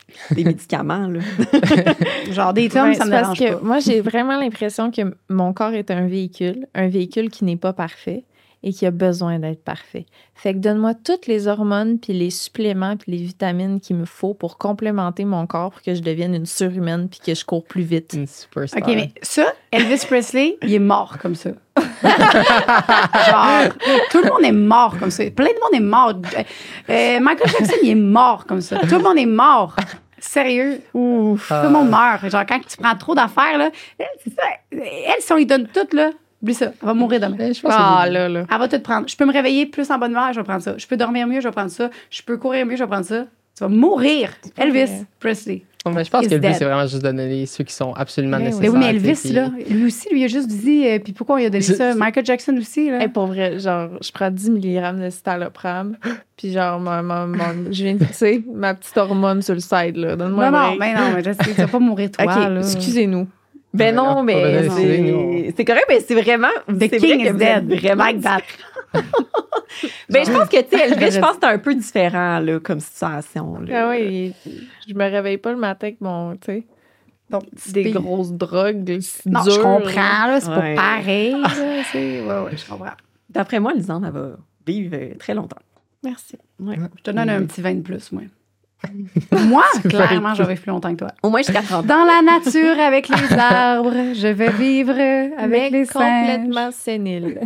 des médicaments, là. Genre des tomes, Ouais, ça me c'est dérange parce que pas. moi, j'ai vraiment l'impression que mon corps est un véhicule, un véhicule qui n'est pas parfait et qui a besoin d'être parfait. Fait que donne-moi toutes les hormones, puis les suppléments, puis les vitamines qu'il me faut pour complémenter mon corps pour que je devienne une surhumaine puis que je cours plus vite. Une superstar. OK, mais ça, Elvis Presley, il est mort comme ça. Genre, tout le monde est mort comme ça. Plein de monde est mort. Euh, Michael Jackson, il est mort comme ça. Tout le monde est mort. Sérieux. Ouf. Tout le monde meurt. Genre, quand tu prends trop d'affaires, là, elle, c'est ça. Elle, si on lui donne tout, là, oublie ça. Elle va mourir demain. Ben, je pense Ah que là là. Elle va tout prendre. Je peux me réveiller plus en bonne humeur, je vais prendre ça. Je peux dormir mieux, je vais prendre ça. Je peux courir mieux, je vais prendre ça. Tu vas mourir. Elvis vrai. Presley. mais je pense is que le but, dead. c'est vraiment juste de donner ceux qui sont absolument Mais oui. Mais nécessaires. oui, mais Elvis, tu sais, là, lui aussi, lui a juste dit. euh, puis pourquoi on lui a donné Je- ça? Michael Jackson aussi, là. Hey, pour vrai, genre, je prends dix milligrammes de citalopram, puis genre, ma, ma, ma- je viens de, tu sais, ma petite hormone sur le side, là. Donne-moi non, un non, break. mais non, mais je sais, tu vas pas mourir toi, OK, là. excusez-nous. Ben Ouais, non, non, mais pas besoin d'essayer, c'est c'est correct, mais c'est vraiment... The c'est king vrai que is vous êtes dead. Vraiment Like that. Ben, je pense que, tu sais, Elvis, je pense que c'est un peu différent, là, comme situation, là. Ah oui, je me réveille pas le matin avec mon, tu sais, Donc, des grosses drogues Non, dures. je comprends, là, c'est Ouais. pas pareil, là. C'est... Ouais, ouais, je comprends. D'après moi, Lisanne, elle va vivre euh, très longtemps. Merci. Ouais. Je te donne un petit vingt de plus, moi. Moi, clairement, je vais vivre plus longtemps que toi. Au moins jusqu'à trente ans. Dans la nature, avec les arbres, je vais vivre avec Mais les singes. complètement sénile.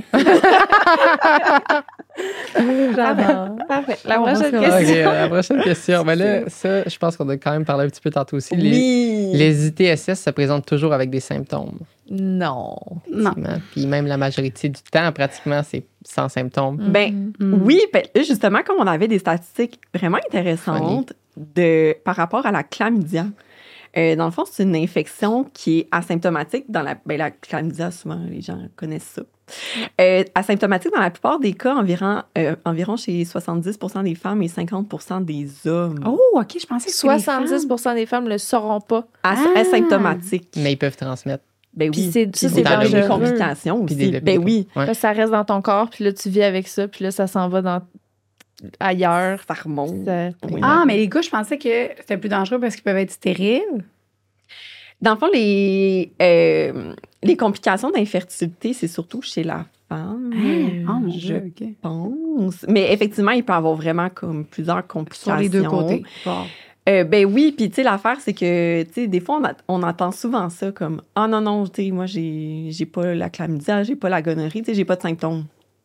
J'adore. Parfait. La On va prochaine se- OK, question. euh, la prochaine question. Ben là, ça, je pense qu'on a quand même parlé un petit peu tantôt aussi. Les, Oui. les I T S S se présentent toujours avec des symptômes. Non. Non. Effectivement. Puis même la majorité du temps, pratiquement, c'est sans symptômes. Ben, Mm. oui, ben, là, justement, comme on avait des statistiques vraiment intéressantes de, par rapport à la chlamydia. Euh, dans le fond, c'est une infection qui est asymptomatique dans la... Ben, la chlamydia, souvent, les gens connaissent ça. Euh, asymptomatique dans la plupart des cas, environ, euh, environ chez soixante-dix pour cent des femmes et cinquante pour cent des hommes. Oh, OK, je pensais que c'était les soixante-dix pour cent des femmes ne le sauront pas. As- Ah! asymptomatiques. Mais ils peuvent transmettre. Ben Puis oui. c'est- ça, Puis c'est dans les dangereux. complications Puis aussi. développer Ben des- oui. Ouais. Là, ça reste dans ton corps, puis là, tu vis avec ça, puis là, ça s'en va dans ailleurs. Ça remonte. Ça- Oui. Ah, mais les gars, je pensais que c'était plus dangereux parce qu'ils peuvent être stériles. Dans le fond, les, euh, les complications d'infertilité, c'est surtout chez la femme. Ah, mon je Dieu, OK. pense. Mais effectivement, il peut y avoir vraiment comme plusieurs complications. Sur les deux côtés. Bon. Euh, ben oui, puis tu sais, l'affaire, c'est que, tu sais, des fois, on, a- on entend souvent ça comme « Ah non, non, tu sais, moi, j'ai j'ai pas la chlamydia, j'ai pas la gonorrhée, tu sais, j'ai pas de symptômes.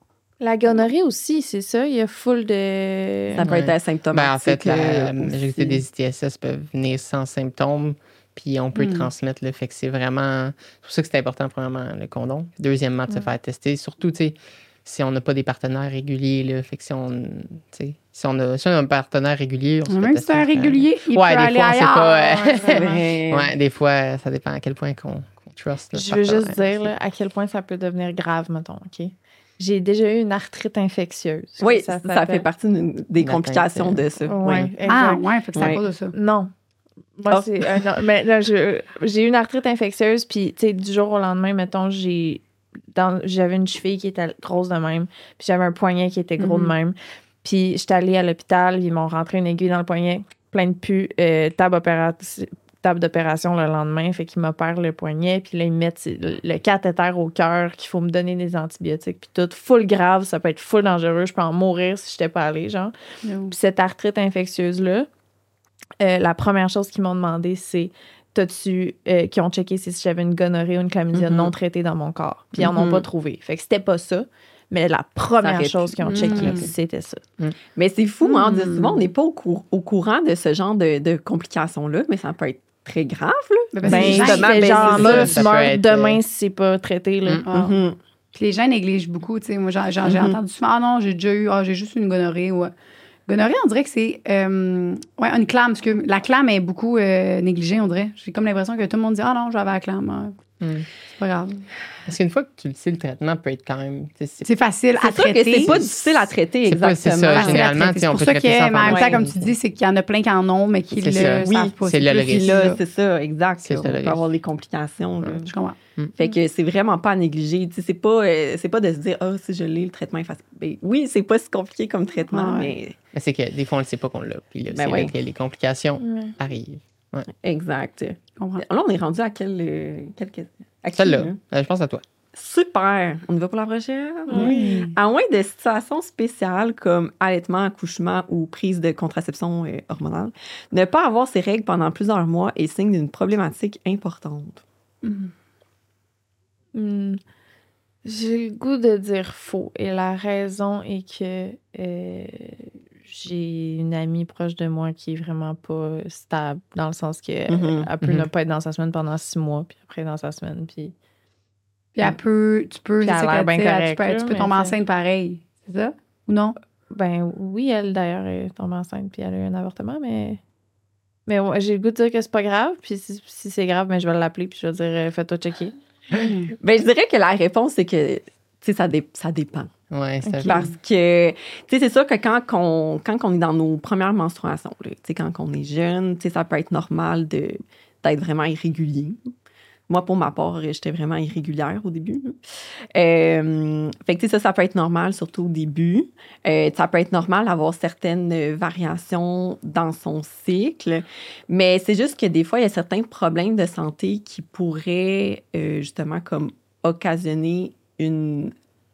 La gonorrhée aussi, c'est ça. Il y a full de... Ça peut Ouais. être asymptomatique. Ben, en fait, la euh, majorité aussi. des I T S S peuvent venir sans symptômes, puis on peut Mm. transmettre. Là, fait que c'est vraiment. C'est pour ça que c'est important, premièrement, le condom. Deuxièmement, de se Mm. faire tester. Surtout, tu sais, si on n'a pas des partenaires réguliers. Là, fait que si on, tu sais, si on a, si on a un partenaire régulier, on se fait Même si c'est tester, un fait- régulier, il Ouais, peut des aller fois, on sait ailleurs. pas, euh, C'est vrai. Ouais, des fois, ça dépend à quel point qu'on qu'on trust. le Je veux juste partenaire. dire là, à quel point ça peut devenir grave, mettons, OK? J'ai déjà eu une arthrite infectieuse. Oui, ça ça, s'appelle. fait partie d'une- des La complications teinte, de ça. Ouais, Oui. Ah, exact. ouais, fait que c'est à Ouais. cause de ça. Non. Moi, Ah. c'est un autre- mais là, je- j'ai eu une arthrite infectieuse, puis, tu sais, du jour au lendemain, mettons, j'ai. dans- J'avais une cheville qui était grosse de même, puis j'avais un poignet qui était gros Mhm. de même. Puis, j'étais allée à l'hôpital, ils m'ont rentré une aiguille dans le poignet, plein de pus, euh, table, opéra- table d'opération le lendemain, fait qu'ils m'opèrent le poignet, puis là, ils mettent le le cathéter au cœur, qu'il faut me donner des antibiotiques, puis tout, full grave, ça peut être full dangereux, je peux en mourir si j'étais pas allée, genre. Puis cette arthrite infectieuse-là, euh, la première chose qu'ils m'ont demandé, c'est t'as-tu, euh, qui ont checké si j'avais une gonorrhée ou une chlamydia Mhm. non traitée dans mon corps. Puis ils en ont Mhm. pas trouvé. Fait que c'était pas ça. Mais la première aurait chose pu. qu'ils ont checké, Mhm. c'était ça. Mais c'est fou, hein, on dit Mm. souvent, on n'est pas au, cour- au courant de ce genre de, de complications-là, mais ça peut être très grave, là. Ben, Ben, les gens, justement, c'est ben, genre, c'est là, ça, tu ça peut meurs être, demain euh, si c'est pas traité, là. Mm. Ah. Mhm. Puis les gens négligent beaucoup, tu sais. Moi, j'en- j'en- j'ai Mhm. entendu souvent, ah non, j'ai déjà eu, ah, j'ai juste une gonorrhée. Ou... Gonorrhée, on dirait que c'est euh, ouais, une clame, parce que la clame est beaucoup euh, négligée, on dirait. J'ai comme l'impression que tout le monde dit, ah non, j'avais la clame. Ah. Mm. C'est pas grave. Parce qu'une fois que tu le sais, le traitement peut être quand même. C'est facile à C'est sûr traiter. que c'est pas difficile à traiter, C'est pas- exactement. c'est ça, Facile à généralement, traiter. tu sais, on C'est peut pour ça traiter que, ça en mais en même temps, pharmacie. comme tu dis, c'est qu'il y en a plein qui en ont, mais qui C'est le ça. savent Oui, pas. c'est le plus risque. Puis ça. là, c'est ça, exact. C'est on ça, le peut risque. avoir des complications. là. Je comprends. Fait que c'est vraiment pas à négliger. Tu sais, c'est pas, euh, c'est pas de se dire, ah, si je l'ai, le traitement est facile. Ben, oui, c'est pas si compliqué comme traitement, Ouais. mais. Mais c'est que des fois, on ne sait pas qu'on l'a. Puis là, Ben c'est ouais. là que les complications Ouais. arrivent. Exact. Je comprends. Là, on est rendu à quelle. euh, quelle question? À qui, Celle-là, là? euh, je pense à toi. Super! On y va pour la prochaine? Oui. À moins de situations spéciales comme allaitement, accouchement ou prise de contraception euh, hormonale, ne pas avoir ses règles pendant plusieurs mois est signe d'une problématique importante. Hmm. J'ai le goût de dire faux. Et la raison est que euh, j'ai une amie proche de moi qui est vraiment pas stable, dans le sens que Mhm. elle peut Mhm. ne pas être dans sa semaine pendant six mois, puis après dans sa semaine, puis... Puis elle peut, tu peux, Puis elle a c'est ça l'air qu'elle bien dit, elle- correcte, tu peux, tu là, peux mais tomber c'est- enceinte pareil. C'est ça? Ou non? Ben oui, elle, d'ailleurs, est tombée enceinte, puis elle a eu un avortement, mais... Mais ouais, j'ai le goût de dire que c'est pas grave, puis si, si c'est grave, ben je vais l'appeler, puis je vais dire euh, « Fais-toi checker Ben, je dirais que la réponse, c'est que, tu sais, ça, dé- ça dépend. Ouais, c'est Ok. Parce que, tu sais, c'est sûr que quand on, quand on est dans nos premières menstruations, là, tu sais, quand on est jeune, tu sais, ça peut être normal de, d'être vraiment irrégulier. Moi, pour ma part, j'étais vraiment irrégulière au début. là. Euh, fait que, tu sais, ça, ça peut être normal, surtout au début. Euh, ça peut être normal d'avoir certaines variations dans son cycle. Mais c'est juste que des fois, il y a certains problèmes de santé qui pourraient, euh, justement, comme occasionner une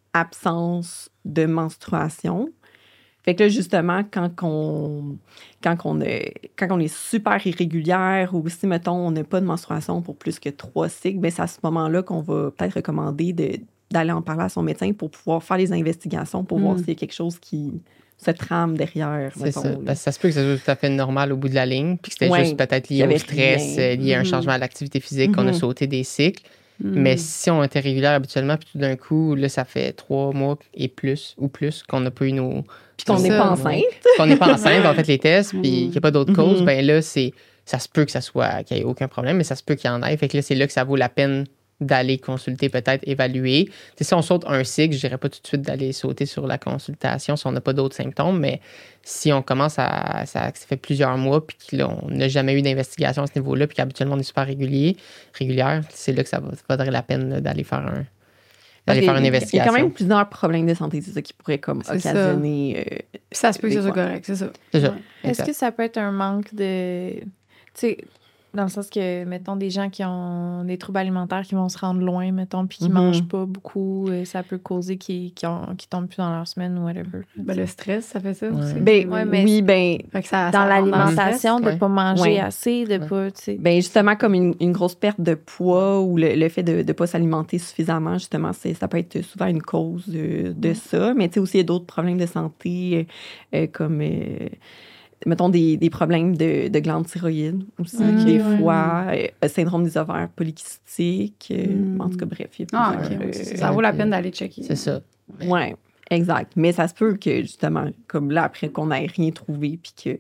absence de menstruation. Fait que là, justement, quand on, quand on, est, quand on est super irrégulière ou si, mettons, on n'a pas de menstruation pour plus que trois cycles, bien, c'est à ce moment-là qu'on va peut-être recommander de, d'aller en parler à son médecin pour pouvoir faire les investigations pour Mm. voir s'il y a quelque chose qui se trame derrière. C'est mettons, ça. là. Parce que ça se peut que ça soit tout à fait normal au bout de la ligne, puis que c'était Ouais, juste peut-être qu'il y lié avait au stress, rien. euh, lié à un Mhm. changement de l'activité physique, qu'on a Mhm. sauté des cycles. Mm. Mais si on était régulière habituellement, puis tout d'un coup, là, ça fait trois mois et plus, ou plus, qu'on n'a pas eu nos. Puis qu'on C'est n'est ça, pas ouais. enceinte. Qu'on n'est pas enceinte, on fait les tests, puis qu'il n'y a pas d'autre Mhm. cause, ben là, c'est. Ça se peut que ça soit. Qu'il n'y ait aucun problème, mais ça se peut qu'il y en ait. Fait que là, c'est là que ça vaut la peine d'aller consulter, peut-être évaluer. Tu sais, si on saute un cycle, je dirais pas tout de suite d'aller sauter sur la consultation si on n'a pas d'autres symptômes, mais si on commence à. Ça, ça fait plusieurs mois, puis qu'on n'a jamais eu d'investigation à ce niveau-là, puis qu'habituellement on est super régulier, régulière, c'est là que ça, va, ça vaudrait la peine là, d'aller faire un. D'aller faire une Il y a investigation. quand même plusieurs problèmes de santé, c'est ça, qui pourraient comme C'est ça. occasionner... euh, Puis ça se peut que des ça soit fois. correct, c'est ça. C'est ça. Ouais. Est-ce Exact. que ça peut être un manque de... Tu sais, dans le sens que, mettons, des gens qui ont des troubles alimentaires qui vont se rendre loin, mettons, puis qui Mhm. mangent pas beaucoup, euh, ça peut causer qu'ils qui ont- qu'ils tombent plus dans leur semaine ou whatever. Ben, le stress, ça fait ça Ouais. aussi. Ben, Ouais, mais oui, ben, Fait que ça, Dans ça rentre le l'alimentation, stress. de ouais. pas manger Ouais. assez, de Ouais. pas, tu sais... ben justement, comme une, une grosse perte de poids ou le, le fait de ne pas s'alimenter suffisamment, justement, c'est, ça peut être souvent une cause de, de ça. Mais tu sais, aussi, il y a d'autres problèmes de santé, euh, euh, comme, euh, mettons, des, des problèmes de, de glandes thyroïdes aussi, Ok, des ouais. fois, euh, syndrome des ovaires polykystiques. euh, Mm. En tout cas, bref, il y a Ah, OK. plusieurs, ouais, euh, c'est ça. Ça vaut la peine d'aller checker. C'est ça. Ouais, exact. Mais ça se peut que, justement, comme là, après qu'on n'ait rien trouvé, puis que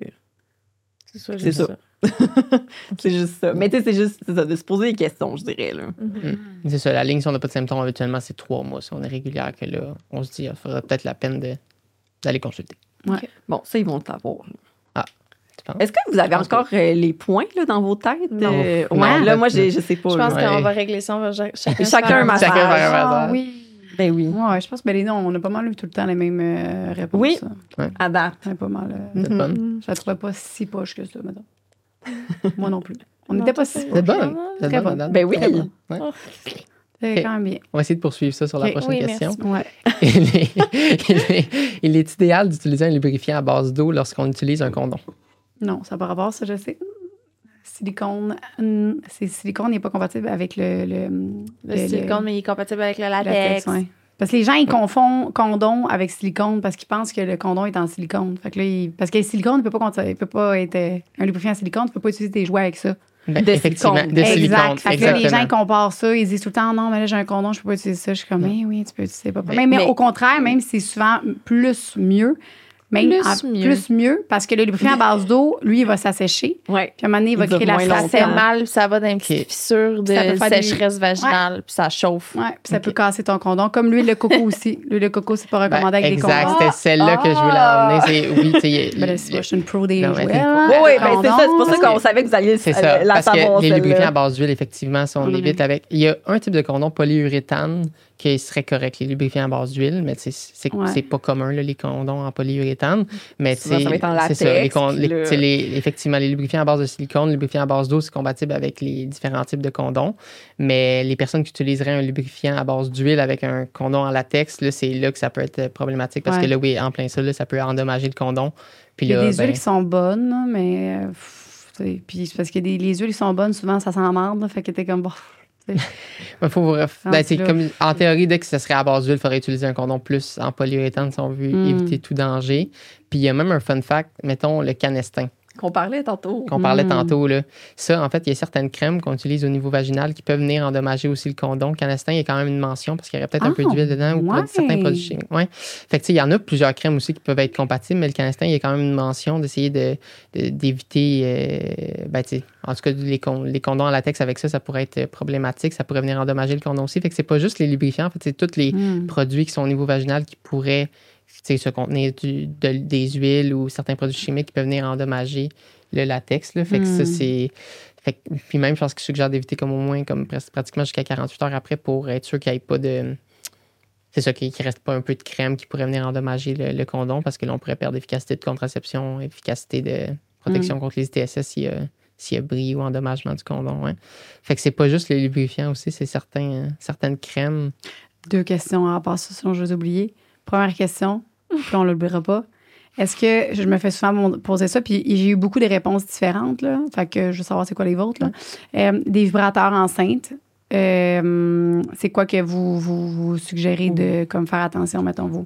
C'est ça, C'est juste ça. c'est juste ça. Mais tu sais, c'est juste c'est ça, de se poser des questions, je dirais. Là. Mhm. C'est ça, la ligne, si on n'a pas de symptômes, habituellement, c'est trois mois. Si on est régulière, que là, on se dit, il faudrait peut-être la peine de, d'aller consulter. Bon, ça, ils vont le savoir. là. Tu penses? Est-ce que vous avez pense encore euh, les points là, dans vos têtes? Non. Euh, Non, ouais, en là, fait, moi, j'ai- je sais pas. Je pense là. Ouais. qu'on va régler ça, on va ja- chacun, se Chacun faire un massage. Chacun faire un Ah, massage. oui. Ben oui. Ouais, je pense que ben, les deux, on a pas mal eu tout le temps les mêmes euh, réponses. Oui. ça. À date. C'est pas mal. euh, Vous êtes Mhm. bonne? Je la trouvais pas si poche que ça, mettons. Moi non plus. On Non, n'était pas si Vous poche. êtes bonne? Vous êtes Très bonne, bonne. madame? Ben oui. Très bonne. Ouais. C'est Ok. quand même bien. On va essayer de poursuivre ça sur la Ok. prochaine Oui, question. Ouais. il, est, il est- il est idéal d'utiliser un lubrifiant à base d'eau lorsqu'on utilise un condom. Non, ça n'a pas rapport, ça, je sais. Silicone, hum, c'est silicone n'est pas compatible avec le. Le, Le silicone, mais il est compatible avec le latex. latex, ouais. Parce que les gens, ils confondent condom avec silicone parce qu'ils pensent que le condom est en silicone. Fait que là, ils- parce que le silicone ne peut pas, conti- il peut pas être. euh, Un lubrifiant en silicone, tu ne peux pas utiliser tes jouets avec ça. Ben, De effectivement, silicone. de silicone. Exact. Fait que là, les gens, exactement. ils comparent ça. Ils disent tout le temps, non, mais là, j'ai un condom, je peux pas utiliser ça. Je suis comme, Ouais. mais oui, tu peux utiliser pas. Mais- Mais, mais mais- au contraire, même si c'est souvent plus mieux, Même Plus en- mieux. plus mieux, parce que le lubrifiant à base d'eau, lui, il va s'assécher. Ouais. Puis à un moment donné, il va Il dure créer la moins Ça longtemps. fait flacelle. mal, puis ça va dans une Ok. petite fissure de Ça peut faire des- sécheresse vaginale, puis ça chauffe. Ouais, puis ça Ok. peut casser ton condom. Comme l'huile de coco aussi. L'huile de coco, c'est pas recommandé Ben, avec exact, des condoms. c'était celle-là que je voulais Ah! emmener. C'est, oui, tu sais, Ben là, c'est- je suis une pro des Non, jouets. mais t'es- là, Oui, oui, des ben c'est ça. C'est pour ça condoms. qu'on savait que vous alliez c'est euh, ça. la Parce savoir, que les celle-là. lubrifiants à base d'huile, effectivement, si on Mm. évite avec. Il y a un type de condom polyuréthane qui serait correct, les lubrifiants à base d'huile, mais tu sais, c'est, Ouais. c'est pas commun, là, les condoms en polyuréthane. Mais tu Souvent, sais, ça va être en c'est ça. Les, latex, con- puis les- là- tu sais, les- effectivement, les lubrifiants à base de silicone, les lubrifiants à base d'eau, c'est compatible avec les différents types de condoms. Mais les personnes qui utiliseraient un lubrifiant à base d'huile avec un condom en latex, là, c'est là que ça peut être problématique parce Ouais. que là, oui, en plein ça, là, ça peut endommager le condom. Puis Il y a là, des ben, huiles qui sont bonnes, là, mais. euh, pff, tu sais, puis c'est parce que des- les huiles qui sont bonnes, souvent, ça s'emmerde. Fait que t'es comme. Bon, tu sais. Il faut, ben, c'est là. comme, en théorie, dès que ce serait à base d'huile, il faudrait utiliser un condom plus en polyuréthane si on veut Mm. éviter tout danger. Puis il y a même un fun fact, mettons le canestin Qu'on parlait tantôt. qu'on parlait Mm. tantôt. Là. Ça, en fait, il y a certaines crèmes qu'on utilise au niveau vaginal qui peuvent venir endommager aussi le condom. Canestin, il y a quand même une mention parce qu'il y aurait peut-être un peu Ah, d'huile dedans ou ouais. certains produits chimiques. Ouais. Fait que, tu sais, il y en a plusieurs crèmes aussi qui peuvent être compatibles, mais le canestin, il y a quand même une mention d'essayer de, de- d'éviter, euh, ben, tu sais, en tout cas, les, con- les condoms en latex avec ça, ça pourrait être problématique. Ça pourrait venir endommager le condom aussi. Fait que c'est pas juste les lubrifiants, en fait, c'est tous les Mm. produits qui sont au niveau vaginal qui pourraient, tu sais, se contenir du- de- des huiles ou certains produits chimiques qui peuvent venir endommager le latex. Là. Fait que ça, Mm. c'est. Fait que- puis même, je pense que je suggère d'éviter comme au moins comme pres- pratiquement jusqu'à quarante-huit heures après pour être sûr qu'il n'y ait pas de. C'est ça, qu'il ne reste pas un peu de crème qui pourrait venir endommager le, le condom parce que là, on pourrait perdre efficacité de contraception, efficacité de protection Mm. contre les I T S S s'il y a, s'il y a bris ou endommagement du condom. Ouais. Fait que c'est pas juste les lubrifiants aussi, c'est certains, certaines crèmes. Deux questions à part ça, sinon je vais oublier. Première question, puis on ne l'oubliera pas. Est-ce que je me fais souvent mon- poser ça, puis j'ai eu beaucoup de réponses différentes, là. Fait que je veux savoir c'est quoi les vôtres, là. Euh, des vibrateurs enceintes. Euh, c'est quoi que vous, vous, vous suggérez de comme faire attention, mettons vous?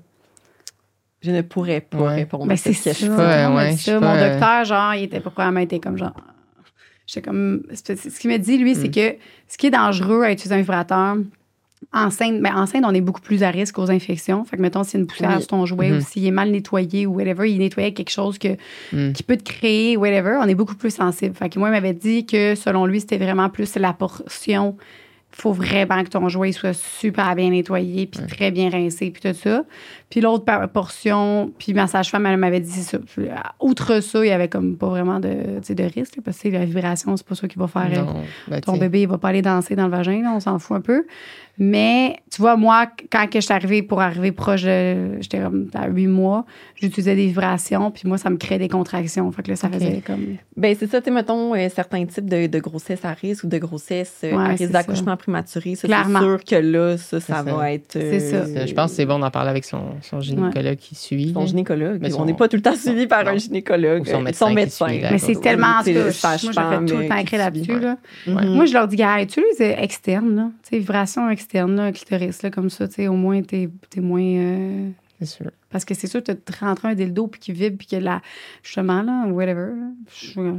Je ne pourrais pas Ouais. répondre Mais à c'est cette ça. question. pas, tout le monde m'a ouais, dit je sais ça. pas, Mon euh, docteur, genre, il était pas probablement été comme genre. J'étais comme. c'est- c'est- Ce qu'il me dit, lui, c'est Mm. que ce qui est dangereux à utiliser un vibrateur, enceinte, mais enceinte, on est beaucoup plus à risque aux infections. Fait que, mettons, s'il y a une poussière Oui. sur ton jouet Mhm. ou s'il est mal nettoyé ou whatever, il est nettoyé avec quelque chose que, Mm. qui peut te créer, whatever, on est beaucoup plus sensible. Fait que moi, il m'avait dit que, selon lui, c'était vraiment plus la portion. Il faut vraiment que ton jouet soit super bien nettoyé, puis très bien rincé, puis tout ça. Puis l'autre par- portion, puis ma sage-femme, elle m'avait dit ça. Puis, outre ça, il y avait comme pas vraiment de, tu sais, de risque, là, parce que la vibration, c'est pas ça qui va faire... euh, Non, ben, ton tu sais, bébé, il va pas aller danser dans le vagin, là, on s'en fout un peu. Mais, tu vois, moi, quand que je suis arrivée pour arriver proche de... J'étais comme à huit mois, j'utilisais des vibrations, puis moi, ça me créait des contractions. Fait que là, ça Ok. faisait comme... Ben c'est ça, tu sais, mettons, euh, certains types de, de grossesse à risque ou de grossesse euh, Ouais, à c'est risque d'accouchement prématuré, ça, c'est Clairement. sûr que là, ça, ça C'est va ça. être... C'est ça. euh, je pense que c'est bon d'en parler avec son, son gynécologue qui suit. Son là. gynécologue. Mais on son- n'est pas tout le temps suivi par non. un gynécologue. Ou son euh, médecin qui suit, là. Mais c'est Ou- tellement... En tout tu sais, cas, le je- moi, je fais sage-femme, tout le euh, temps qui écrit là-dessus, suit. là. Mhm. Moi, je leur dis, gars, utilise euh, externe, là. Tu sais, vibration externe, là, clitoris, là, comme ça, tu sais, au moins, t'es t'es moins... euh, C'est sûr. Parce que c'est sûr, tu te rentres un dildo, puis qui vibre, puis que là, justement, là, whatever, là, je-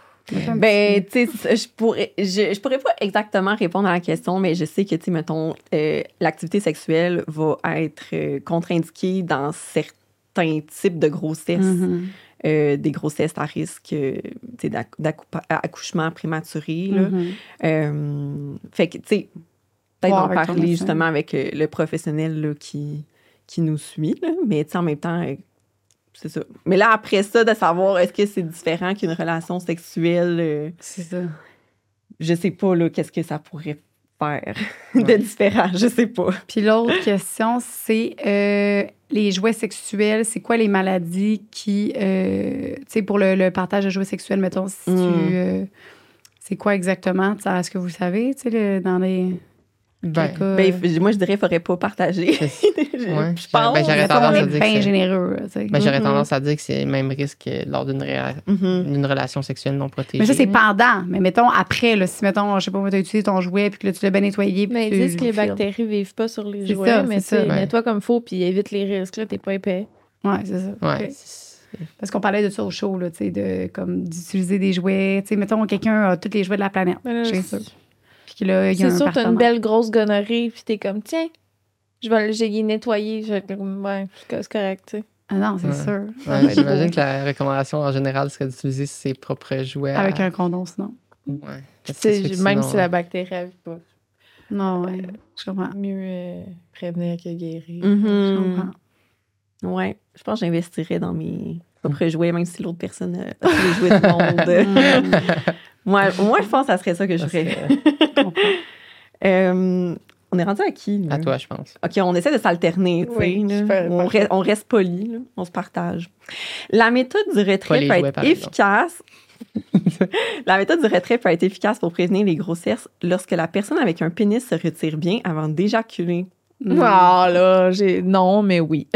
Ben, tu sais, je pourrais, je, je pourrais pas exactement répondre à la question, mais je sais que, tu sais, mettons, euh, l'activité sexuelle va être euh, contre-indiquée dans certains types de grossesse, Mhm. euh, des grossesses à risque, euh, tu sais, d'accou- d'accou- accouchement prématuré, là. Mhm. Euh, fait que, tu sais, peut-être Voir d'en avec ton parler médecin. justement avec euh, le professionnel là, qui, qui nous suit, là. Mais, tu sais, en même temps, euh, c'est ça. Mais là, après ça, de savoir est-ce que c'est différent qu'une relation sexuelle, euh, C'est ça. je sais pas, là, qu'est-ce que ça pourrait faire de différent, je sais pas. Puis l'autre question, c'est euh, les jouets sexuels, c'est quoi les maladies qui, euh, tu sais, pour le, le partage de jouets sexuels, mettons, si Mm. tu, euh, c'est quoi exactement, ça, est-ce que vous savez, tu sais, le- dans les Ben, quel cas, Ben, euh, f- moi, je dirais qu'il faudrait pas partager. c'est- je, ouais. je pense. Ben, j'aurais mettons, tendance on à est dire que bien c'est- généreux, tu sais. Ben, j'aurais Mhm. tendance à dire que c'est le même risque que lors d'une réa- Mhm. d'une relation sexuelle non protégée. Mais ça, c'est là. pendant. Mais mettons, après, là, si, mettons, je sais pas, tu as utilisé ton jouet, puis que là, tu l'as bien nettoyé, puis Mais tu ils disent que les le files. bactéries vivent pas sur les C'est jouets, ça, mais c'est tu sais, ça. Ouais. mets-toi comme faut puis évite les risques, là, t'es pas épais. Ouais, c'est ça. Ouais. Ok. c'est- Parce qu'on parlait de ça au show, là, tu sais, de, comme, d'utiliser des jouets. Tu sais, mettons, quelqu'un a tous les jouets de la planète. Mais là, Chez c'est- eux. Puis là, il y a C'est un sûr, t'as une partenaire. belle grosse gonorrhée, puis t'es comme, tiens, je vais le j'ai nettoyer. Je vais être comme, ouais, c'est co- c'est correct, tu sais. Ah non, c'est Ouais. sûr. Ouais, ben, j'imagine que la recommandation en général serait d'utiliser ses propres jouets. à- Avec un condom, sinon. Ouais. Parce que C'est- c'est sûr que même sinon- si la bactérie n'arrive pas. Non, ouais, je comprends. Mieux euh, prévenir que guérir. Je Mhm. comprends. Ouais, je pense que j'investirais dans mes propres jouets, même si l'autre personne a tous les jouets du monde. moi, moi, je pense que ça serait ça que je Ça ferais. serait- Je comprends. Euh, on est rendu à qui? Là? À toi, je pense. OK, on essaie de s'alterner. tu sais, Oui, là. super, on, parfait. reste, on reste poli, là. On se partage. La méthode du Pas retrait les peut jouets, être par exemple. efficace. La méthode du retrait peut être efficace pour prévenir les grossesses lorsque la personne avec un pénis se retire bien avant d'éjaculer. Mm. Ah là, j'ai non, mais oui.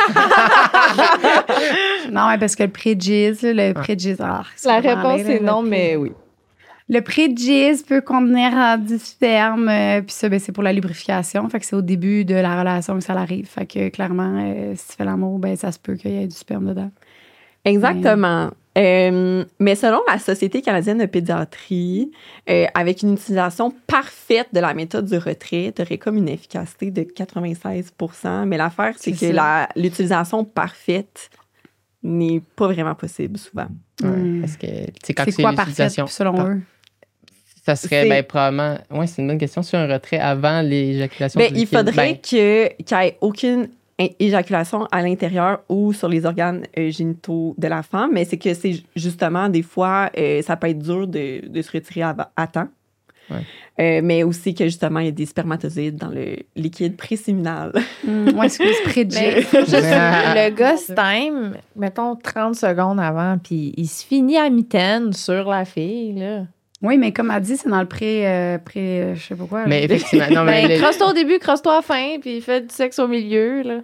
Non, ouais, parce que le préjudice, là, le préjudice. ah, La c'est réponse vraiment est laid, non, le mais pré- oui. Le préjudice peut contenir euh, du sperme, euh, puis ça, ben, c'est pour la lubrification. Fait que c'est au début de la relation que ça arrive. Fait que clairement, euh, si tu fais l'amour, ben, ça se peut qu'il y ait du sperme dedans. Exactement. Euh, mais selon la Société canadienne de pédiatrie, euh, avec une utilisation parfaite de la méthode du retrait, tu aurais comme une efficacité de quatre-vingt-seize pour cent. Mais l'affaire, c'est C'est que ça. la- l'utilisation parfaite n'est pas vraiment possible souvent. Ouais, Mm. Parce que, tu sais, quand C'est c'est quoi parfait, l'utilisation. selon par- eux? Ça serait, C'est- ben, probablement. Oui, c'est une bonne question sur un retrait avant l'éjaculation. Ben, du il liquide. faudrait Ben, que- qu'il n'y ait aucune é- éjaculation à l'intérieur ou sur les organes euh, génitaux de la femme, mais c'est que c'est justement, des fois, euh, ça peut être dur de, de se retirer à, à temps. Ouais. Euh, mais aussi que justement, il y a des spermatozoïdes dans le liquide préséminal. Mm, ouais, c'est le préjudice. Juste le gars se time, mettons trente secondes avant, puis il se finit à mitaine sur la fille, là. Oui, mais comme elle dit, c'est dans le pré, euh, pré euh, je sais pas quoi. mais là. effectivement. Non, mais. Ben, le- crosse-toi au début, crosse-toi à la fin, puis fais du sexe au milieu, là.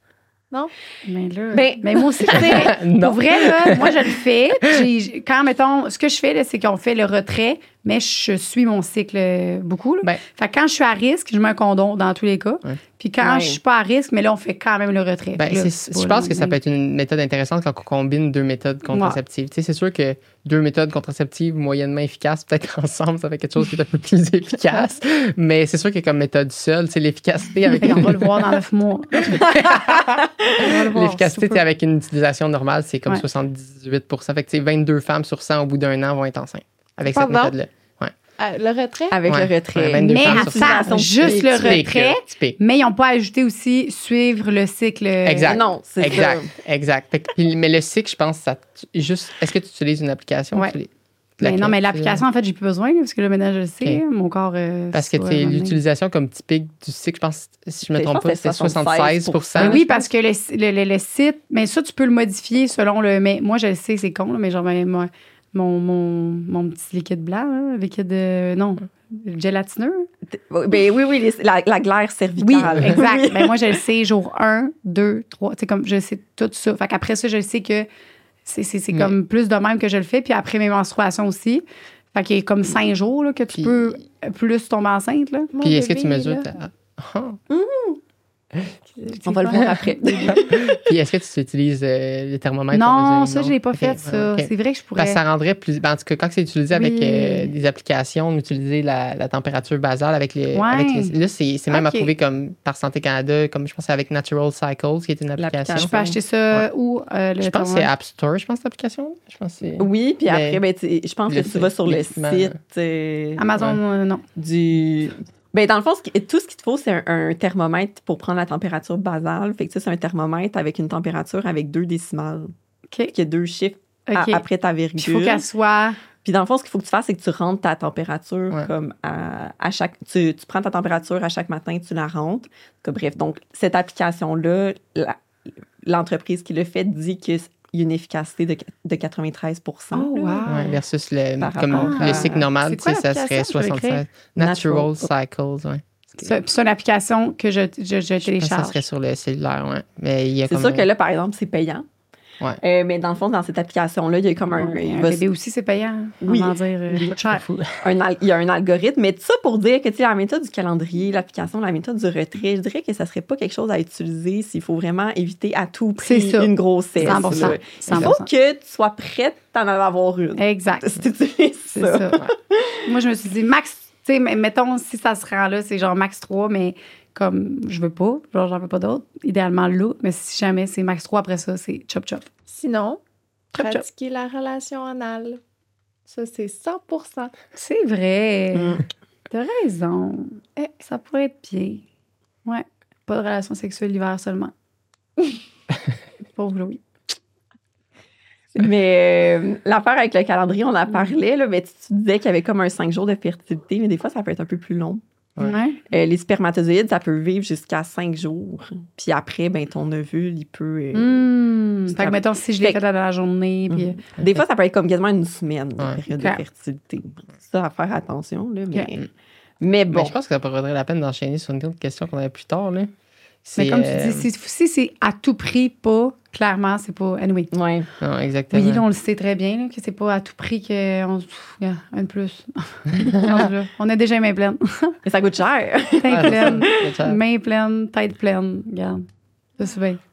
Mais là, Ben- mais moi aussi, tu sais, Non. pour vrai, là, moi, je le fais. J'ai- j'ai- quand, mettons, ce que je fais, là, c'est qu'on fait le retrait, mais je suis mon cycle euh, beaucoup. Là. Ben- Fait que quand je suis à risque, je mets un condom dans tous les cas. Ouais. Puis quand Ouais. je suis pas à risque, mais là, on fait quand même le retrait. Ben, Puis là, c'est- c'est je pas pense long, que ça mais- peut être une méthode intéressante quand on combine deux méthodes contraceptives. Tu sais, c'est sûr que deux méthodes contraceptives moyennement efficaces, peut-être ensemble, ça fait quelque chose qui est un peu plus efficace. Mais c'est sûr que comme méthode seule, c'est l'efficacité avec Fait qu'on va le voir dans neuf mois. On va le voir, l'efficacité c'est t'sais, avec une utilisation normale, c'est comme Ouais. soixante-dix-huit pour cent. Fait que tu sais, vingt-deux femmes sur cent au bout d'un an vont être enceintes avec cette Pardon? méthode-là. Ah, le retrait? Avec Ouais. le retrait. Ouais, vingt-deux Mais femmes sur cent. attends, juste le Typique, retrait, là, typique. mais ils n'ont pas ajouté aussi suivre le cycle. Exact. Non, c'est Exact, ça. exact. Fait que- puis- mais le cycle, je pense, ça t- juste. Est-ce que tu utilises une application? Ouais. Tu les- Mais non, laquelle, mais tu- l'application, en fait, j'ai plus besoin, là, parce que là, maintenant, je le sais. Ok. Mon corps. euh, Parce que soit tu sais, ramené. l'utilisation comme typique du cycle, je pense, si je me Je trompe pense pas, que c'était c'était soixante-seize pour cent. Ben oui, parce que le, le, le- le site, mais ça, tu peux le modifier selon le. Mais moi, je le sais, c'est con, là, mais genre, ben, moi, mon, mon, mon petit liquide blanc, là, liquide. euh, non, gélatineux. Ben oui, oui, les- la, la glaire Oui, cervicale. exact. Oui. Ben, moi, je le sais, jour un, deux, trois. Tu sais, comme je sais tout ça. Fait qu'après ça, je sais que c'est, c'est, c'est Mais- comme plus de même que je le fais. Puis après mes menstruations aussi. Fait qu'il y a comme cinq jours là, que tu Puis- peux plus tomber enceinte. Là. Mon Puis est-ce que bébé, tu mesures là. ta... Ah. On va le voir après. Puis est-ce que tu utilises euh, le thermomètre? pour Non, mesurer? ça, je l'ai pas Ok, fait, ça. ok. C'est vrai que je pourrais. Parce que ça rendrait plus. ben, en tout cas, quand c'est utilisé avec Oui. euh, des applications, d'utiliser la, la température basale avec les. Ouais. avec les- là, c'est, c'est même Ok. approuvé comme par Santé Canada, comme je pense c'est avec Natural Cycles, qui est une application. Je peux acheter ça où, euh, le Je pense que c'est thermomètre? App Store, je pense, l'application. Je pense que c'est. Oui, puis Mais- après, ben, tu- je pense le que tu vas sur le l'équipement, site euh, Amazon, Ouais. euh, non. du. Ben, dans le fond, ce qui- tout ce qu'il te faut, c'est un, un thermomètre pour prendre la température basale. Fait que ça, c'est un thermomètre avec une température avec deux décimales. OK. Qui a deux chiffres à- OK. après ta Puis il faut virgule. qu'elle soit. Puis dans le fond, ce qu'il faut que tu fasses, c'est que tu rentres ta température Ouais. comme à, à chaque. Tu, tu prends ta température à chaque matin, tu la rentres. Comme, bref, donc cette application-là, la- l'entreprise qui le fait dit qu'il y a une efficacité de, de quatre-vingt-treize pour cent. Oh, wow. Ouais, versus le, Par comme rapport le à- cycle normal, C'est tu quoi sais, ça l'application? serait Je vais soixante-seize. Natural, Natural. Cycles, ouais. Ça- puis c'est une application que je, je, je Je pense que ça télécharge. serait sur le cellulaire, ouais. Mais il y a C'est comme sûr un- que là, par exemple, c'est payant. Ouais. Euh, mais dans le fond, dans cette application-là, il y a comme un. Ouais, il un va- bébé aussi, c'est payant. Oui. On va dire, euh, ça coûte cher. un al- il y a un algorithme. Mais tout ça pour dire que tu sais, la méthode du calendrier, l'application, la méthode du retrait, je dirais que ça serait pas quelque chose à utiliser s'il faut vraiment éviter à tout prix C'est ça. une grossesse. cent pour cent. là. cent Il pour faut cent. que tu sois prête à en avoir une. Exact. Si tu utilises C'est ça. ça. Moi, je me suis dit, max, tu sais, mais mettons, si ça se rend là, c'est genre max trois, mais comme je veux pas, genre j'en veux pas d'autres. Idéalement, là. Mais si jamais c'est max trois après ça, c'est chop chop. Sinon, Chop, chop. pratiquer la relation anale. Ça, c'est cent pour cent. C'est vrai. Mm. T'as raison. Eh, ça pourrait être bien. Ouais. Pas de relation sexuelle l'hiver seulement. Pauvre Louis. Mais euh, l'affaire avec le calendrier, on en parlait, là, mais tu, tu disais qu'il y avait comme un cinq jours de fertilité, mais des fois, ça peut être un peu plus long. Ouais. Ouais. Euh, les spermatozoïdes, ça peut vivre jusqu'à cinq jours. Puis après, ben, ton ovule, il peut... euh, Mmh. Fait Ça- que, mettons, si je l'ai Fait- fait dans la journée, puis... Mhm. Des fois, ça peut être comme quasiment une semaine, la Ouais. période Ok. de fertilité. Ça, à faire attention, là, mais... Ok. Mais bon. Mais je pense que ça vaudrait la peine d'enchaîner sur une autre question qu'on avait plus tard. Là. Mais C'est, comme euh, tu dis, si, si c'est à tout prix pas, clairement, c'est pas... Anyway. Ouais. Non, exactement. Oui, là, on le sait très bien, là, que c'est pas à tout prix qu'on... Pff, regarde, un de plus. Rendu là. On a déjà les mains pleines. Mais ça coûte cher. Mains Ah, c'est pleines, ça. mains pleines, tête pleine. Regarde. Ça, c'est bien.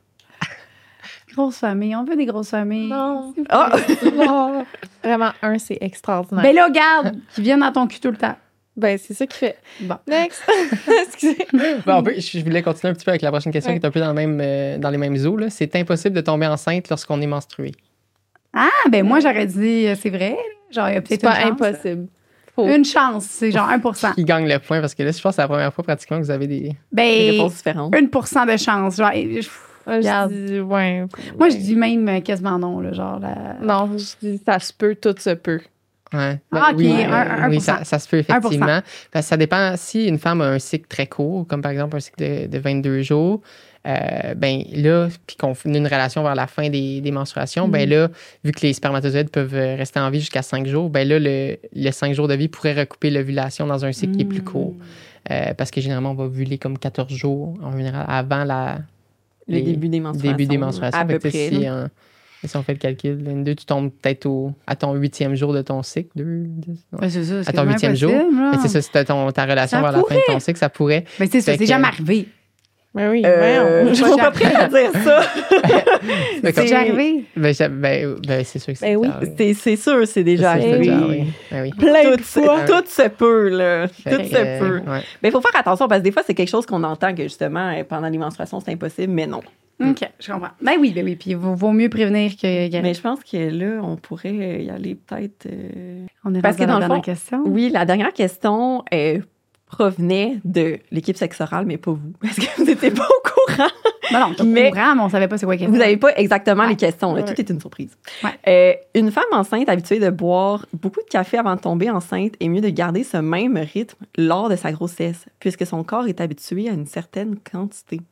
Grosse famille. On veut des grosses familles. Non. Ah! Non. Vraiment, un, c'est extraordinaire. Ben là, regarde, qui viennent dans ton cul tout le temps. Ben, c'est ça qui fait. Bon. Next. Excusez. Bon, on peut- je je voulais continuer un petit peu avec la prochaine question Ouais. qui est un peu dans, le même, euh, dans les mêmes eaux. Là. C'est impossible de tomber enceinte lorsqu'on est menstrué. Ah, ben moi, j'aurais dit, euh, c'est vrai. Genre, il y a C'est peut-être pas une chance. impossible. Faut. Une chance, c'est genre un pour cent. Qui gagne le point? Parce que là, je pense que c'est la première fois pratiquement que vous avez des... Des Ben, réponses différentes. un pour cent de chance. Genre, je- Ah, Regarde. je dis, ouais. moi, ouais. je dis même euh, quasiment non, là, genre. La... Non, je dis, ça se peut, tout se peut. Ouais. Ah, ok, oui, un- un- un oui pour cent. ça, ça se peut un pour cent. effectivement. Parce que ça dépend si une femme a un cycle très court, comme par exemple un cycle de, de vingt-deux jours, euh, ben là, puis qu'on fait une relation vers la fin des, des menstruations, ben Mm. là, vu que les spermatozoïdes peuvent rester en vie jusqu'à cinq jours, ben là, le, le cinq jours de vie pourrait recouper l'ovulation dans un cycle qui est plus court. Euh, parce que généralement, on va ovuler comme quatorze jours en général avant la, Le les- début des menstruations. début des menstruations. À Fait peu que, tu sais, près. si, là. euh, si on fait le calcul, une, deux, tu tombes peut-être au, à ton huitième jour de ton cycle. Deux, dix, non. Ben, c'est ça, c'est À ton quasiment huitième jour. impossible, là. Mais c'est ça, si t'as ton- ta relation Ça vers la fin de ton cycle, ça pourrait. Ben, c'est ça, Fait c'est que- jamais arrivé. Ben oui, Euh, voyons. je suis pas prête à dire ça. Mais C'est comme- déjà arrivé. Ben, ça- ben, ben, c'est sûr que c'est Ben oui. déjà arrivé. C'est c'est sûr, c'est déjà C'est arrivé. déjà arrivé. Ben oui. Plein de Tout, fois. se- tout se peut, là. Fait Tout que, se euh, peut. ouais. Mais il faut faire attention parce que des fois, c'est quelque chose qu'on entend que justement, euh, pendant les menstruations, c'est impossible, mais non. OK, je comprends. Ben oui, ben oui. Puis il vaut, vaut mieux prévenir que guérir. Mais je pense que là, on pourrait y aller peut-être. euh, On est parce rendu que à dans la le dernière fond, question. Oui, la dernière question euh, provenait de l'équipe sexorale, mais pas vous. Est-ce que vous n'étiez pas au courant? Non, non, t'es au Mais- courant, mais on savait pas c'est quoi qu'elle Vous n'avez pas exactement Ouais. les questions. Là. Ouais. Tout est une surprise. Ouais. Euh, une femme enceinte habituée de boire beaucoup de café avant de tomber enceinte est mieux de garder ce même rythme lors de sa grossesse, puisque son corps est habitué à une certaine quantité.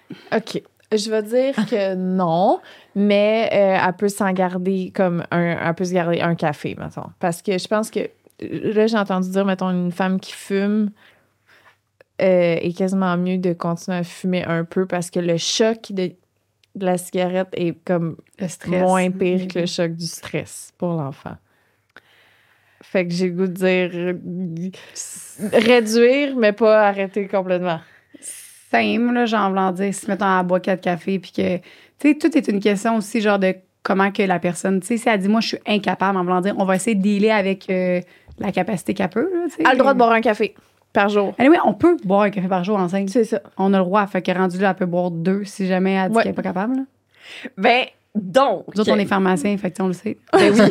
OK. Je vais dire que non, mais euh, elle peut s'en garder comme un. Elle peut se garder un café, mettons. Parce que je pense que. Là, j'ai entendu dire, mettons, une femme qui fume euh, est quasiment mieux de continuer à fumer un peu parce que le choc de, de la cigarette est comme Le stress. moins pire que le choc du stress pour l'enfant. Fait que j'ai le goût de dire euh, réduire, mais pas arrêter complètement. Same, là, genre, voulant dire, si, mettons, elle boit quatre cafés, puis que, tu sais, tout est une question aussi, genre, de comment que la personne, tu sais, si elle dit, moi, je suis incapable, en voulant dire, on va essayer de dealer avec euh, la capacité qu'elle peut, là, tu sais. Elle a le droit de boire un café par jour. Anyway, on peut boire un café par jour enceinte. C'est ça. On a le droit, fait que rendu là, elle peut boire deux si jamais elle dit Ouais. qu'elle n'est pas capable, là. Ben, donc. Nous autres, on est pharmaciens, fait que on le sait. Ben oui.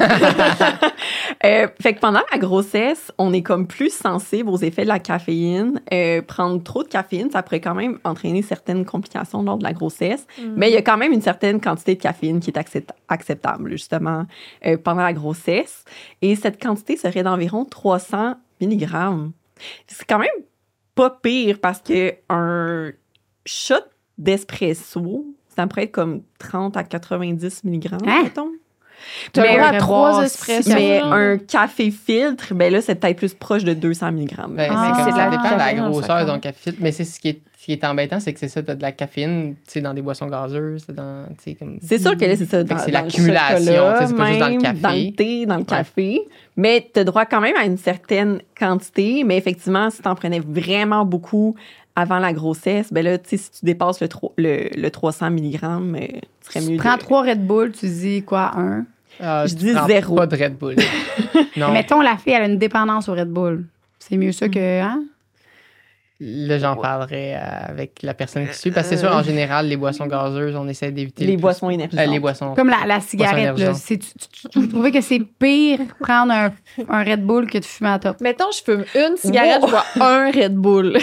Euh, fait que pendant la grossesse, on est comme plus sensible aux effets de la caféine. Euh, prendre trop de caféine, ça pourrait quand même entraîner certaines complications lors de la grossesse. Mais il y a quand même une certaine quantité de caféine qui est accept- acceptable, justement, euh, pendant la grossesse. Et cette quantité serait d'environ trois cents milligrammes. C'est quand même pas pire parce que un shot d'espresso, ça pourrait être comme trente à quatre-vingt-dix milligrammes, Hein? mettons. Tu as Mais le droit à on trois pourrait espressos. boire Mais genre. un café filtre, ben là, c'est peut-être plus proche de deux cents milligrammes. Ben, Ah, c'est comme c'est ça de la dépend de la caféine, grosseur ça de ton compte. café filtre. Mais c'est ce qui est, ce qui est embêtant, c'est que c'est ça, t'as de la caféine, tu sais, dans des boissons gazeuses, dans, tu sais, comme... C'est sûr que là, c'est ça. Fait que dans- c'est dans le l'accumulation, chocolat, tu sais, c'est pas juste dans le même, café. Dans le thé, dans le café. Mais tu as droit quand même à une certaine quantité. Mais effectivement, si tu en prenais vraiment beaucoup avant la grossesse, ben là, tu sais, si tu dépasses le, tro- le, le trois cents milligrammes, euh, tu serais Tu mieux prends de... trois Red Bull, tu dis quoi, un? Ah, Je tu dis prends zéro. Pas de Red Bull. Non. Mettons, la fille, elle a une dépendance au Red Bull. C'est mieux ça que, hein? Là, j'en parlerai euh, avec la personne qui suit. Parce que c'est sûr, en général, les boissons gazeuses, on essaie d'éviter. Les le plus- boissons énergisantes. Euh, les boissons. Comme la, la cigarette, là. énergisante. C'est, tu, tu, tu- vous trouvez que c'est pire prendre un, un Red Bull que de fumer à top? Mettons, je fume une cigarette, je bois un Red Bull.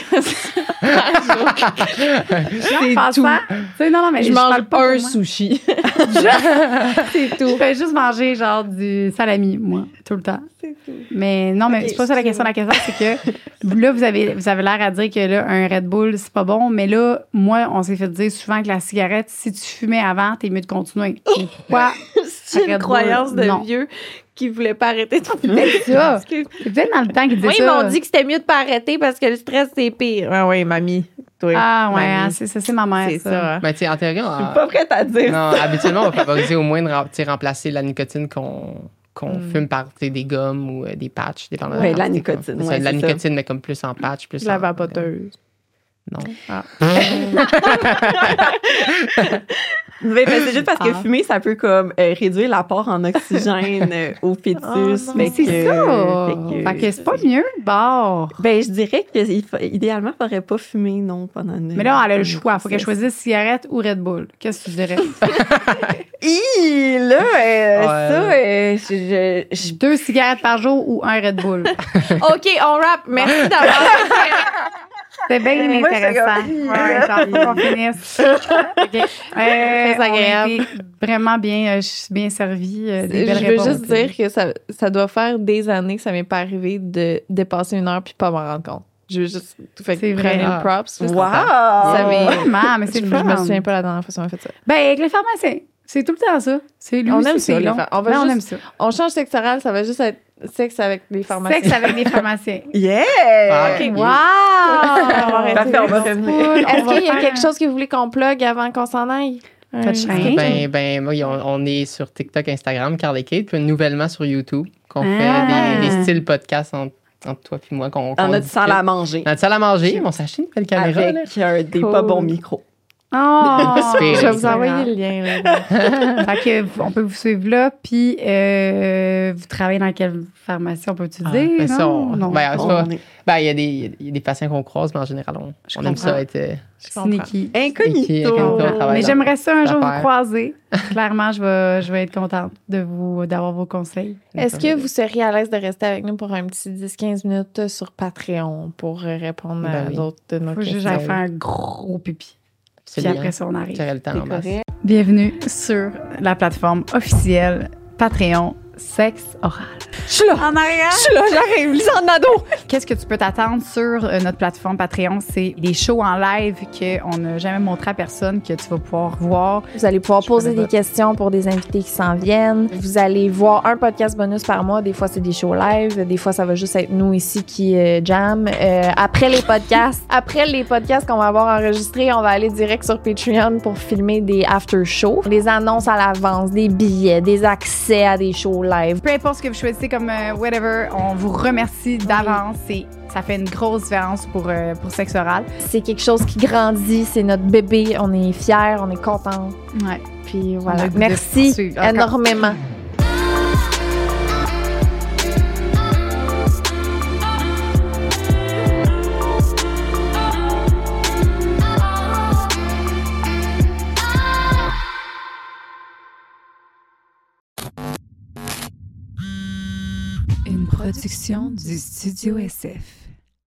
C'est tout. tout. Tu sais, non, non, mais je, je mange parle pas un pour moi. sushi. C'est tout. Je fais juste manger genre du salami, moi, tout le temps. C'est tout. Mais non, mais Ok, c'est pas ça la question. La question, c'est que là, vous avez, vous avez l'air à dire que là, un Red Bull, c'est pas bon. Mais là, moi, on s'est fait dire souvent que la cigarette, si tu fumais avant, t'es mieux de continuer. Pourquoi? C'est Red une Bull, croyance de non. vieux qui voulait pas arrêter de fumer. C'est ça. Parce que- C'est peut-être dans le temps qu'ils disaient Oui, ça. mais on dit que c'était mieux de pas arrêter parce que le stress, c'est pire. Ah oui, mamie. Toi, Ah ouais, mamie. hein, c'est ça, c'est ma mère, C'est ça. ça. Ben, tu sais, en théorie, Je suis on- pas prête à dire. non, habituellement, on va favoriser au moins de rem- tu sais, remplacer la nicotine qu'on qu'on Mm. fume par tu sais, des gommes ou euh, des patchs, dépendamment Ouais, de la quantité, nicotine, quoi. ouais, C'est la c'est ça. nicotine, mais comme plus en patch, plus La en- vapoteuse. Non. Mais, mais c'est juste parce que Ah. fumer, ça peut comme euh, réduire l'apport en oxygène euh, au fœtus. Oh non. Fait Mais c'est que- ça. fait que- Fait que c'est pas mieux, bon. Ben, je dirais que il fa- idéalement, il faudrait pas fumer, non, pendant une. Mais là, elle a le une choix. Faut qu'elle grossesse. choisisse cigarette ou Red Bull. Qu'est-ce que tu dirais? Hi, là, euh, Ouais. ça, euh, je, je- je- Deux cigarettes par jour ou un Red Bull? OK, on rap. Merci d'avoir. C'est bien Moi, c'est intéressant. comme- Ouais, genre, faut qu'on finisse. OK. Euh, Très on a agréable. été vraiment bien, euh, bien servi. euh, des belles Je veux réponses. juste dire que ça, ça doit faire des années que ça m'est pas arrivé de dépasser une heure puis pas m'en rendre compte. Je veux juste. Fait C'est que vrai. prenez Ah. le props. Wow! Ça m'est- Vraiment, mais c'est Je, le je fun. me souviens pas la dernière fois que ça m'a fait ça. Ben, avec les pharmaciens, c'est tout le temps ça. C'est lui On aussi, aime c'est ça, les long. pha- on va Ben, on juste- aime ça. On change sexe oral, ça va juste être sexe avec les pharmaciens. Sexe avec des pharmaciens. Yeah! Ah, OK, ok. wow! Parfait, on va revenir. Est-ce On va qu'il y a faire quelque un- chose que vous voulez qu'on plug avant qu'on s'en aille? Pas de Un- chaîne. Ben, ben, moi, on, on est sur TikTok, Instagram, Carl et Kate, puis nouvellement sur YouTube, qu'on Ah. fait des, des styles podcasts entre, entre toi et moi. Qu'on, En qu'on notre salle discute. à manger. Dans notre salle à manger, on s'est acheté une belle caméra. là. Avec euh, des Cool. pas bons micros. Oh! Super. Je vais vous envoyer le lien. là. Fait que vous- on peut vous suivre là, puis euh, vous travaillez dans quelle pharmacie, on peut-tu Ah, dire? ben ça, non? on- non. ben, c'est pas- On est Ben, il y a des, il y a des patients qu'on croise, mais en général, on, Je on aime comprends. ça être. euh, Je comprends. Sneaky. incognito. Incognito, on travaille Mais dans- j'aimerais ça un jour vous affaires. croiser. Clairement, je vais, je vais être contente de vous, d'avoir vos conseils. Est-ce que vous seriez à l'aise de rester avec nous pour un petit dix quinze minutes sur Patreon pour euh, répondre à Ben oui. d'autres de nos Faut juste que questions? j'aille faire un gros pipi. Puis Absolument. après ça, on arrive. J'aurais le temps en masse. Bienvenue sur la plateforme officielle Patreon Sexe Oral. Je suis là! En arrière! Je suis là, j'arrive! Lisande Nadeau! Qu'est-ce que tu peux t'attendre sur euh, notre plateforme Patreon? C'est des shows en live qu'on n'a jamais montré à personne, que tu vas pouvoir voir. Vous allez pouvoir Je poser connais des pas. questions pour des invités qui s'en viennent. Vous allez voir un podcast bonus par mois. Des fois, c'est des shows live. Des fois, ça va juste être nous ici qui euh, jam. Euh, après les podcasts, après les podcasts qu'on va avoir enregistrés, on va aller direct sur Patreon pour filmer des after shows, des annonces à l'avance, des billets, des accès à des shows live. Peu importe ce que vous choisissez comme euh, whatever, on vous remercie d'avance. C'est- Ça fait une grosse différence pour, euh, pour Sexe Oral. C'est quelque chose qui grandit. C'est notre bébé. On est fiers, on est contents. Ouais. Puis On a voilà. le goût de Merci poursuivre. Encore. énormément. Une production du Studio S F.